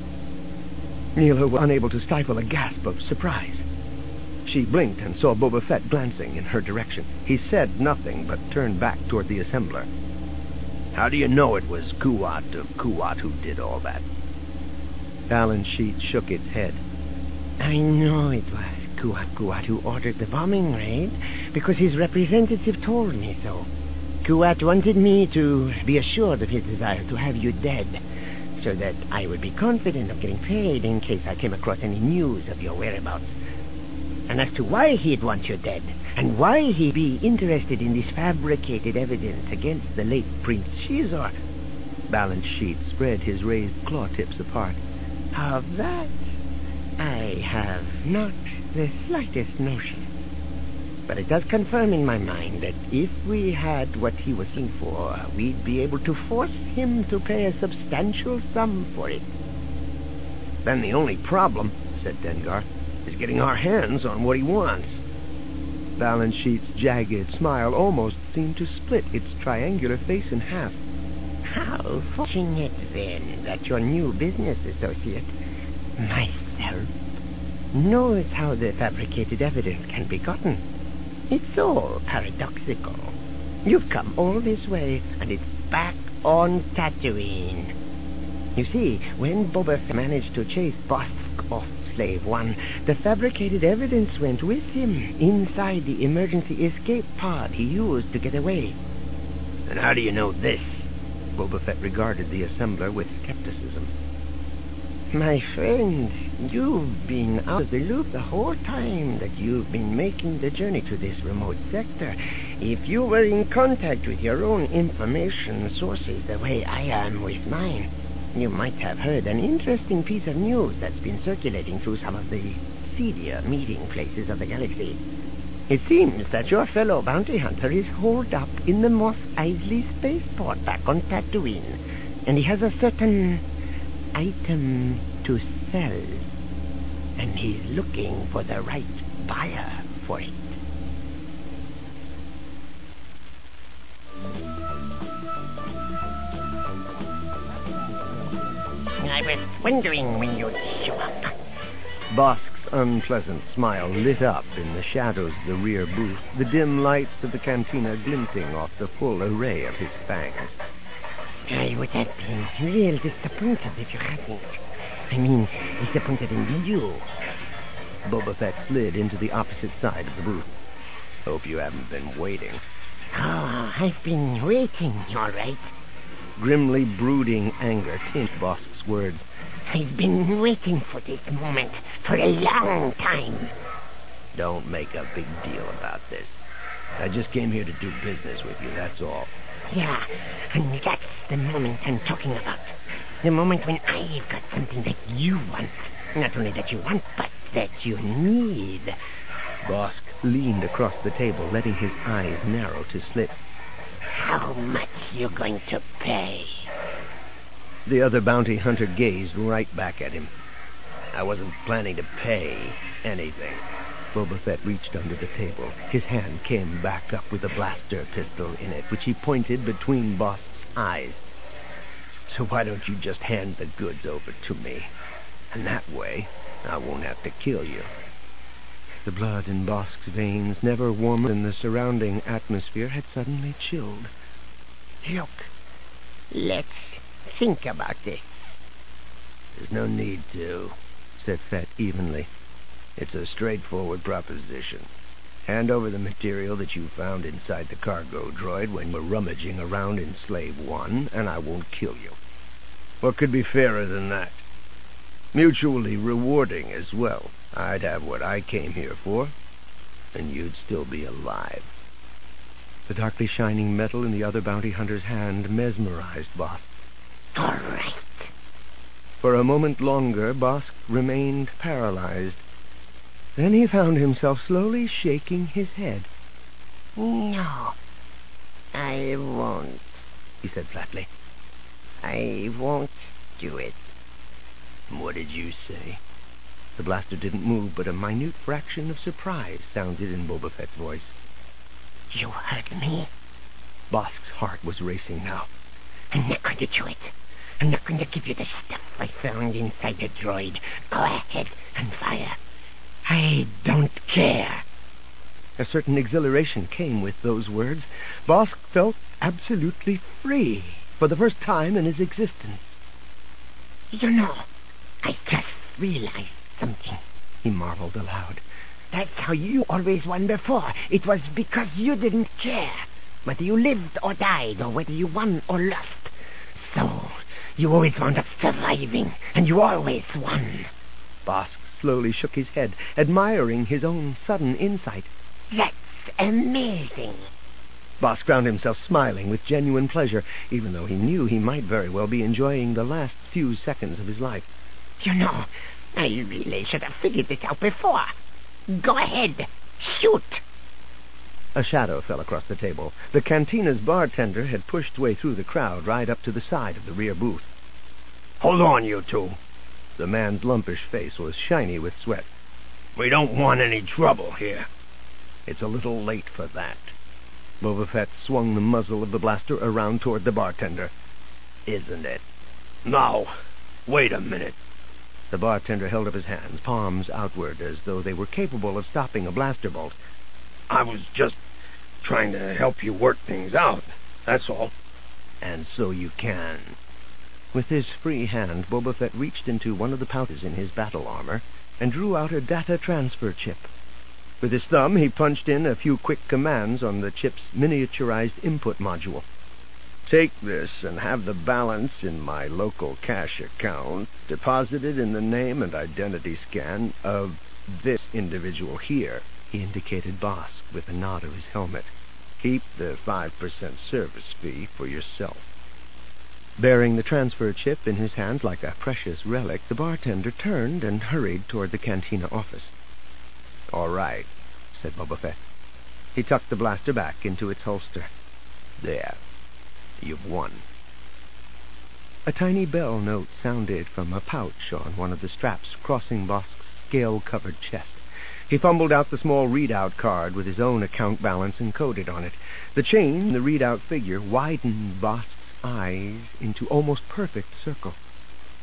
Neela was unable to stifle a gasp of surprise. She blinked and saw Boba Fett glancing in her direction. He said nothing, but turned back toward the assembler. How do you know it was Kuat of Kuat who did all that? Balance Sheet shook its head. I know it was Kuat who ordered the bombing raid, because his representative told me so. Kuat wanted me to be assured of his desire to have you dead, so that I would be confident of getting paid in case I came across any news of your whereabouts. And as to why he'd want you dead, and why he'd be interested in this fabricated evidence against the late Prince Xizor, Balance Sheet spread his raised claw tips apart. Of that, I have not the slightest notion. But it does confirm in my mind that if we had what he was looking for, we'd be able to force him to pay a substantial sum for it. Then the only problem, said Dengar, is getting our hands on what he wants. Balance Sheet's jagged smile almost seemed to split its triangular face in half. How fortunate, then, that your new business associate, myself, knows how the fabricated evidence can be gotten. It's all paradoxical. You've come all this way, and it's back on Tatooine. You see, when Boba Fett managed to chase Bossk off Slave One, the fabricated evidence went with him inside the emergency escape pod he used to get away. And how do you know this? Boba Fett regarded the assembler with skepticism. My friend, you've been out of the loop the whole time that you've been making the journey to this remote sector. If you were in contact with your own information sources the way I am with mine, you might have heard an interesting piece of news that's been circulating through some of the seedier meeting places of the galaxy. It seems that your fellow bounty hunter is holed up in the Mos Eisley spaceport back on Tatooine, and he has a certain item to sell, and he's looking for the right buyer for it. I was wondering when you'd show up. Bosk's unpleasant smile lit up in the shadows of the rear booth, the dim lights of the cantina glinting off the full array of his fangs. I would have been real disappointed if you hadn't. I mean, disappointed in you. Boba Fett slid into the opposite side of the booth. Hope you haven't been waiting. Oh, I've been waiting, all right. Grimly brooding anger tinged Bosk's words. I've been waiting for this moment for a long time. Don't make a big deal about this. I just came here to do business with you, that's all. Yeah, and that's the moment I'm talking about. The moment when I've got something that you want. Not only that you want, but that you need. Bosk leaned across the table, letting his eyes narrow to slits. How much you going to pay? The other bounty hunter gazed right back at him. I wasn't planning to pay anything. Boba Fett reached under the table. His hand came back up with a blaster pistol in it, which he pointed between Bosk's eyes. So why don't you just hand the goods over to me? And that way, I won't have to kill you. The blood in Bosk's veins, never warmer than the surrounding atmosphere, had suddenly chilled. Look, let's think about this. There's no need to, said Fett evenly. It's a straightforward proposition. Hand over the material that you found inside the cargo droid when we're rummaging around in Slave 1, and I won't kill you. What could be fairer than that? Mutually rewarding as well. I'd have what I came here for, and you'd still be alive. The darkly shining metal in the other bounty hunter's hand mesmerized Bosk. All right. For a moment longer, Bosk remained paralyzed. Then he found himself slowly shaking his head. No, I won't, he said flatly. I won't do it. What did you say? The blaster didn't move, but a minute fraction of surprise sounded in Boba Fett's voice. You heard me? Bosk's heart was racing now. I'm not going to do it. I'm not going to give you the stuff I found inside the droid. Go ahead and fire. I don't care. A certain exhilaration came with those words. Bosk felt absolutely free for the first time in his existence. You know, I just realized something, he marveled aloud. That's how you always won before. It was because you didn't care whether you lived or died or whether you won or lost. So, you always wound up surviving, and you always won. Bosk slowly shook his head, admiring his own sudden insight. That's amazing. Bosk found himself smiling with genuine pleasure, even though he knew he might very well be enjoying the last few seconds of his life. You know, I really should have figured this out before. Go ahead. Shoot. A shadow fell across the table. The cantina's bartender had pushed way through the crowd right up to the side of the rear booth. Hold on, you two. The man's lumpish face was shiny with sweat. We don't want any trouble here. It's a little late for that. Boba Fett swung the muzzle of the blaster around toward the bartender. Isn't it? No. Wait a minute. The bartender held up his hands, palms outward, as though they were capable of stopping a blaster bolt. I was just trying to help you work things out, that's all. And so you can. With his free hand, Boba Fett reached into one of the pouches in his battle armor and drew out a data transfer chip. With his thumb, he punched in a few quick commands on the chip's miniaturized input module. Take this and have the balance in my local cash account deposited in the name and identity scan of this individual here. He indicated Bosk with a nod of his helmet. Keep the 5% service fee for yourself. Bearing the transfer chip in his hand like a precious relic, the bartender turned and hurried toward the cantina office. All right, said Boba Fett. He tucked the blaster back into its holster. There. You've won. A tiny bell note sounded from a pouch on one of the straps crossing Bosk's scale-covered chest. He fumbled out the small readout card with his own account balance encoded on it. The chain in the readout figure widened Bosk's eyes into almost perfect circle.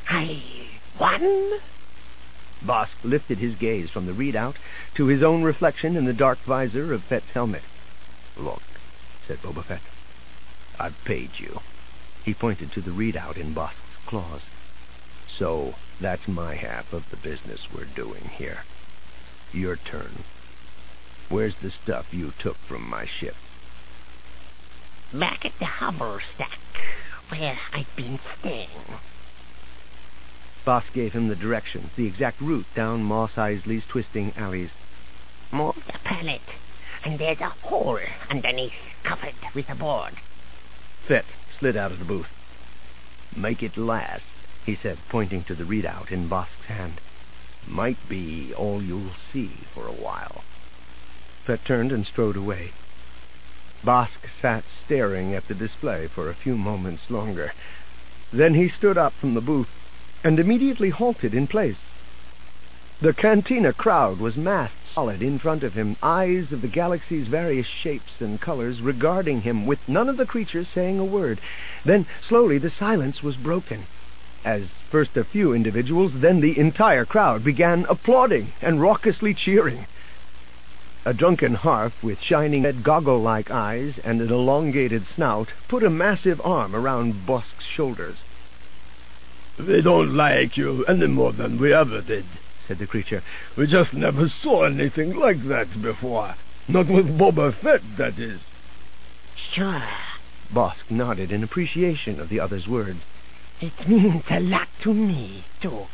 One? Bosk lifted his gaze from the readout to his own reflection in the dark visor of Fett's helmet. "Look," said Boba Fett. "I've paid you." He pointed to the readout in Bosk's claws. "So, that's my half of the business we're doing here. Your turn. Where's the stuff you took from my ship?" "Back at the hover stack, where I've been staying." Bosk gave him the directions, the exact route down Mos Eisley's twisting alleys. "Move the pallet, and there's a hole underneath, covered with a board." Fett slid out of the booth. "Make it last," he said, pointing to the readout in Bosk's hand. "Might be all you'll see for a while." Fett turned and strode away. Bosk sat staring at the display for a few moments longer. Then he stood up from the booth and immediately halted in place. The cantina crowd was massed solid in front of him, eyes of the galaxy's various shapes and colors regarding him, with none of the creatures saying a word. Then, slowly, the silence was broken, as first a few individuals, then the entire crowd began applauding and raucously cheering. A drunken harf with shining red goggle-like eyes and an elongated snout put a massive arm around Bosk's shoulders. "We don't like you any more than we ever did," said the creature. "We just never saw anything like that before. Not with Boba Fett, that is." "Sure." Bosk nodded in appreciation of the other's words. "It means a lot to me, too."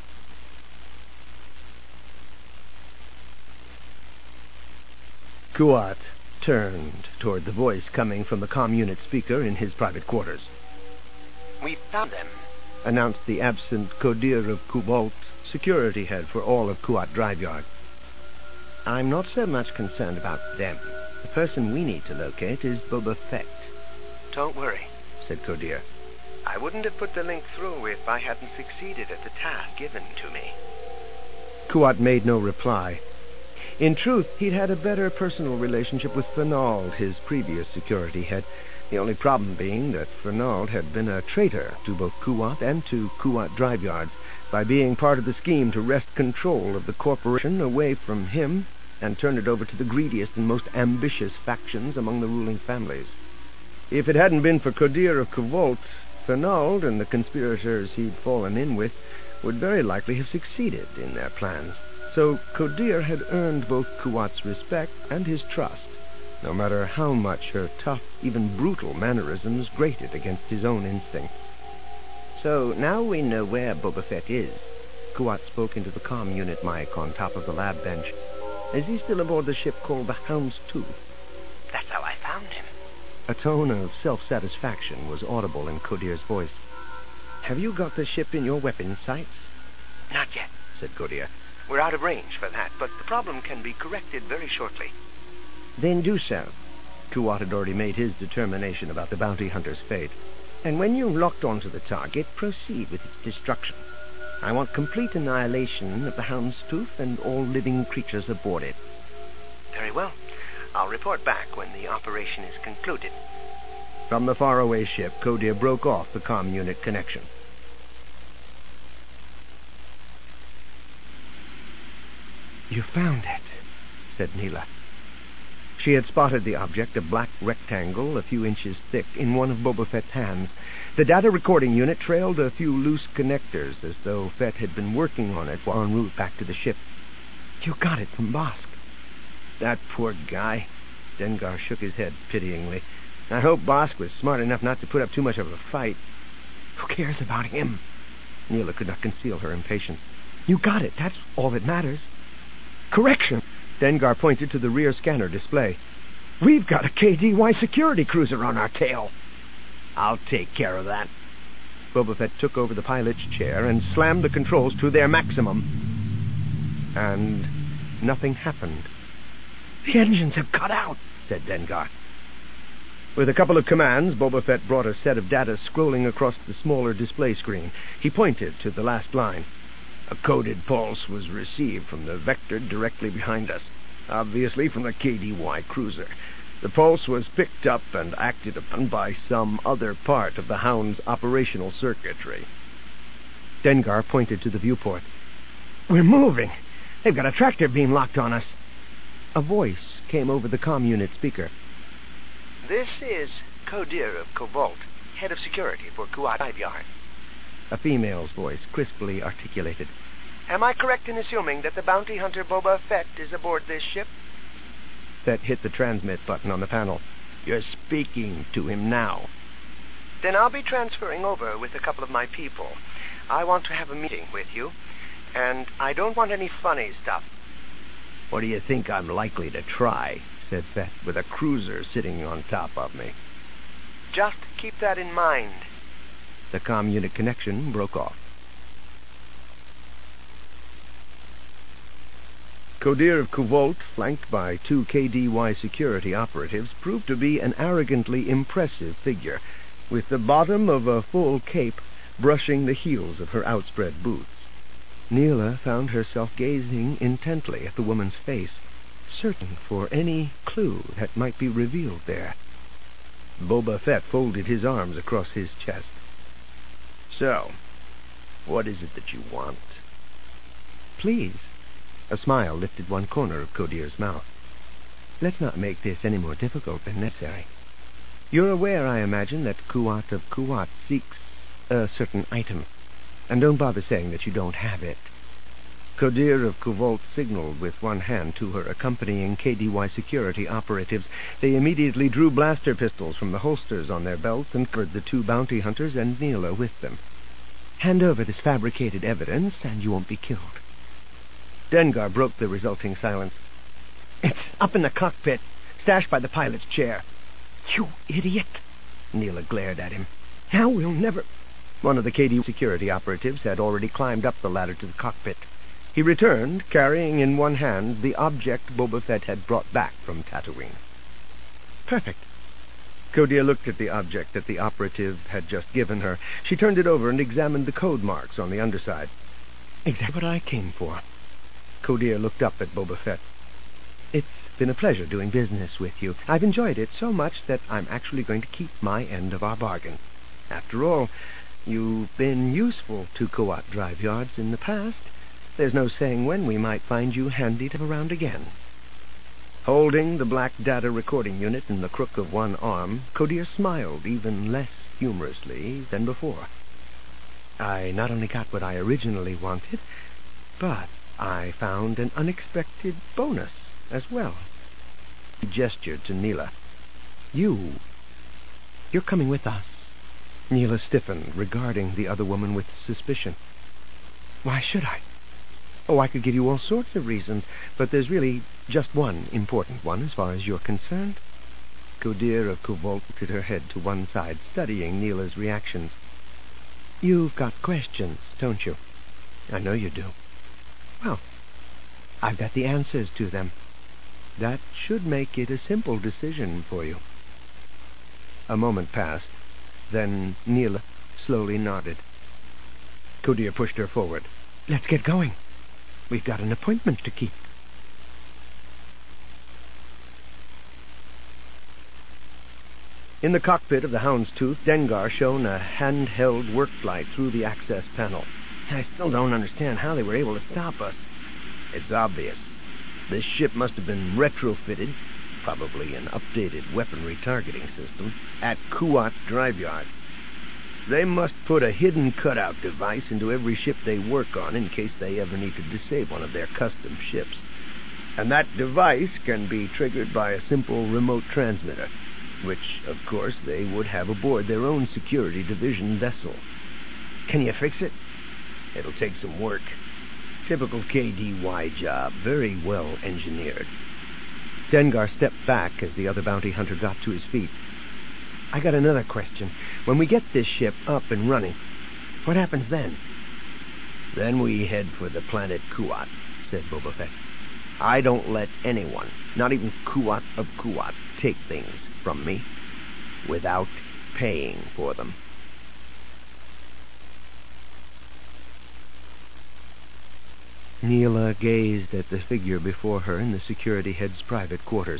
Kuat turned toward the voice coming from the comm unit speaker in his private quarters. "We found them," announced the absent Kodir of Kubalt, security head for all of Kuat Drive Yard. "I'm not so much concerned about them. The person we need to locate is Boba Fett." "Don't worry," said Kodir. "I wouldn't have put the link through if I hadn't succeeded at the task given to me." Kuat made no reply. In truth, he'd had a better personal relationship with Fernald, his previous security head, the only problem being that Fernald had been a traitor to both Kuat and to Kuat Drive Yard by being part of the scheme to wrest control of the corporation away from him and turn it over to the greediest and most ambitious factions among the ruling families. If it hadn't been for Kodir of Kubalt, Fernald and the conspirators he'd fallen in with would very likely have succeeded in their plans. So Kodir had earned both Kuat's respect and his trust, no matter how much her tough, even brutal mannerisms grated against his own instincts. "So now we know where Boba Fett is." Kuat spoke into the comm unit mic on top of the lab bench. "Is he still aboard the ship called the Houndstooth?" "That's how I found him." A tone of self-satisfaction was audible in Kodir's voice. "Have you got the ship in your weapon sights?" "Not yet," said Kodir. "We're out of range for that, but the problem can be corrected very shortly." "Then do so. Kuat had already made his determination about the bounty hunter's fate. And when you've locked onto the target, proceed with its destruction. I want complete annihilation of the Houndstooth and all living creatures aboard it." "Very well. I'll report back when the operation is concluded." From the faraway ship, Kodir broke off the comm unit connection. "You found it," said Neela. She had spotted the object, a black rectangle a few inches thick, in one of Boba Fett's hands. The data recording unit trailed a few loose connectors, as though Fett had been working on it while en route back to the ship. "You got it from Bosk." "That poor guy." Dengar shook his head pityingly. "I hope Bosk was smart enough not to put up too much of a fight." "Who cares about him?" Neela could not conceal her impatience. "You got it. That's all that matters." "Correction!" Dengar pointed to the rear scanner display. "We've got a KDY security cruiser on our tail." "I'll take care of that." Boba Fett took over the pilot's chair and slammed the controls to their maximum. And nothing happened. "The engines have cut out," said Dengar. With a couple of commands, Boba Fett brought a set of data scrolling across the smaller display screen. He pointed to the last line. "A coded pulse was received from the vector directly behind us, obviously from the KDY cruiser. The pulse was picked up and acted upon by some other part of the Hound's operational circuitry." Dengar pointed to the viewport. We're moving. They've got a tractor beam locked on us. A voice came over the comm unit speaker. This is Kodir of Cobalt, head of security for Kuat Graveyard. A female's voice crisply articulated. Am I correct in assuming that the bounty hunter Boba Fett is aboard this ship? Fett hit the transmit button on the panel. You're speaking to him now. Then I'll be transferring over with a couple of my people. I want to have a meeting with you, and I don't want any funny stuff. What do you think I'm likely to try? Said Fett, with a cruiser sitting on top of me. Just keep that in mind. The comm unit connection broke off. Kodir of Cobalt, flanked by 2 KDY security operatives, proved to be an arrogantly impressive figure, with the bottom of a full cape brushing the heels of her outspread boots. Neela found herself gazing intently at the woman's face, certain for any clue that might be revealed there. Boba Fett folded his arms across his chest. So, what is it that you want? Please. A smile lifted one corner of Kodir's mouth. Let's not make this any more difficult than necessary. You're aware, I imagine, that Kuat of Kuat seeks a certain item. And don't bother saying that you don't have it. Kodir of Cobalt signaled with one hand to her accompanying KDY security operatives. They immediately drew blaster pistols from the holsters on their belts and covered the 2 bounty hunters and Neela with them. Hand over this fabricated evidence, and you won't be killed. Dengar broke the resulting silence. It's up in the cockpit, stashed by the pilot's chair. You idiot! Neela glared at him. Now we'll never... One of the KD security operatives had already climbed up the ladder to the cockpit. He returned, carrying in one hand the object Boba Fett had brought back from Tatooine. Perfect. Kodir looked at the object that the operative had just given her. She turned it over and examined the code marks on the underside. Exactly what I came for. Kodir looked up at Boba Fett. It's been a pleasure doing business with you. I've enjoyed it so much that I'm actually going to keep my end of our bargain. After all, you've been useful to Kuat Graveyards in the past. There's no saying when we might find you handy to have around again. Holding the black data recording unit in the crook of one arm, Kodir smiled even less humorously than before. I not only got what I originally wanted, but I found an unexpected bonus as well. He gestured to Neela. You're coming with us. Neela stiffened, regarding the other woman with suspicion. Why should I? Oh, I could give you all sorts of reasons, but there's really just one important one as far as you're concerned. Kodir of Cobalt tilted her head to one side, studying Neela's reactions. You've got questions, don't you? I know you do. Well, I've got the answers to them. That should make it a simple decision for you. A moment passed. Then Neela slowly nodded. Kodir pushed her forward. Let's get going. We've got an appointment to keep. In the cockpit of the Houndstooth, Dengar shone a handheld work light through the access panel. I still don't understand how they were able to stop us. It's obvious. This ship must have been retrofitted, probably an updated weaponry targeting system, at Kuat Graveyard. They must put a hidden cutout device into every ship they work on in case they ever need to disable one of their custom ships. And that device can be triggered by a simple remote transmitter, which, of course, they would have aboard their own security division vessel. Can you fix it? It'll take some work. Typical KDY job, very well engineered. Dengar stepped back as the other bounty hunter got to his feet. I got another question. When we get this ship up and running, what happens then? Then we head for the planet Kuat, said Boba Fett. I don't let anyone, not even Kuat of Kuat, take things from me without paying for them. Neela gazed at the figure before her in the security head's private quarters.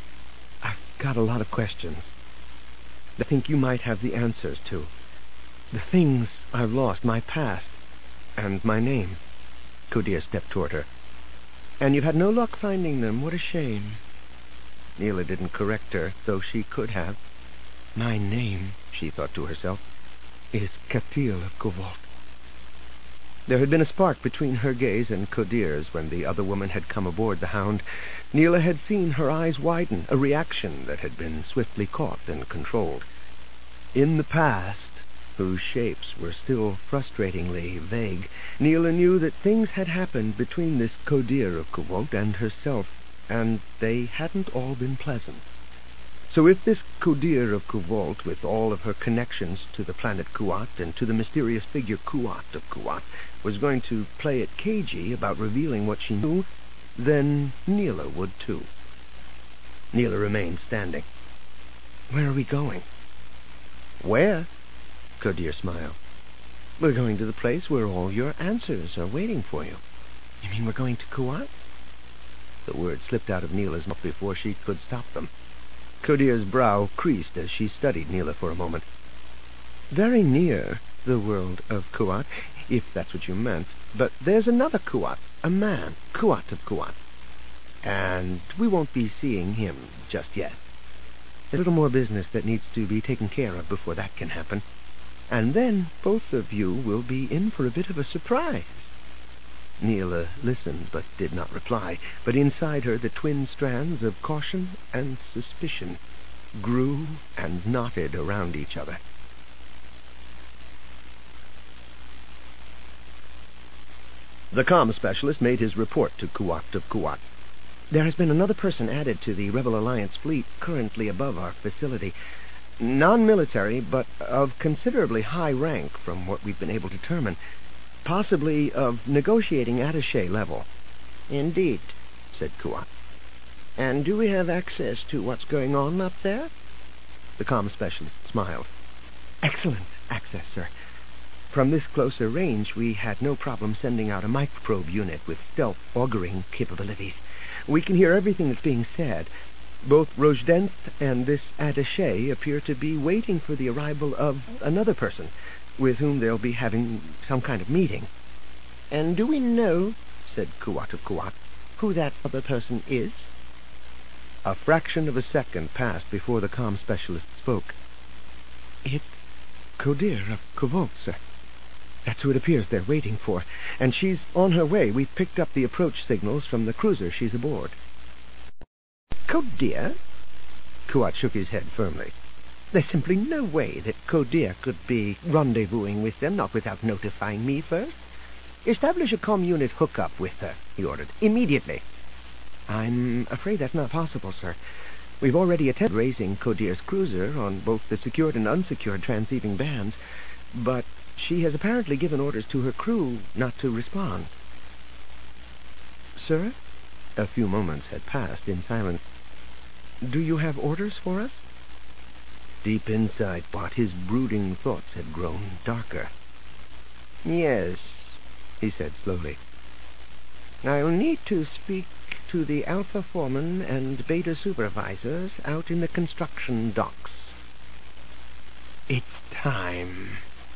I've got a lot of questions I think you might have the answers to. The things I've lost, my past, and my name. Kodir stepped toward her. And you've had no luck finding them. What a shame. Neela didn't correct her, though she could have. My name, she thought to herself, is Katil of Kovolt. There had been a spark between her gaze and Kodir's when the other woman had come aboard the Hound. Neela had seen her eyes widen, a reaction that had been swiftly caught and controlled. In the past, whose shapes were still frustratingly vague, Neela knew that things had happened between this Kodir of Kovolt and herself, and they hadn't all been pleasant. So if this Kodir of Kovolt, with all of her connections to the planet Kuat and to the mysterious figure Kuat of Kuat, was going to play it cagey about revealing what she knew, then Neela would too. Neela remained standing. Where are we going? Where? Kodir smiled. We're going to the place where all your answers are waiting for you. You mean we're going to Kuat? The words slipped out of Neela's mouth before she could stop them. Kodir's brow creased as she studied Neela for a moment. Very near the world of Kuat, if that's what you meant. But there's another Kuat, a man, Kuat of Kuat. And we won't be seeing him just yet. There's a little more business that needs to be taken care of before that can happen. And then both of you will be in for a bit of a surprise. Neela listened, but did not reply. But inside her the twin strands of caution and suspicion grew and knotted around each other. The comm specialist made his report to Kuat of Kuat. There has been another person added to the Rebel Alliance fleet currently above our facility. Non-military, but of considerably high rank from what we've been able to determine. Possibly of negotiating attaché level. Indeed, said Kuat. And do we have access to what's going on up there? The comm specialist smiled. Excellent access, sir. From this closer range, we had no problem sending out a microprobe unit with stealth auguring capabilities. We can hear everything that's being said. Both Rojdent and this attaché appear to be waiting for the arrival of another person, with whom they'll be having some kind of meeting. And do we know, said Kuat of Kuat, who that other person is? A fraction of a second passed before the comm specialist spoke. It's Kodir of Kovolt, sir. That's who it appears they're waiting for, and she's on her way. We've picked up the approach signals from the cruiser she's aboard. Kodir? Kuat shook his head firmly. There's simply no way that Kodir could be rendezvousing with them, not without notifying me first. Establish a comm unit hookup with her, he ordered, immediately. I'm afraid that's not possible, sir. We've already attempted raising Kodir's cruiser on both the secured and unsecured transceiving bands, but she has apparently given orders to her crew not to respond. Sir? A few moments had passed in silence. Do you have orders for us? Deep inside Bot, his brooding thoughts had grown darker. Yes, he said slowly. I'll need to speak to the Alpha Foreman and Beta Supervisors out in the construction docks. It's time.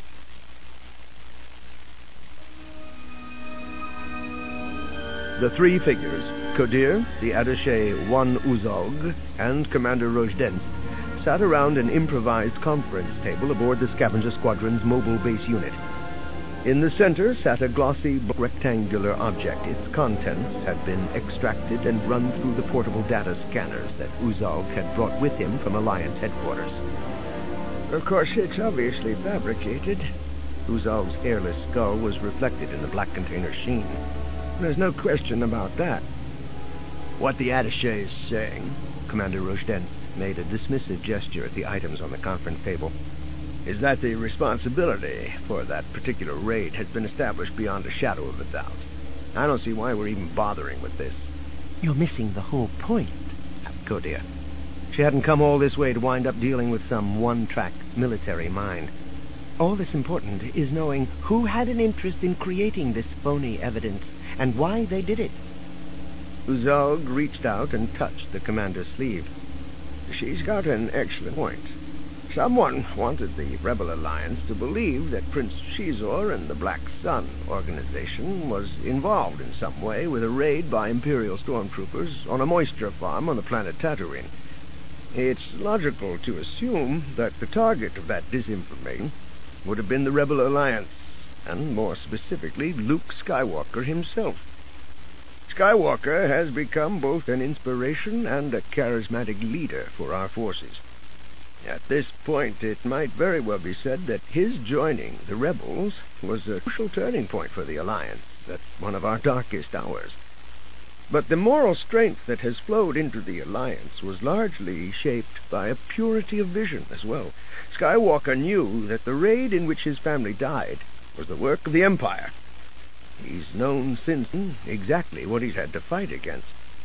The three figures, Kodir, the attaché Wan Uzog, and Commander Rojdent, sat around an improvised conference table aboard the Scavenger Squadron's mobile base unit. In the center sat a glossy rectangular object. Its contents had been extracted and run through the portable data scanners that Uzog had brought with him from Alliance headquarters. Of course, it's obviously fabricated. Uzog's airless skull was reflected in the black container's sheen. There's no question about that. What the attaché is saying, Commander Rojdent made a dismissive gesture at the items on the conference table, is that the responsibility for that particular raid has been established beyond a shadow of a doubt. I don't see why we're even bothering with this. You're missing the whole point, Kodir. She hadn't come all this way to wind up dealing with some one-track military mind. All that's important is knowing who had an interest in creating this phony evidence and why they did it. Uzog reached out and touched the commander's sleeve. She's got an excellent point. Someone wanted the Rebel Alliance to believe that Prince Shizor and the Black Sun organization was involved in some way with a raid by Imperial stormtroopers on a moisture farm on the planet Tatooine. It's logical to assume that the target of that disinformation would have been the Rebel Alliance, and more specifically, Luke Skywalker himself. Skywalker has become both an inspiration and a charismatic leader for our forces. At this point, it might very well be said that his joining the Rebels was a crucial turning point for the Alliance at one of our darkest hours. But the moral strength that has flowed into the Alliance was largely shaped by a purity of vision as well. Skywalker knew that the raid in which his family died was the work of the Empire. He's known since then exactly what he's had to fight against.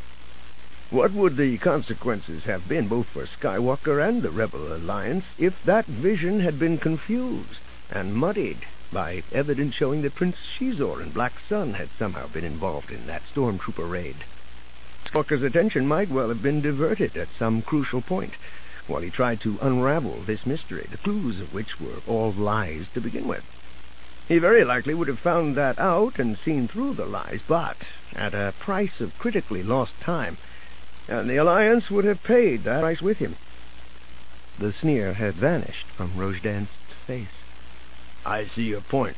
What would the consequences have been, both for Skywalker and the Rebel Alliance, if that vision had been confused and muddied by evidence showing that Prince Shizor and Black Sun had somehow been involved in that stormtrooper raid? Skywalker's attention might well have been diverted at some crucial point, while he tried to unravel this mystery, the clues of which were all lies to begin with. He very likely would have found that out and seen through the lies, but at a price of critically lost time, and the Alliance would have paid that price with him. The sneer had vanished from Rojden's face. I see your point.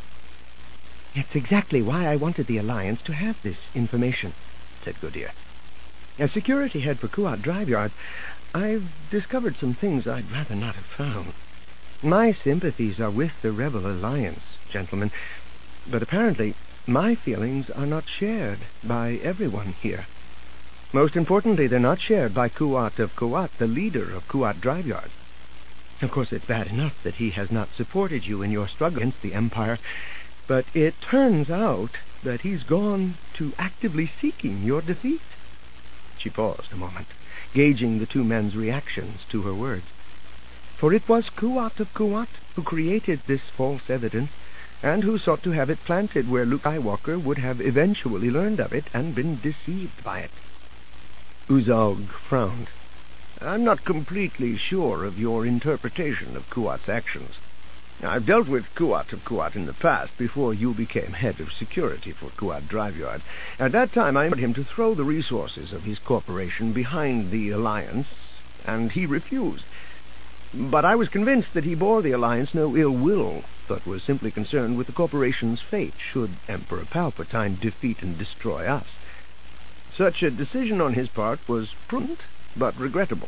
It's exactly why I wanted the Alliance to have this information, said Godir. As security head for Kuat Drive Yard, I've discovered some things I'd rather not have found. My sympathies are with the Rebel Alliance, gentlemen, but apparently my feelings are not shared by everyone here. Most importantly, they're not shared by Kuat of Kuat, the leader of Kuat Drive Yard. Of course, it's bad enough that he has not supported you in your struggle against the Empire, but it turns out that he's gone to actively seeking your defeat. She paused a moment, gauging the two men's reactions to her words. For it was Kuat of Kuat who created this false evidence, and who sought to have it planted where Luke Skywalker would have eventually learned of it and been deceived by it. Uzalg frowned. I'm not completely sure of your interpretation of Kuat's actions. I've dealt with Kuat of Kuat in the past, before you became head of security for Kuat Drive Yard. At that time, I ordered him to throw the resources of his corporation behind the Alliance, and he refused. But I was convinced that he bore the Alliance no ill will, but was simply concerned with the corporation's fate should Emperor Palpatine defeat and destroy us. Such a decision on his part was prudent, but regrettable.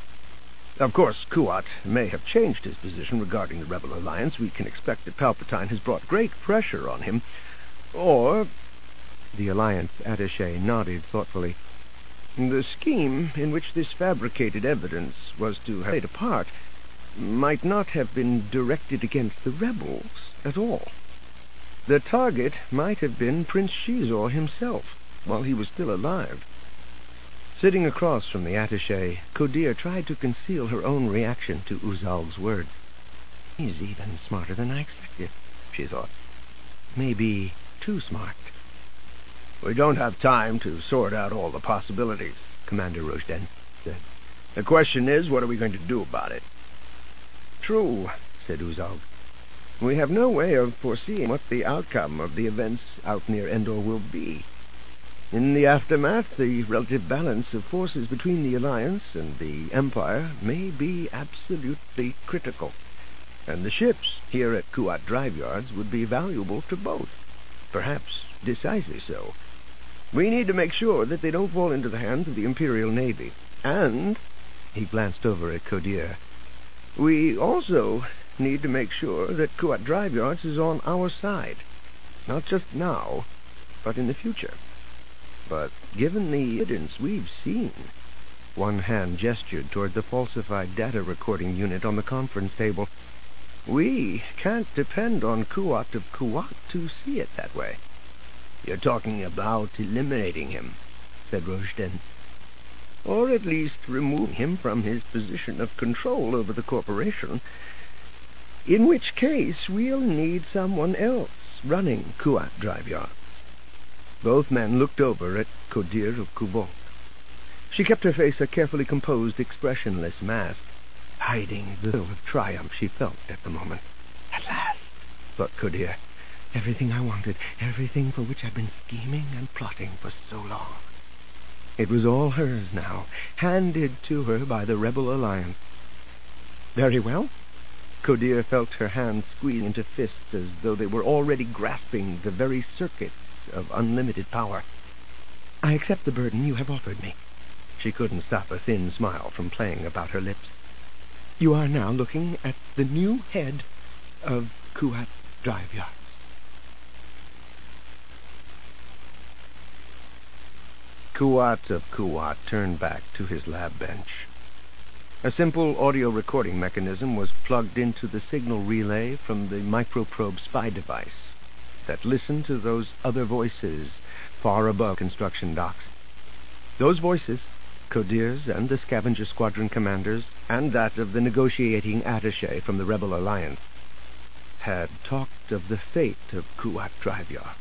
Of course, Kuat may have changed his position regarding the Rebel Alliance. We can expect that Palpatine has brought great pressure on him. Or, the Alliance attaché nodded thoughtfully, the scheme in which this fabricated evidence was to have played a part might not have been directed against the rebels at all. The target might have been Prince Shizor himself, while he was still alive. Sitting across from the attaché, Godir tried to conceal her own reaction to Uzalg's words. He's even smarter than I expected, she thought. Maybe too smart. We don't have time to sort out all the possibilities, Commander Rojden said. The question is, what are we going to do about it? True, said Uzalg. We have no way of foreseeing what the outcome of the events out near Endor will be. In the aftermath, the relative balance of forces between the Alliance and the Empire may be absolutely critical, and the ships here at Kuat Drive Yards would be valuable to both, perhaps decisively so. We need to make sure that they don't fall into the hands of the Imperial Navy, and, he glanced over at Godir, we also need to make sure that Kuat Drive Yards is on our side, not just now, but in the future. But given the evidence we've seen, one hand gestured toward the falsified data recording unit on the conference table, we can't depend on Kuat of Kuat to see it that way. You're talking about eliminating him, said Rojden. Or at least removing him from his position of control over the corporation, in which case we'll need someone else running Kuat Drive Yards. Both men looked over at Godir of Kubolk. She kept her face a carefully composed, expressionless mask. hiding the thrill of triumph she felt at the moment. At last, thought Kodir, everything I wanted, everything for which I'd been scheming and plotting for so long. It was all hers now, handed to her by the Rebel Alliance. Very well. Kodir felt her hands squeeze into fists as though they were already grasping the very circuits of unlimited power. I accept the burden you have offered me. She couldn't stop a thin smile from playing about her lips. You are now looking at the new head of Kuat Drive Yards. Kuat of Kuat turned back to his lab bench. A simple audio recording mechanism was plugged into the signal relay from the microprobe spy device that listened to those other voices far above construction docks. Those voices, Kodir's and the scavenger squadron commander's, and that of the negotiating attaché from the Rebel Alliance, had talked of the fate of Kuat Drive Yards.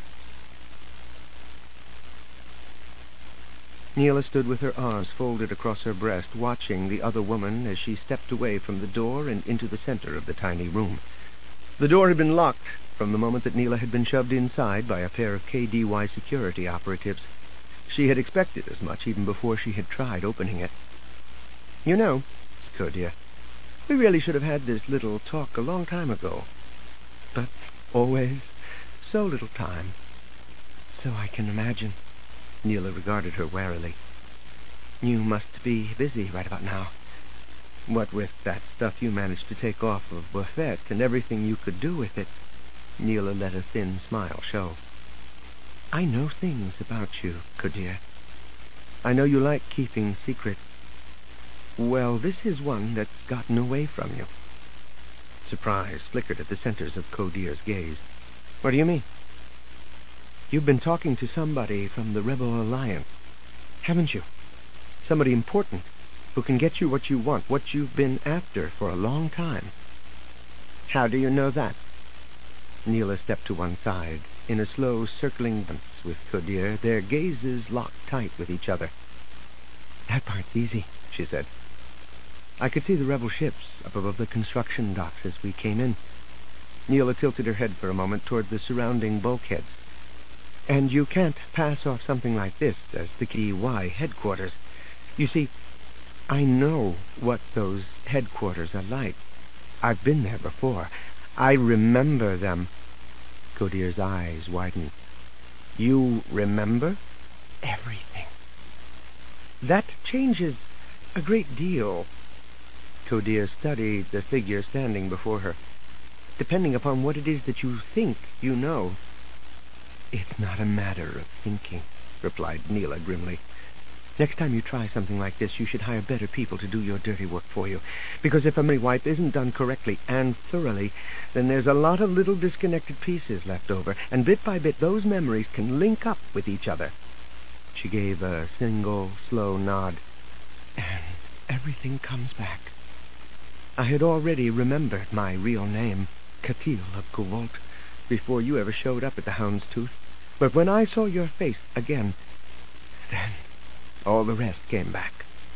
Neela stood with her arms folded across her breast, watching the other woman as she stepped away from the door and into the center of the tiny room. The door had been locked from the moment that Neela had been shoved inside by a pair of KDY security operatives. She had expected as much even before she had tried opening it. You know, Kodir, we really should have had this little talk a long time ago. But always so little time. So I can imagine. Neela regarded her warily. You must be busy right about now. What with that stuff you managed to take off of Buffet and everything you could do with it. Neela let a thin smile show. I know things about you, Kodir. I know you like keeping secrets. Well, this is one that's gotten away from you. Surprise flickered at the centers of Kodir's gaze. What do you mean? You've been talking to somebody from the Rebel Alliance, haven't you? Somebody important, who can get you what you want, what you've been after for a long time. How do you know that? Neela stepped to one side, in a slow circling dance with Kodir, their gazes locked tight with each other. That part's easy, she said. I could see the rebel ships up above the construction docks as we came in. Neela tilted her head for a moment toward the surrounding bulkheads. And you can't pass off something like this as the KDY headquarters. You see, I know what those headquarters are like. I've been there before. I remember them. Kodir's eyes widened. You remember? Everything. That changes a great deal. Kodir studied the figure standing before her. Depending upon what it is that you think you know. It's not a matter of thinking, replied Neela grimly. Next time you try something like this, you should hire better people to do your dirty work for you. Because if a memory wipe isn't done correctly and thoroughly, then there's a lot of little disconnected pieces left over, and bit by bit those memories can link up with each other. She gave a single, slow nod. And everything comes back. I had already remembered my real name, Katil of Kuvolt, before you ever showed up at the Hound's Tooth. But when I saw your face again, then all the rest came back.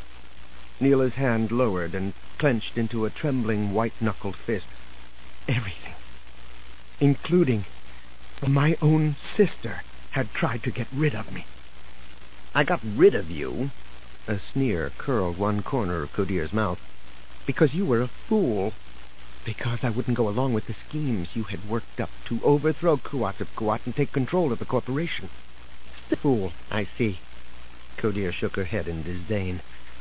Neela's hand lowered and clenched into a trembling, white-knuckled fist. Everything, including my own sister, had tried to get rid of me. I got rid of you? A sneer curled one corner of Kodir's mouth. Because you were a fool. Because I wouldn't go along with the schemes you had worked up to overthrow Kuat of Kuat and take control of the corporation. The fool, I see. Kodir shook her head in disdain.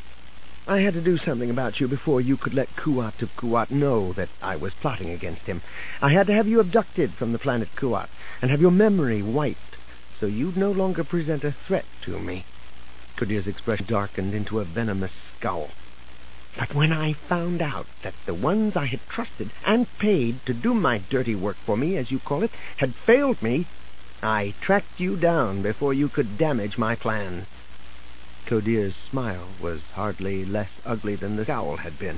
I had to do something about you before you could let Kuat of Kuat know that I was plotting against him. I had to have you abducted from the planet Kuat and have your memory wiped so you'd no longer present a threat to me. Kodir's expression darkened into a venomous scowl. But when I found out that the ones I had trusted and paid to do my dirty work for me, as you call it, had failed me, I tracked you down before you could damage my plan. Kodir's smile was hardly less ugly than the scowl had been.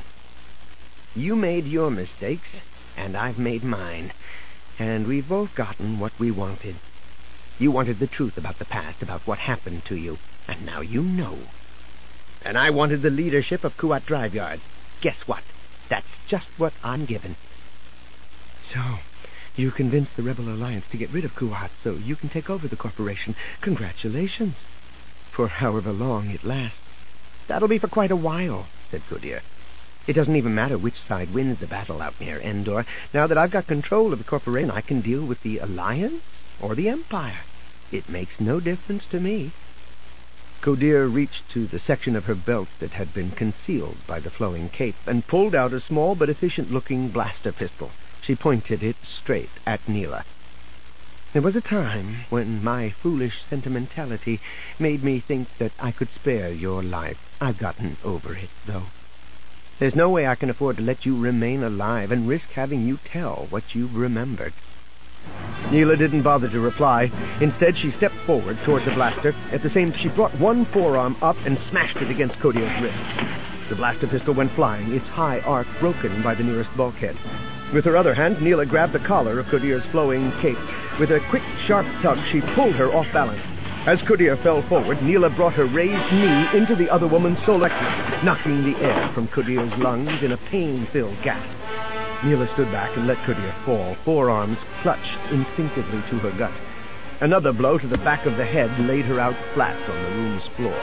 You made your mistakes, and I've made mine, and we've both gotten what we wanted. You wanted the truth about the past, about what happened to you, and now you know. And I wanted the leadership of Kuat Drive Yards. Guess what? just what I'm given. So, you convinced the Rebel Alliance to get rid of Kuat so you can take over the corporation. Congratulations. For however long it lasts. That'll be for quite a while, said Kodir. It doesn't even matter which side wins the battle out near Endor. Now that I've got control of the corporation, I can deal with the Alliance or the Empire. It makes no difference to me. Kodir reached to the section of her belt that had been concealed by the flowing cape and pulled out a small but efficient-looking blaster pistol. She pointed it straight at Neela. There was a time when my foolish sentimentality made me think that I could spare your life. I've gotten over it, though. There's no way I can afford to let you remain alive and risk having you tell what you've remembered. Neela didn't bother to reply. Instead, she stepped forward toward the blaster. At the same time, she brought one forearm up and smashed it against Kodir's wrist. The blaster pistol went flying, its high arc broken by the nearest bulkhead. With her other hand, Neela grabbed the collar of Kodir's flowing cape. With a quick, sharp tug, she pulled her off balance. As Kodir fell forward, Neela brought her raised knee into the other woman's solar plexus, knocking the air from Kodir's lungs in a pain-filled gasp. Neela stood back and let Kodir fall, forearms clutched instinctively to her gut. Another blow to the back of the head laid her out flat on the room's floor.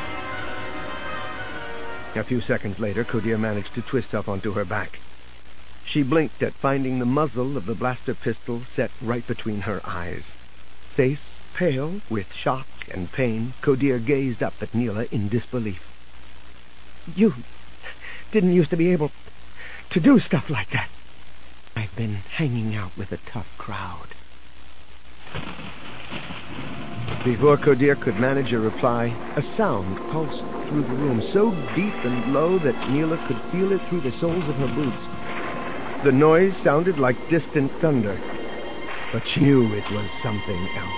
A few seconds later, Kodir managed to twist up onto her back. She blinked at finding the muzzle of the blaster pistol set right between her eyes. Face pale with shock and pain, Kodir gazed up at Neela in disbelief. You didn't used to be able to do stuff like that. I've been hanging out with a tough crowd. Before Kodir could manage a reply, a sound pulsed through the room, so deep and low that Neela could feel it through the soles of her boots. The noise sounded like distant thunder, but she knew it was something else.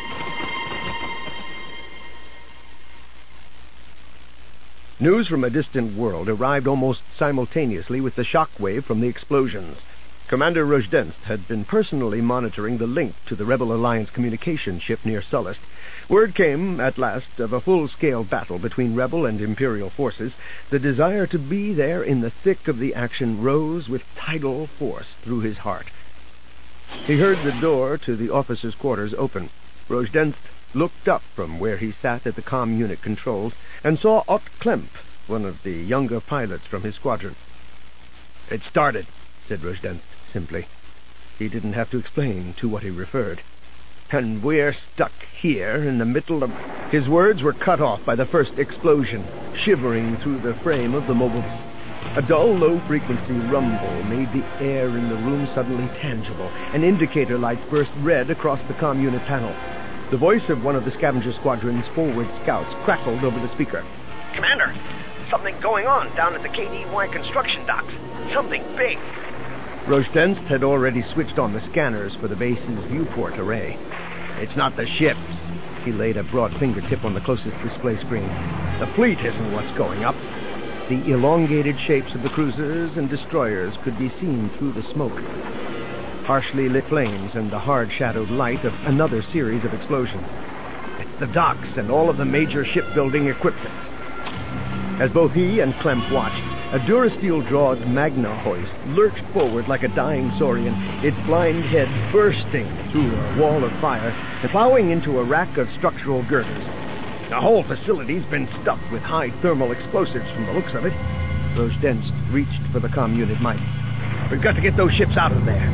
News from a distant world arrived almost simultaneously with the shockwave from the explosions. Commander Rojdenst had been personally monitoring the link to the Rebel Alliance communication ship near Sullust. Word came, at last, of a full-scale battle between Rebel and Imperial forces. The desire to be there in the thick of the action rose with tidal force through his heart. He heard the door to the officers' quarters open. Rojdenst looked up from where he sat at the comm unit controls and saw Ott Klemp, one of the younger pilots from his squadron. "It started," said Rojdenst simply. He didn't have to explain to what he referred. "And we're stuck here in the middle of—" His words were cut off by the first explosion, shivering through the frame of the mobile. A dull, low-frequency rumble made the air in the room suddenly tangible, and indicator lights burst red across the comm unit panel. The voice of one of the scavenger squadron's forward scouts crackled over the speaker. "Commander, something going on down at the KDY construction docks. Something big." Rojdenst had already switched on the scanners for the base's viewport array. "It's not the ships." He laid a broad fingertip on the closest display screen. "The fleet isn't what's going up." The elongated shapes of the cruisers and destroyers could be seen through the smoke. Harshly lit flames and the hard-shadowed light of another series of explosions. It's the docks and all of the major shipbuilding equipment. As both he and Klemp watched, a Durasteel-drawed Magna hoist lurched forward like a dying saurian, its blind head bursting through a wall of fire and plowing into a rack of structural girders. The whole facility's been stuffed with high thermal explosives from the looks of it. Rojdenst reached for the comm unit mic. "We've got to get those ships out of there."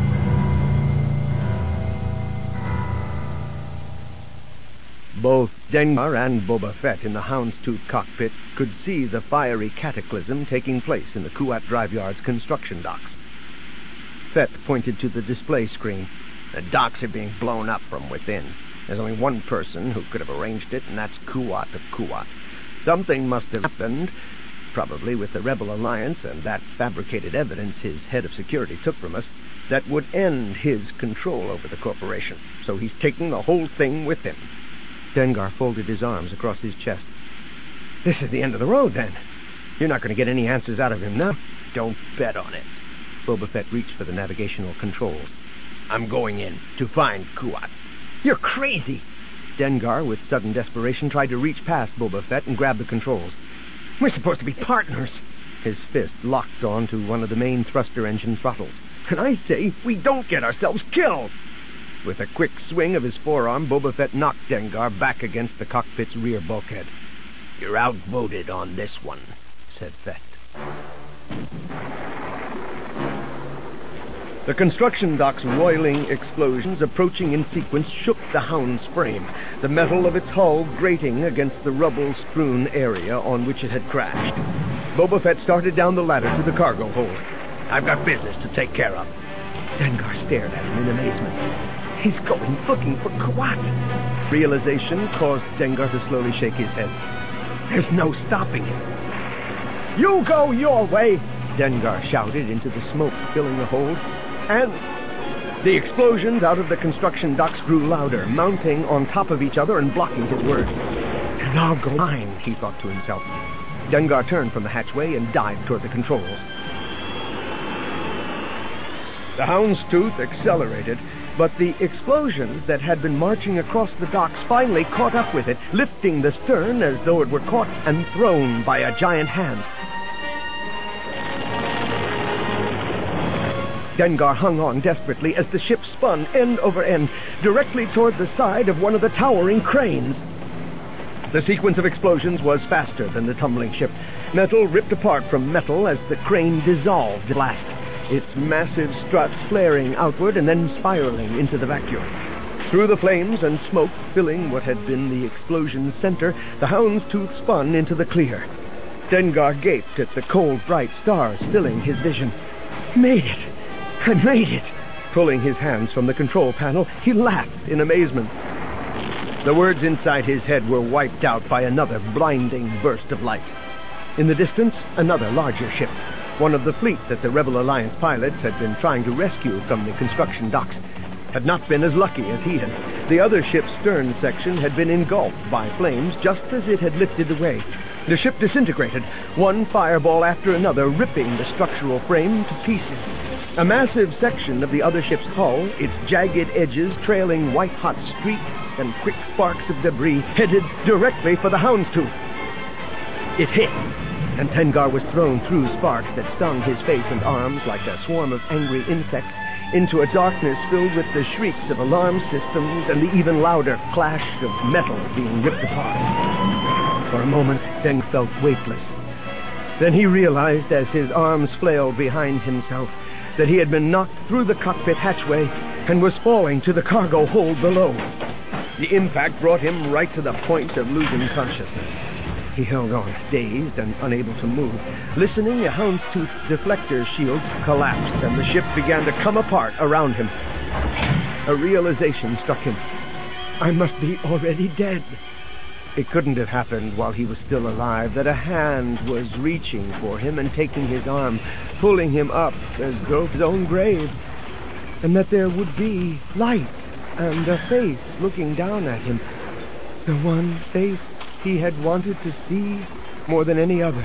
Both Dengar and Boba Fett in the Houndstooth cockpit could see the fiery cataclysm taking place in the Kuat Drive Yard's construction docks. Fett pointed to the display screen. "The docks are being blown up from within. There's only one person who could have arranged it, and that's Kuat of Kuat. Something must have happened, probably with the Rebel Alliance and that fabricated evidence his head of security took from us, that would end his control over the corporation. So he's taking the whole thing with him." Dengar folded his arms across his chest. "This is the end of the road, then. You're not going to get any answers out of him now." "Don't bet on it." Boba Fett reached for the navigational controls. "I'm going in to find Kuat." "You're crazy!" Dengar, with sudden desperation, tried to reach past Boba Fett and grab the controls. "We're supposed to be partners." his fist locked onto one of the main thruster engine throttles. "And I say, we don't get ourselves killed!" With a quick swing of his forearm, Boba Fett knocked Dengar back against the cockpit's rear bulkhead. "You're outvoted on this one," said Fett. The construction dock's roiling explosions approaching in sequence shook the Hound's frame, the metal of its hull grating against the rubble-strewn area on which it had crashed. Boba Fett started down the ladder to the cargo hold. "I've got business to take care of." Dengar stared at him in amazement. "He's going looking for Kuat." Realization caused Dengar to slowly shake his head. "There's no stopping him." "You go your way!" Dengar shouted into the smoke filling the hold. And the explosions out of the construction docks grew louder, mounting on top of each other and blocking his words. "And I'll go mine," he thought to himself. Dengar turned from the hatchway and dived toward the controls. The Hound's Tooth accelerated, but the explosions that had been marching across the docks finally caught up with it, lifting the stern as though it were caught and thrown by a giant hand. Dengar hung on desperately as the ship spun end over end, directly toward the side of one of the towering cranes. The sequence of explosions was faster than the tumbling ship. Metal ripped apart from metal as the crane dissolved at last, its massive struts flaring outward and then spiraling into the vacuum. Through the flames and smoke filling what had been the explosion's center, the Hound's Tooth spun into the clear. Dengar gaped at the cold, bright stars filling his vision. "Made it! I made it!" Pulling his hands from the control panel, he laughed in amazement. The words inside his head were wiped out by another blinding burst of light. In the distance, another larger ship, one of the fleet that the Rebel Alliance pilots had been trying to rescue from the construction docks, had not been as lucky as he had. The other ship's stern section had been engulfed by flames just as it had lifted away. The ship disintegrated, one fireball after another ripping the structural frame to pieces. A massive section of the other ship's hull, its jagged edges trailing white-hot streaks and quick sparks of debris, headed directly for the Hound's Tooth. It hit, and Dengar was thrown through sparks that stung his face and arms like a swarm of angry insects into a darkness filled with the shrieks of alarm systems and the even louder clash of metal being ripped apart. For a moment, Dengar felt weightless. Then he realized, as his arms flailed behind himself, that he had been knocked through the cockpit hatchway and was falling to the cargo hold below. The impact brought him right to the point of losing consciousness. He held on, dazed and unable to move. Listening, the Hound's Tooth deflector shields collapsed and the ship began to come apart around him. A realization struck him. "I must be already dead." It couldn't have happened while he was still alive, that a hand was reaching for him and taking his arm, pulling him up as though his own grave, and that there would be light and a face looking down at him, the one face he had wanted to see more than any other.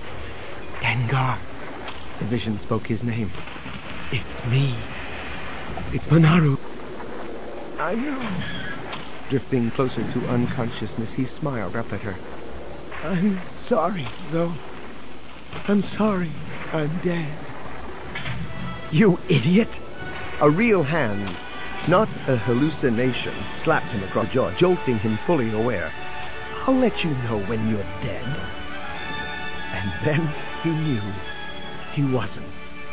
"Dengar." The vision spoke his name. "It's me. It's Manaru." "I know." Drifting closer to unconsciousness, he smiled up at her. "I'm sorry, though. I'm sorry I'm dead." "You idiot!" A real hand, not a hallucination, slapped him across the jaw, jolting him fully aware. "I'll let you know when you're dead." And then he knew he wasn't.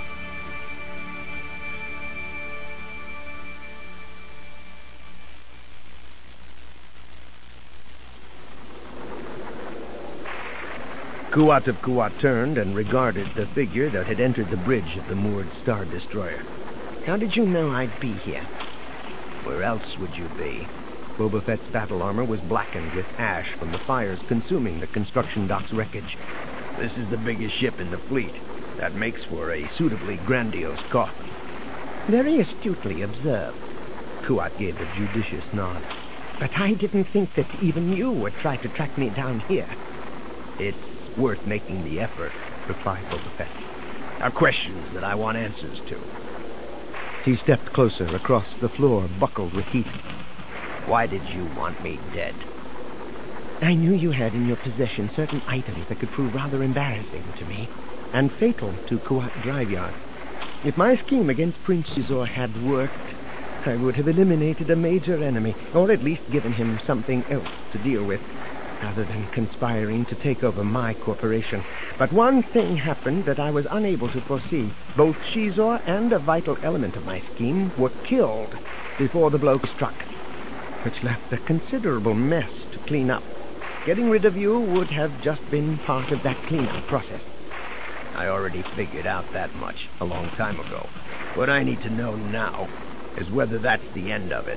Kuat of Kuat turned and regarded the figure that had entered the bridge of the moored Star Destroyer. "How did you know I'd be here? Where else would you be?" Boba Fett's battle armor was blackened with ash from the fires consuming the construction dock's wreckage. "This is the biggest ship in the fleet. That makes for a suitably grandiose coffin." "Very astutely observed." Kuat gave a judicious nod. "But I didn't think that even you would try to track me down here." "It's worth making the effort," replied Boba Fett. "Are questions that I want answers to." He stepped closer across the floor, buckled with heat. "Why did you want me dead?" I knew you had in your possession certain items that could prove rather embarrassing to me and fatal to Kuat Driveyard. If my scheme against Prince Xizor had worked, I would have eliminated a major enemy, or at least given him something else to deal with, rather than conspiring to take over my corporation. But one thing happened that I was unable to foresee. Both Xizor and a vital element of my scheme were killed before the blow struck, which left a considerable mess to clean up. Getting rid of you would have just been part of that cleanup process. I already figured out that much a long time ago. What I need to know now is whether that's the end of it.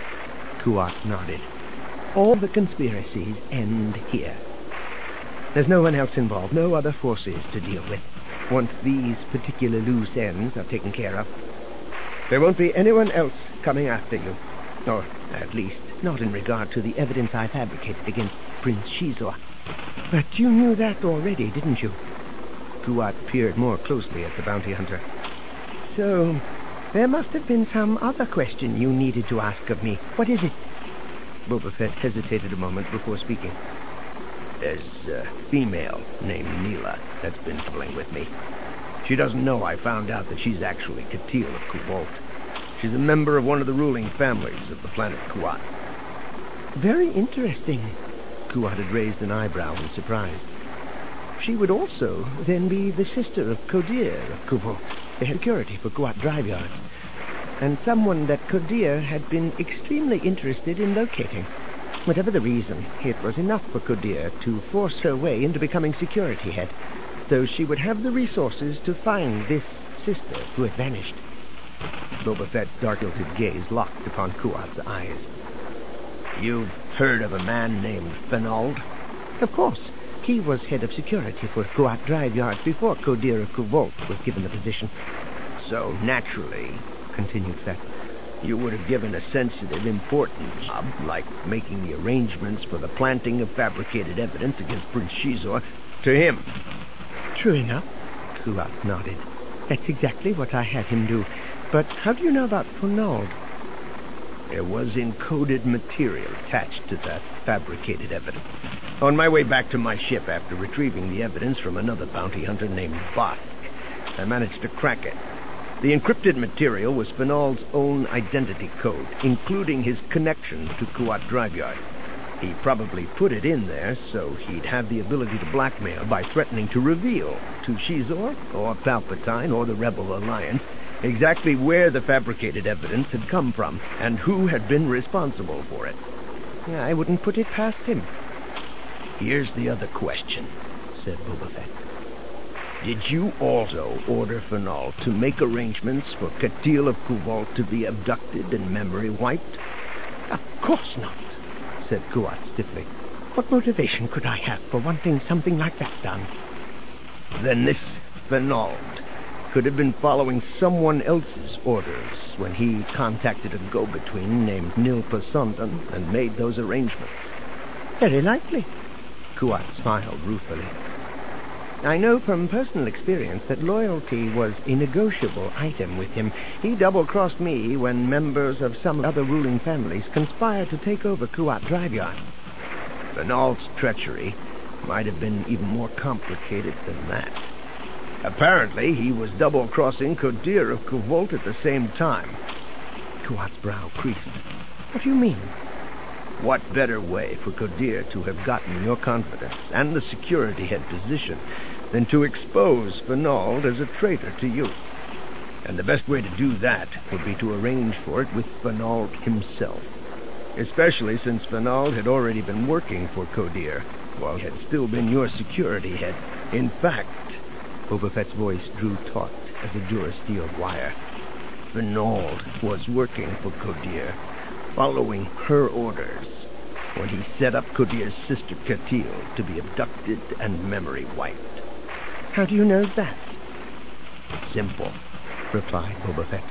Kuat nodded. All the conspiracies end here. There's no one else involved, no other forces to deal with. Once these particular loose ends are taken care of, there won't be anyone else coming after you. Or, at least, not in regard to the evidence I fabricated against Prince Xizor. But you knew that already, didn't you? Kuat peered more closely at the bounty hunter. So, there must have been some other question you needed to ask of me. What is it? Boba Fett hesitated a moment before speaking. There's a female named Neela that's been troubling with me. She doesn't know I found out that she's actually Katil of Kuvolt. She's a member of one of the ruling families of the planet Kuat. Very interesting. Kuat had raised an eyebrow in surprise. She would also then be the sister of Kodir of Kuvolt, the head security for Kuat Driveyard, and someone that Kodir had been extremely interested in locating. Whatever the reason, it was enough for Kodir to force her way into becoming security head, so she would have the resources to find this sister who had vanished. Boba Fett's dark-hilted gaze locked upon Kuat's eyes. You've heard of a man named Fenald? Of course. He was head of security for Kuat Driveyard before Kodir of Kuvolt was given the position. So, naturally, continued Fett, you would have given a sensitive, important job, like making the arrangements for the planting of fabricated evidence against Prince Xizor, to him. True enough, Kuat nodded. That's exactly what I had him do. But how do you know about Fenald? There was encoded material attached to that fabricated evidence. On my way back to my ship after retrieving the evidence from another bounty hunter named Bosk, I managed to crack it. The encrypted material was Fenald's own identity code, including his connection to Kuat Driveyard. He probably put it in there so he'd have the ability to blackmail by threatening to reveal to Xizor, or Palpatine, or the Rebel Alliance exactly where the fabricated evidence had come from and who had been responsible for it. Yeah, I wouldn't put it past him. Here's the other question, said Boba Fett. Did you also order Fenald to make arrangements for Katil of Kuvolt to be abducted and memory wiped? Of course not, said Kuat stiffly. What motivation could I have for wanting something like that done? Then this Fenald could have been following someone else's orders when he contacted a go-between named Nilpa Sundan and made those arrangements. Very likely. Kuat smiled ruefully. I know from personal experience that loyalty was a negotiable item with him. He double-crossed me when members of some other ruling families conspired to take over Kuat Driveyard. Fenald's treachery might have been even more complicated than that. Apparently, he was double-crossing Kodir of Kuvolt at the same time. Kuat's brow creased. What do you mean? What better way for Kodir to have gotten your confidence and the security head position than to expose Fenald as a traitor to you? And the best way to do that would be to arrange for it with Fenald himself. Especially since Fenald had already been working for Kodir, while he had still been your security head. In fact, Boba Fett's voice drew taut as a Durasteel wire. Fenald was working for Kodir, following her orders, when he set up Kodir's sister Katil to be abducted and memory wiped. How do you know that? Simple, replied Boba Fett.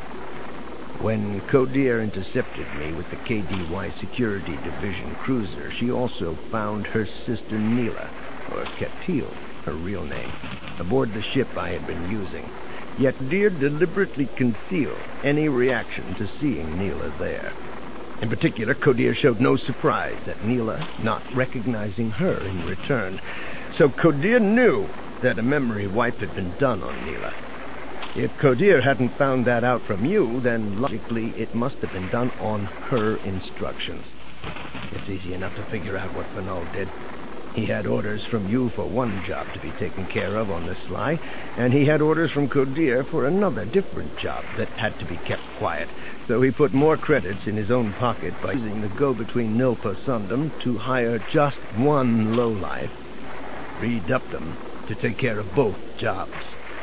When Kodir intercepted me with the KDY Security Division cruiser, she also found her sister Neela, or Katil, her real name, aboard the ship I had been using. Yet Dir deliberately concealed any reaction to seeing Neela there. In particular, Kodir showed no surprise at Neela not recognizing her in return. So Kodir knew that a memory wipe had been done on Neela. If Kodir hadn't found that out from you, then logically it must have been done on her instructions. It's easy enough to figure out what Fanal did. He had orders from you for one job to be taken care of on the sly, and he had orders from Kodir for another different job that had to be kept quiet. So he put more credits in his own pocket by using the go-between Nilpa Sundam to hire just one lowlife, Duptum, to take care of both jobs.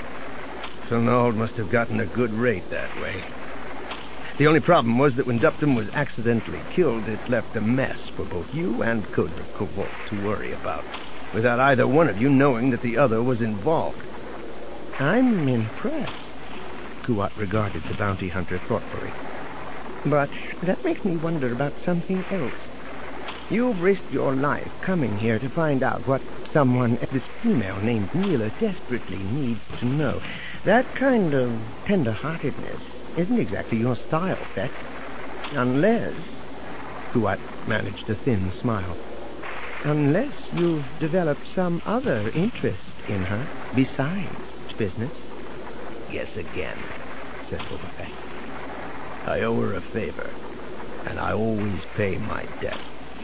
Fanal must have gotten a good rate that way. The only problem was that when Duptum was accidentally killed, it left a mess for both you and Kodir Kovalt to worry about, without either one of you knowing that the other was involved. I'm impressed. Kuat regarded the bounty hunter thoughtfully. But that makes me wonder about something else. You've risked your life coming here to find out what someone, this female named Neela, desperately needs to know. That kind of tender-heartedness isn't exactly your style, Fett. Unless... Kuat managed a thin smile. Unless you've developed some other interest in her besides business. Guess again, said Boba Fett. I owe her a favor, and I always pay my debt.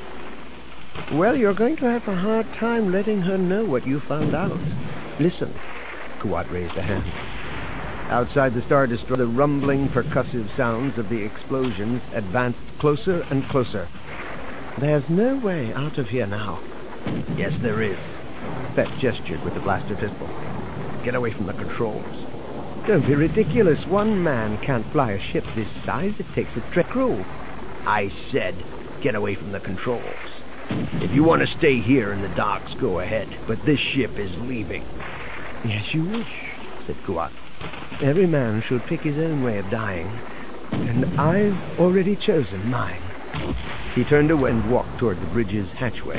Well, you're going to have a hard time letting her know what you found out. Listen. Kuat raised a hand. Outside the Star Destroyer, the rumbling, percussive sounds of the explosions advanced closer and closer. There's no way out of here now. Yes, there is. Fett gestured with the blaster pistol. Get away from the controls. Don't be ridiculous. One man can't fly a ship this size. It takes a trek crew. I said, get away from the controls. If you want to stay here in the docks, go ahead. But this ship is leaving. Yes, you wish, said Kuat. Every man should pick his own way of dying, and I've already chosen mine. He turned away and walked toward the bridge's hatchway.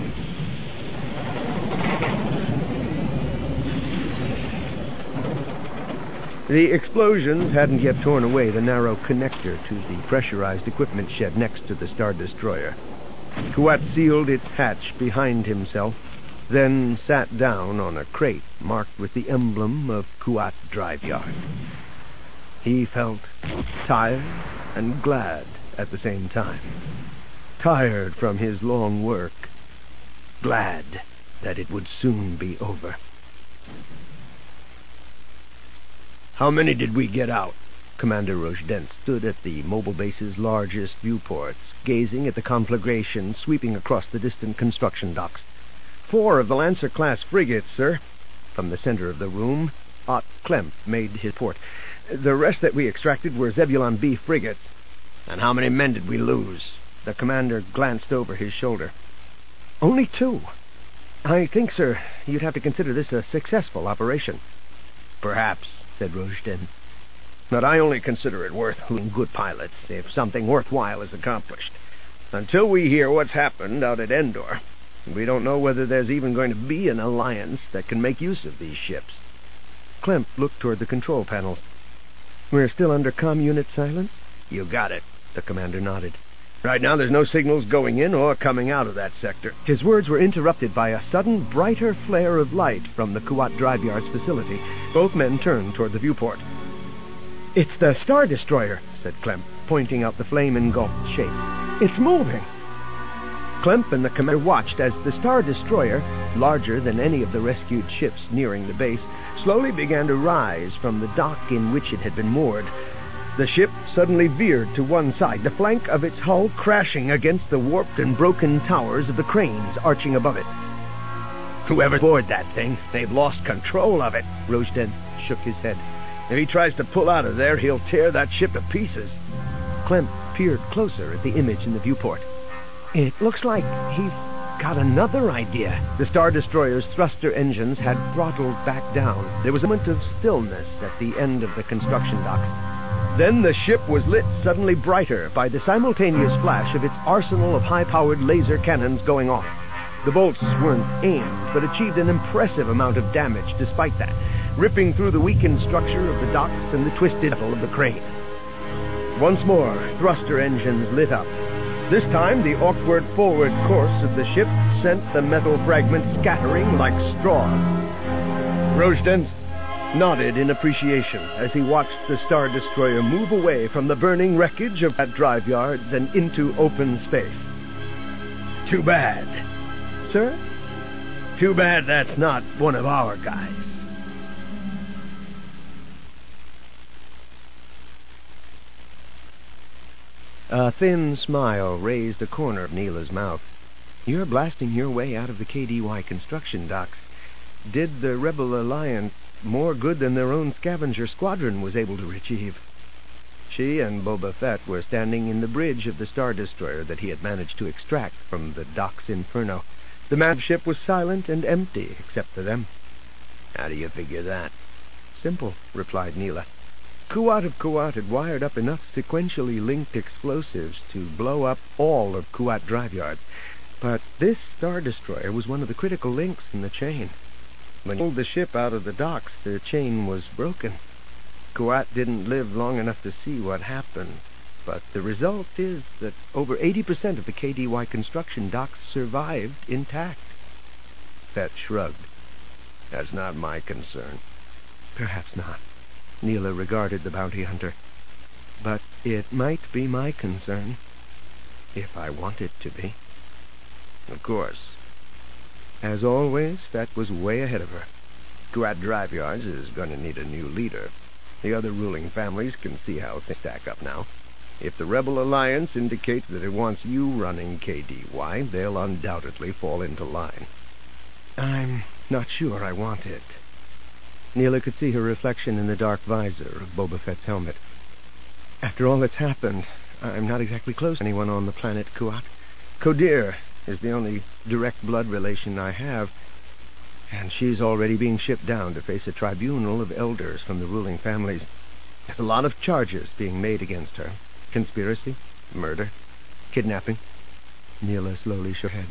The explosions hadn't yet torn away the narrow connector to the pressurized equipment shed next to the Star Destroyer. Kuat sealed its hatch behind himself, then sat down on a crate marked with the emblem of Kuat Drive Yard. He felt tired and glad at the same time. Tired from his long work, glad that it would soon be over. How many did we get out? Commander Rojdent stood at the mobile base's largest viewports, gazing at the conflagration sweeping across the distant construction docks. 4 of the Lancer-class frigates, sir. From the center of the room, Ott Klemp made his report. The rest that we extracted were Zebulon B frigates. And how many men did we lose? The commander glanced over his shoulder. Only 2. I think, sir, you'd have to consider this a successful operation. Perhaps, said Rojdent. But I only consider it worth losing good pilots if something worthwhile is accomplished. Until we hear what's happened out at Endor, we don't know whether there's even going to be an alliance that can make use of these ships. Klemp looked toward the control panels. We're still under comm unit silence? You got it, the commander nodded. Right now there's no signals going in or coming out of that sector. His words were interrupted by a sudden, brighter flare of light from the Kuat Drive Yard's facility. Both men turned toward the viewport. It's the Star Destroyer, said Klemp, pointing out the flame-engulfed shape. It's moving. Klemp and the commander watched as the Star Destroyer, larger than any of the rescued ships nearing the base, slowly began to rise from the dock in which it had been moored. The ship suddenly veered to one side, the flank of its hull crashing against the warped and broken towers of the cranes arching above it. Whoever's aboard that thing, they've lost control of it. Rojdent shook his head. If he tries to pull out of there, he'll tear that ship to pieces. Klemp peered closer at the image in the viewport. It looks like he's got another idea. The Star Destroyer's thruster engines had throttled back down. There was a moment of stillness at the end of the construction docks. Then the ship was lit suddenly brighter by the simultaneous flash of its arsenal of high-powered laser cannons going off. The bolts weren't aimed, but achieved an impressive amount of damage despite that, ripping through the weakened structure of the docks and the twisted metal of the crane. Once more, thruster engines lit up. This time, the awkward forward course of the ship sent the metal fragments scattering like straws. Rojdens nodded in appreciation as he watched the Star Destroyer move away from the burning wreckage of that drive yard and into open space. Too bad. Sir? Too bad that's not one of our guys. A thin smile raised the corner of Neela's mouth. You're blasting your way out of the KDY construction docks. Did the Rebel Alliance more good than their own scavenger squadron was able to achieve? She and Boba Fett were standing in the bridge of the Star Destroyer that he had managed to extract from the dock's inferno. The manned ship was silent and empty, except for them. How do you figure that? Simple, replied Neela. Kuat of Kuat had wired up enough sequentially linked explosives to blow up all of Kuat drive yards. But this Star Destroyer was one of the critical links in the chain. When you pulled the ship out of the docks, the chain was broken. Kuat didn't live long enough to see what happened, but the result is that over 80% of the KDY construction docks survived intact. Fett shrugged. That's not my concern. Perhaps not. Neela regarded the bounty hunter. But it might be my concern, if I want it to be. Of course. As always, Fett was way ahead of her. Kuat Drive Yards is going to need a new leader. The other ruling families can see how things stack up now. If the Rebel Alliance indicates that it wants you running KDY, they'll undoubtedly fall into line. I'm not sure I want it. Neela could see her reflection in the dark visor of Boba Fett's helmet. After all that's happened, I'm not exactly close to anyone on the planet Kuat. Kodir is the only direct blood relation I have, and she's already being shipped down to face a tribunal of elders from the ruling families. There's a lot of charges being made against her. Conspiracy, murder, kidnapping. Neela slowly shook her head.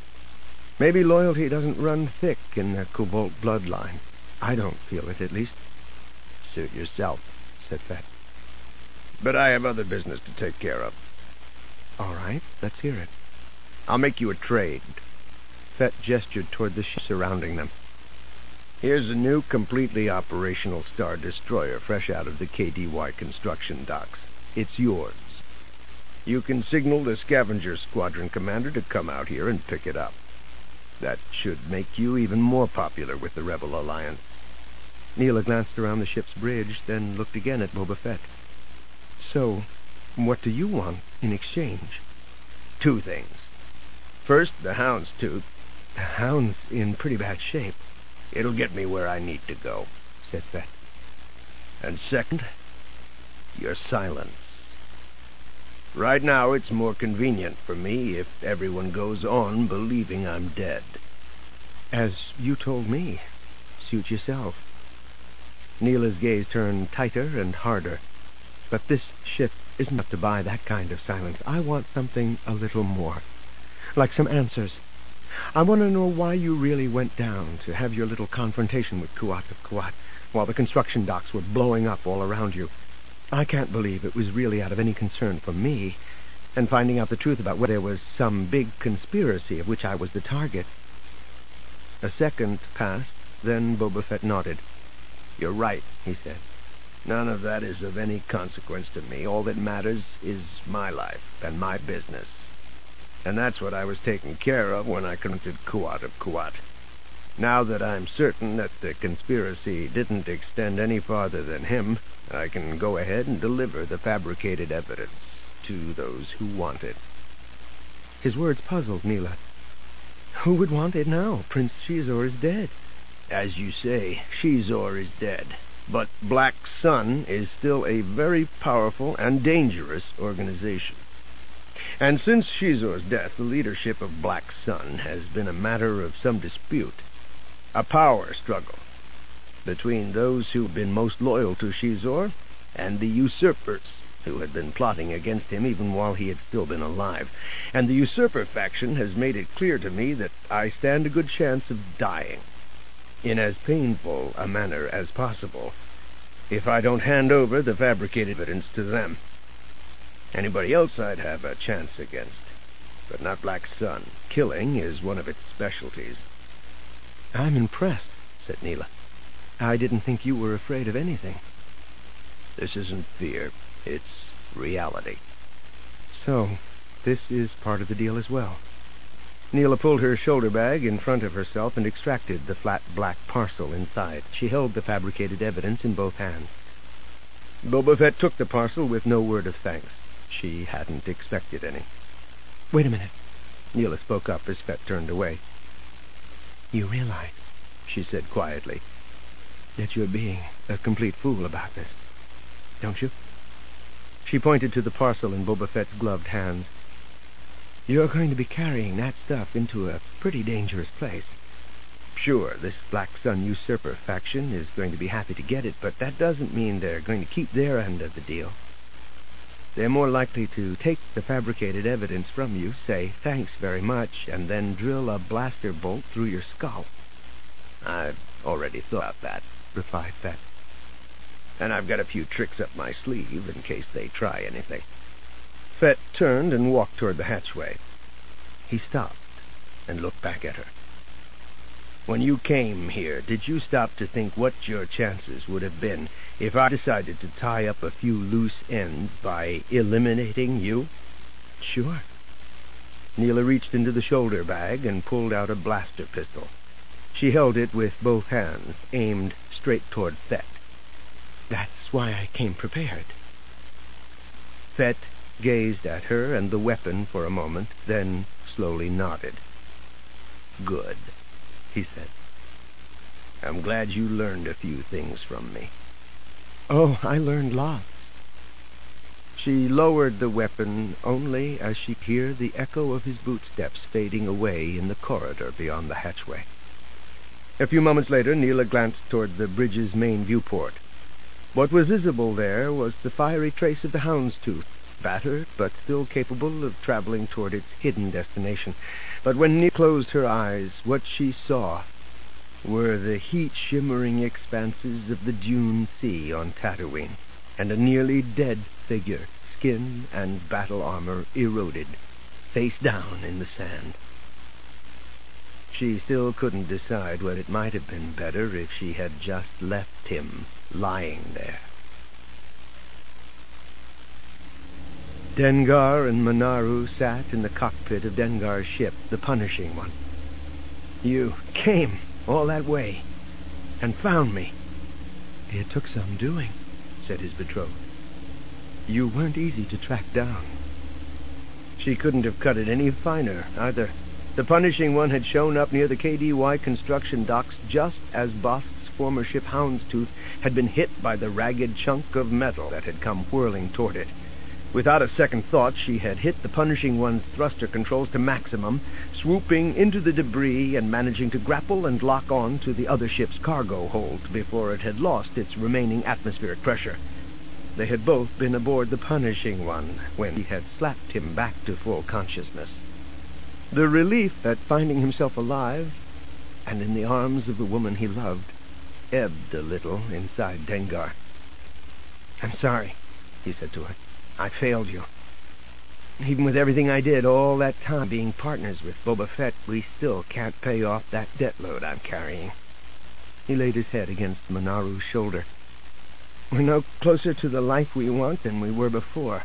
Maybe loyalty doesn't run thick in the Cobalt bloodline. I don't feel it, at least. Suit yourself, said Fett. But I have other business to take care of. All right, let's hear it. I'll make you a trade. Fett gestured toward the ship surrounding them. Here's a new, completely operational Star Destroyer fresh out of the KDY construction docks. It's yours. You can signal the Scavenger Squadron commander to come out here and pick it up. That should make you even more popular with the Rebel Alliance. Neela glanced around the ship's bridge, then looked again at Boba Fett. So, what do you want in exchange? 2 things. First, the Houndstooth. The Hound's in pretty bad shape. It'll get me where I need to go, said Fett. And second, your silence. Right now, it's more convenient for me if everyone goes on believing I'm dead. As you told me. Suit yourself. Neela's gaze turned tighter and harder. But this ship isn't enough to buy that kind of silence. I want something a little more. Like some answers. I want to know why you really went down to have your little confrontation with Kuat of Kuat while the construction docks were blowing up all around you. I can't believe it was really out of any concern for me, and finding out the truth about whether there was some big conspiracy of which I was the target. A second passed, then Boba Fett nodded. You're right, he said. None of that is of any consequence to me. All that matters is my life and my business. And that's what I was taking care of when I confronted Kuat of Kuat. Now that I'm certain that the conspiracy didn't extend any farther than him, I can go ahead and deliver the fabricated evidence to those who want it. His words puzzled Neela. Who would want it now? Prince Xizor is dead. As you say, Xizor is dead. But Black Sun is still a very powerful and dangerous organization. And since Xizor's death, the leadership of Black Sun has been a matter of some dispute. A power struggle between those who've been most loyal to Xizor and the usurpers who had been plotting against him even while he had still been alive. And the usurper faction has made it clear to me that I stand a good chance of dying in as painful a manner as possible if I don't hand over the fabricated evidence to them. Anybody else I'd have a chance against, but not Black Sun. Killing is one of its specialties. I'm impressed, said Neela. I didn't think you were afraid of anything. This isn't fear. It's reality. So, this is part of the deal as well. Neela pulled her shoulder bag in front of herself and extracted the flat black parcel inside. She held the fabricated evidence in both hands. Boba Fett took the parcel with no word of thanks. She hadn't expected any. Wait a minute. Neela spoke up as Fett turned away. You realize, she said quietly, that you're being a complete fool about this, don't you? She pointed to the parcel in Boba Fett's gloved hands. You're going to be carrying that stuff into a pretty dangerous place. Sure, this Black Sun usurper faction is going to be happy to get it, but that doesn't mean they're going to keep their end of the deal. They're more likely to take the fabricated evidence from you, say thanks very much, and then drill a blaster bolt through your skull. I've already thought that, replied Fett. And I've got a few tricks up my sleeve in case they try anything. Fett turned and walked toward the hatchway. He stopped and looked back at her. When you came here, did you stop to think what your chances would have been if I decided to tie up a few loose ends by eliminating you? Sure. Neela reached into the shoulder bag and pulled out a blaster pistol. She held it with both hands, aimed straight toward Fett. That's why I came prepared. Fett gazed at her and the weapon for a moment, then slowly nodded. Good, he said. I'm glad you learned a few things from me. Oh, I learned lots. She lowered the weapon only as she could hear the echo of his footsteps fading away in the corridor beyond the hatchway. A few moments later, Neela glanced toward the bridge's main viewport. What was visible there was the fiery trace of the Houndstooth, battered but still capable of traveling toward its hidden destination. But when Neela closed her eyes, what she saw were the heat-shimmering expanses of the Dune Sea on Tatooine, and a nearly dead figure, skin and battle armor eroded, face down in the sand. She still couldn't decide whether it might have been better if she had just left him lying there. Dengar and Manaru sat in the cockpit of Dengar's ship, the Punishing One. You came all that way and found me. It took some doing, said his betrothed. You weren't easy to track down. She couldn't have cut it any finer, either. The Punishing One had shown up near the KDY construction docks just as Bossk's former ship Houndstooth had been hit by the ragged chunk of metal that had come whirling toward it. Without a second thought, she had hit the Punishing One's thruster controls to maximum, swooping into the debris and managing to grapple and lock on to the other ship's cargo hold before it had lost its remaining atmospheric pressure. They had both been aboard the Punishing One when he had slapped him back to full consciousness. The relief at finding himself alive and in the arms of the woman he loved ebbed a little inside Dengar. I'm sorry, he said to her. I failed you. Even with everything I did all that time being partners with Boba Fett, we still can't pay off that debt load I'm carrying. He laid his head against Manaru's shoulder. We're no closer to the life we want than we were before.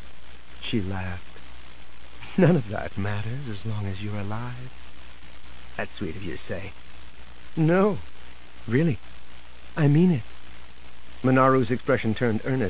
She laughed. None of that matters as long as you're alive. That's sweet of you to say. No, really. I mean it. Manaru's expression turned earnest.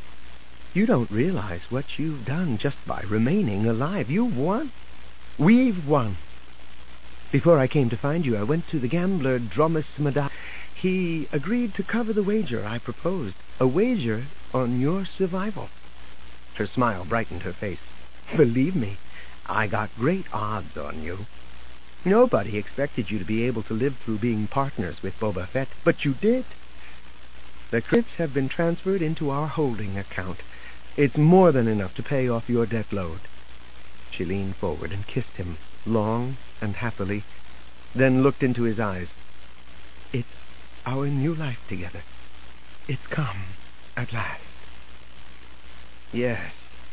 You don't realize what you've done just by remaining alive. You've won. We've won. Before I came to find you, I went to the gambler Dromus Madai. He agreed to cover the wager I proposed, a wager on your survival. Her smile brightened her face. Believe me, I got great odds on you. Nobody expected you to be able to live through being partners with Boba Fett, but you did. The crypts have been transferred into our holding account. It's more than enough to pay off your debt load. She leaned forward and kissed him, long and happily, then looked into his eyes. It's our new life together. It's come at last. Yes,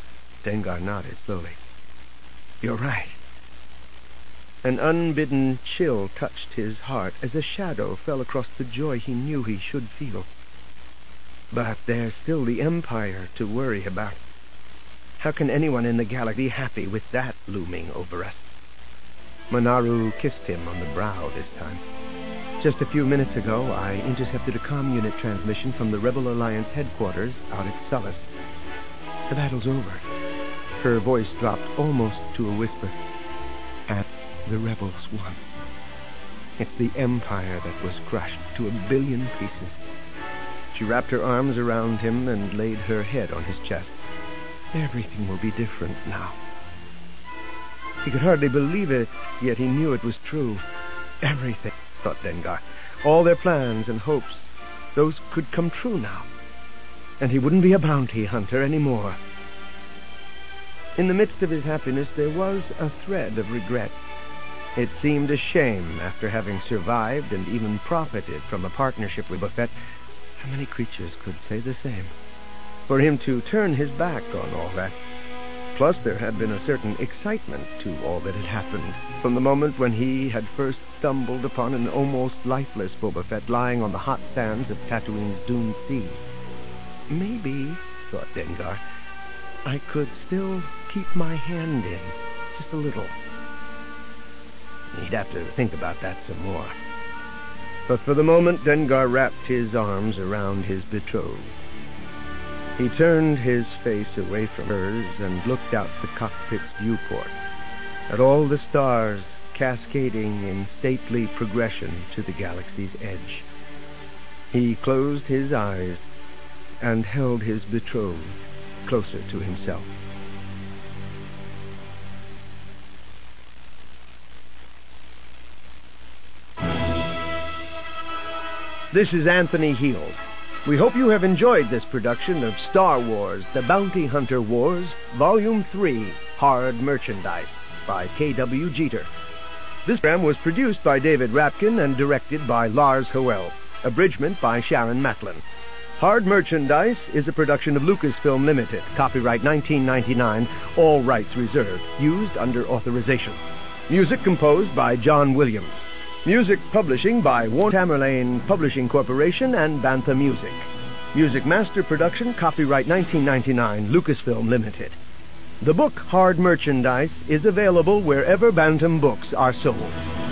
Dengar nodded slowly. "You're right." An unbidden chill touched his heart as a shadow fell across the joy he knew he should feel. But there's still the Empire to worry about. How can anyone in the galaxy be happy with that looming over us? Manaru kissed him on the brow this time. "Just a few minutes ago, I intercepted a comm unit transmission from the Rebel Alliance headquarters out at Sullust. The battle's over." Her voice dropped almost to a whisper. "And the Rebels won. It's the Empire that was crushed to 1 billion pieces." She wrapped her arms around him and laid her head on his chest. "Everything will be different now." He could hardly believe it, yet he knew it was true. Everything, thought Dengar. All their plans and hopes, those could come true now. And he wouldn't be a bounty hunter anymore. In the midst of his happiness, there was a thread of regret. It seemed a shame, after having survived and even profited from a partnership with Boba Fett, how many creatures could say the same, for him to turn his back on all that. Plus, there had been a certain excitement to all that had happened, from the moment when he had first stumbled upon an almost lifeless Boba Fett lying on the hot sands of Tatooine's Dune Sea. Maybe, thought Dengar, I could still keep my hand in, just a little. He'd have to think about that some more. But for the moment, Dengar wrapped his arms around his betrothed. He turned his face away from hers and looked out the cockpit's viewport, at all the stars cascading in stately progression to the galaxy's edge. He closed his eyes and held his betrothed closer to himself. This is Anthony Heald. We hope you have enjoyed this production of Star Wars: The Bounty Hunter Wars, Volume 3, Hard Merchandise, by K.W. Jeter. This program was produced by David Rapkin and directed by Lars Howell. Abridgment by Sharon Matlin. Hard Merchandise is a production of Lucasfilm Limited. Copyright 1999. All rights reserved. Used under authorization. Music composed by John Williams. Music publishing by Warner Tamerlane Publishing Corporation and Bantha Music. Music master production, copyright 1999, Lucasfilm Limited. The book Hard Merchandise is available wherever Bantam books are sold.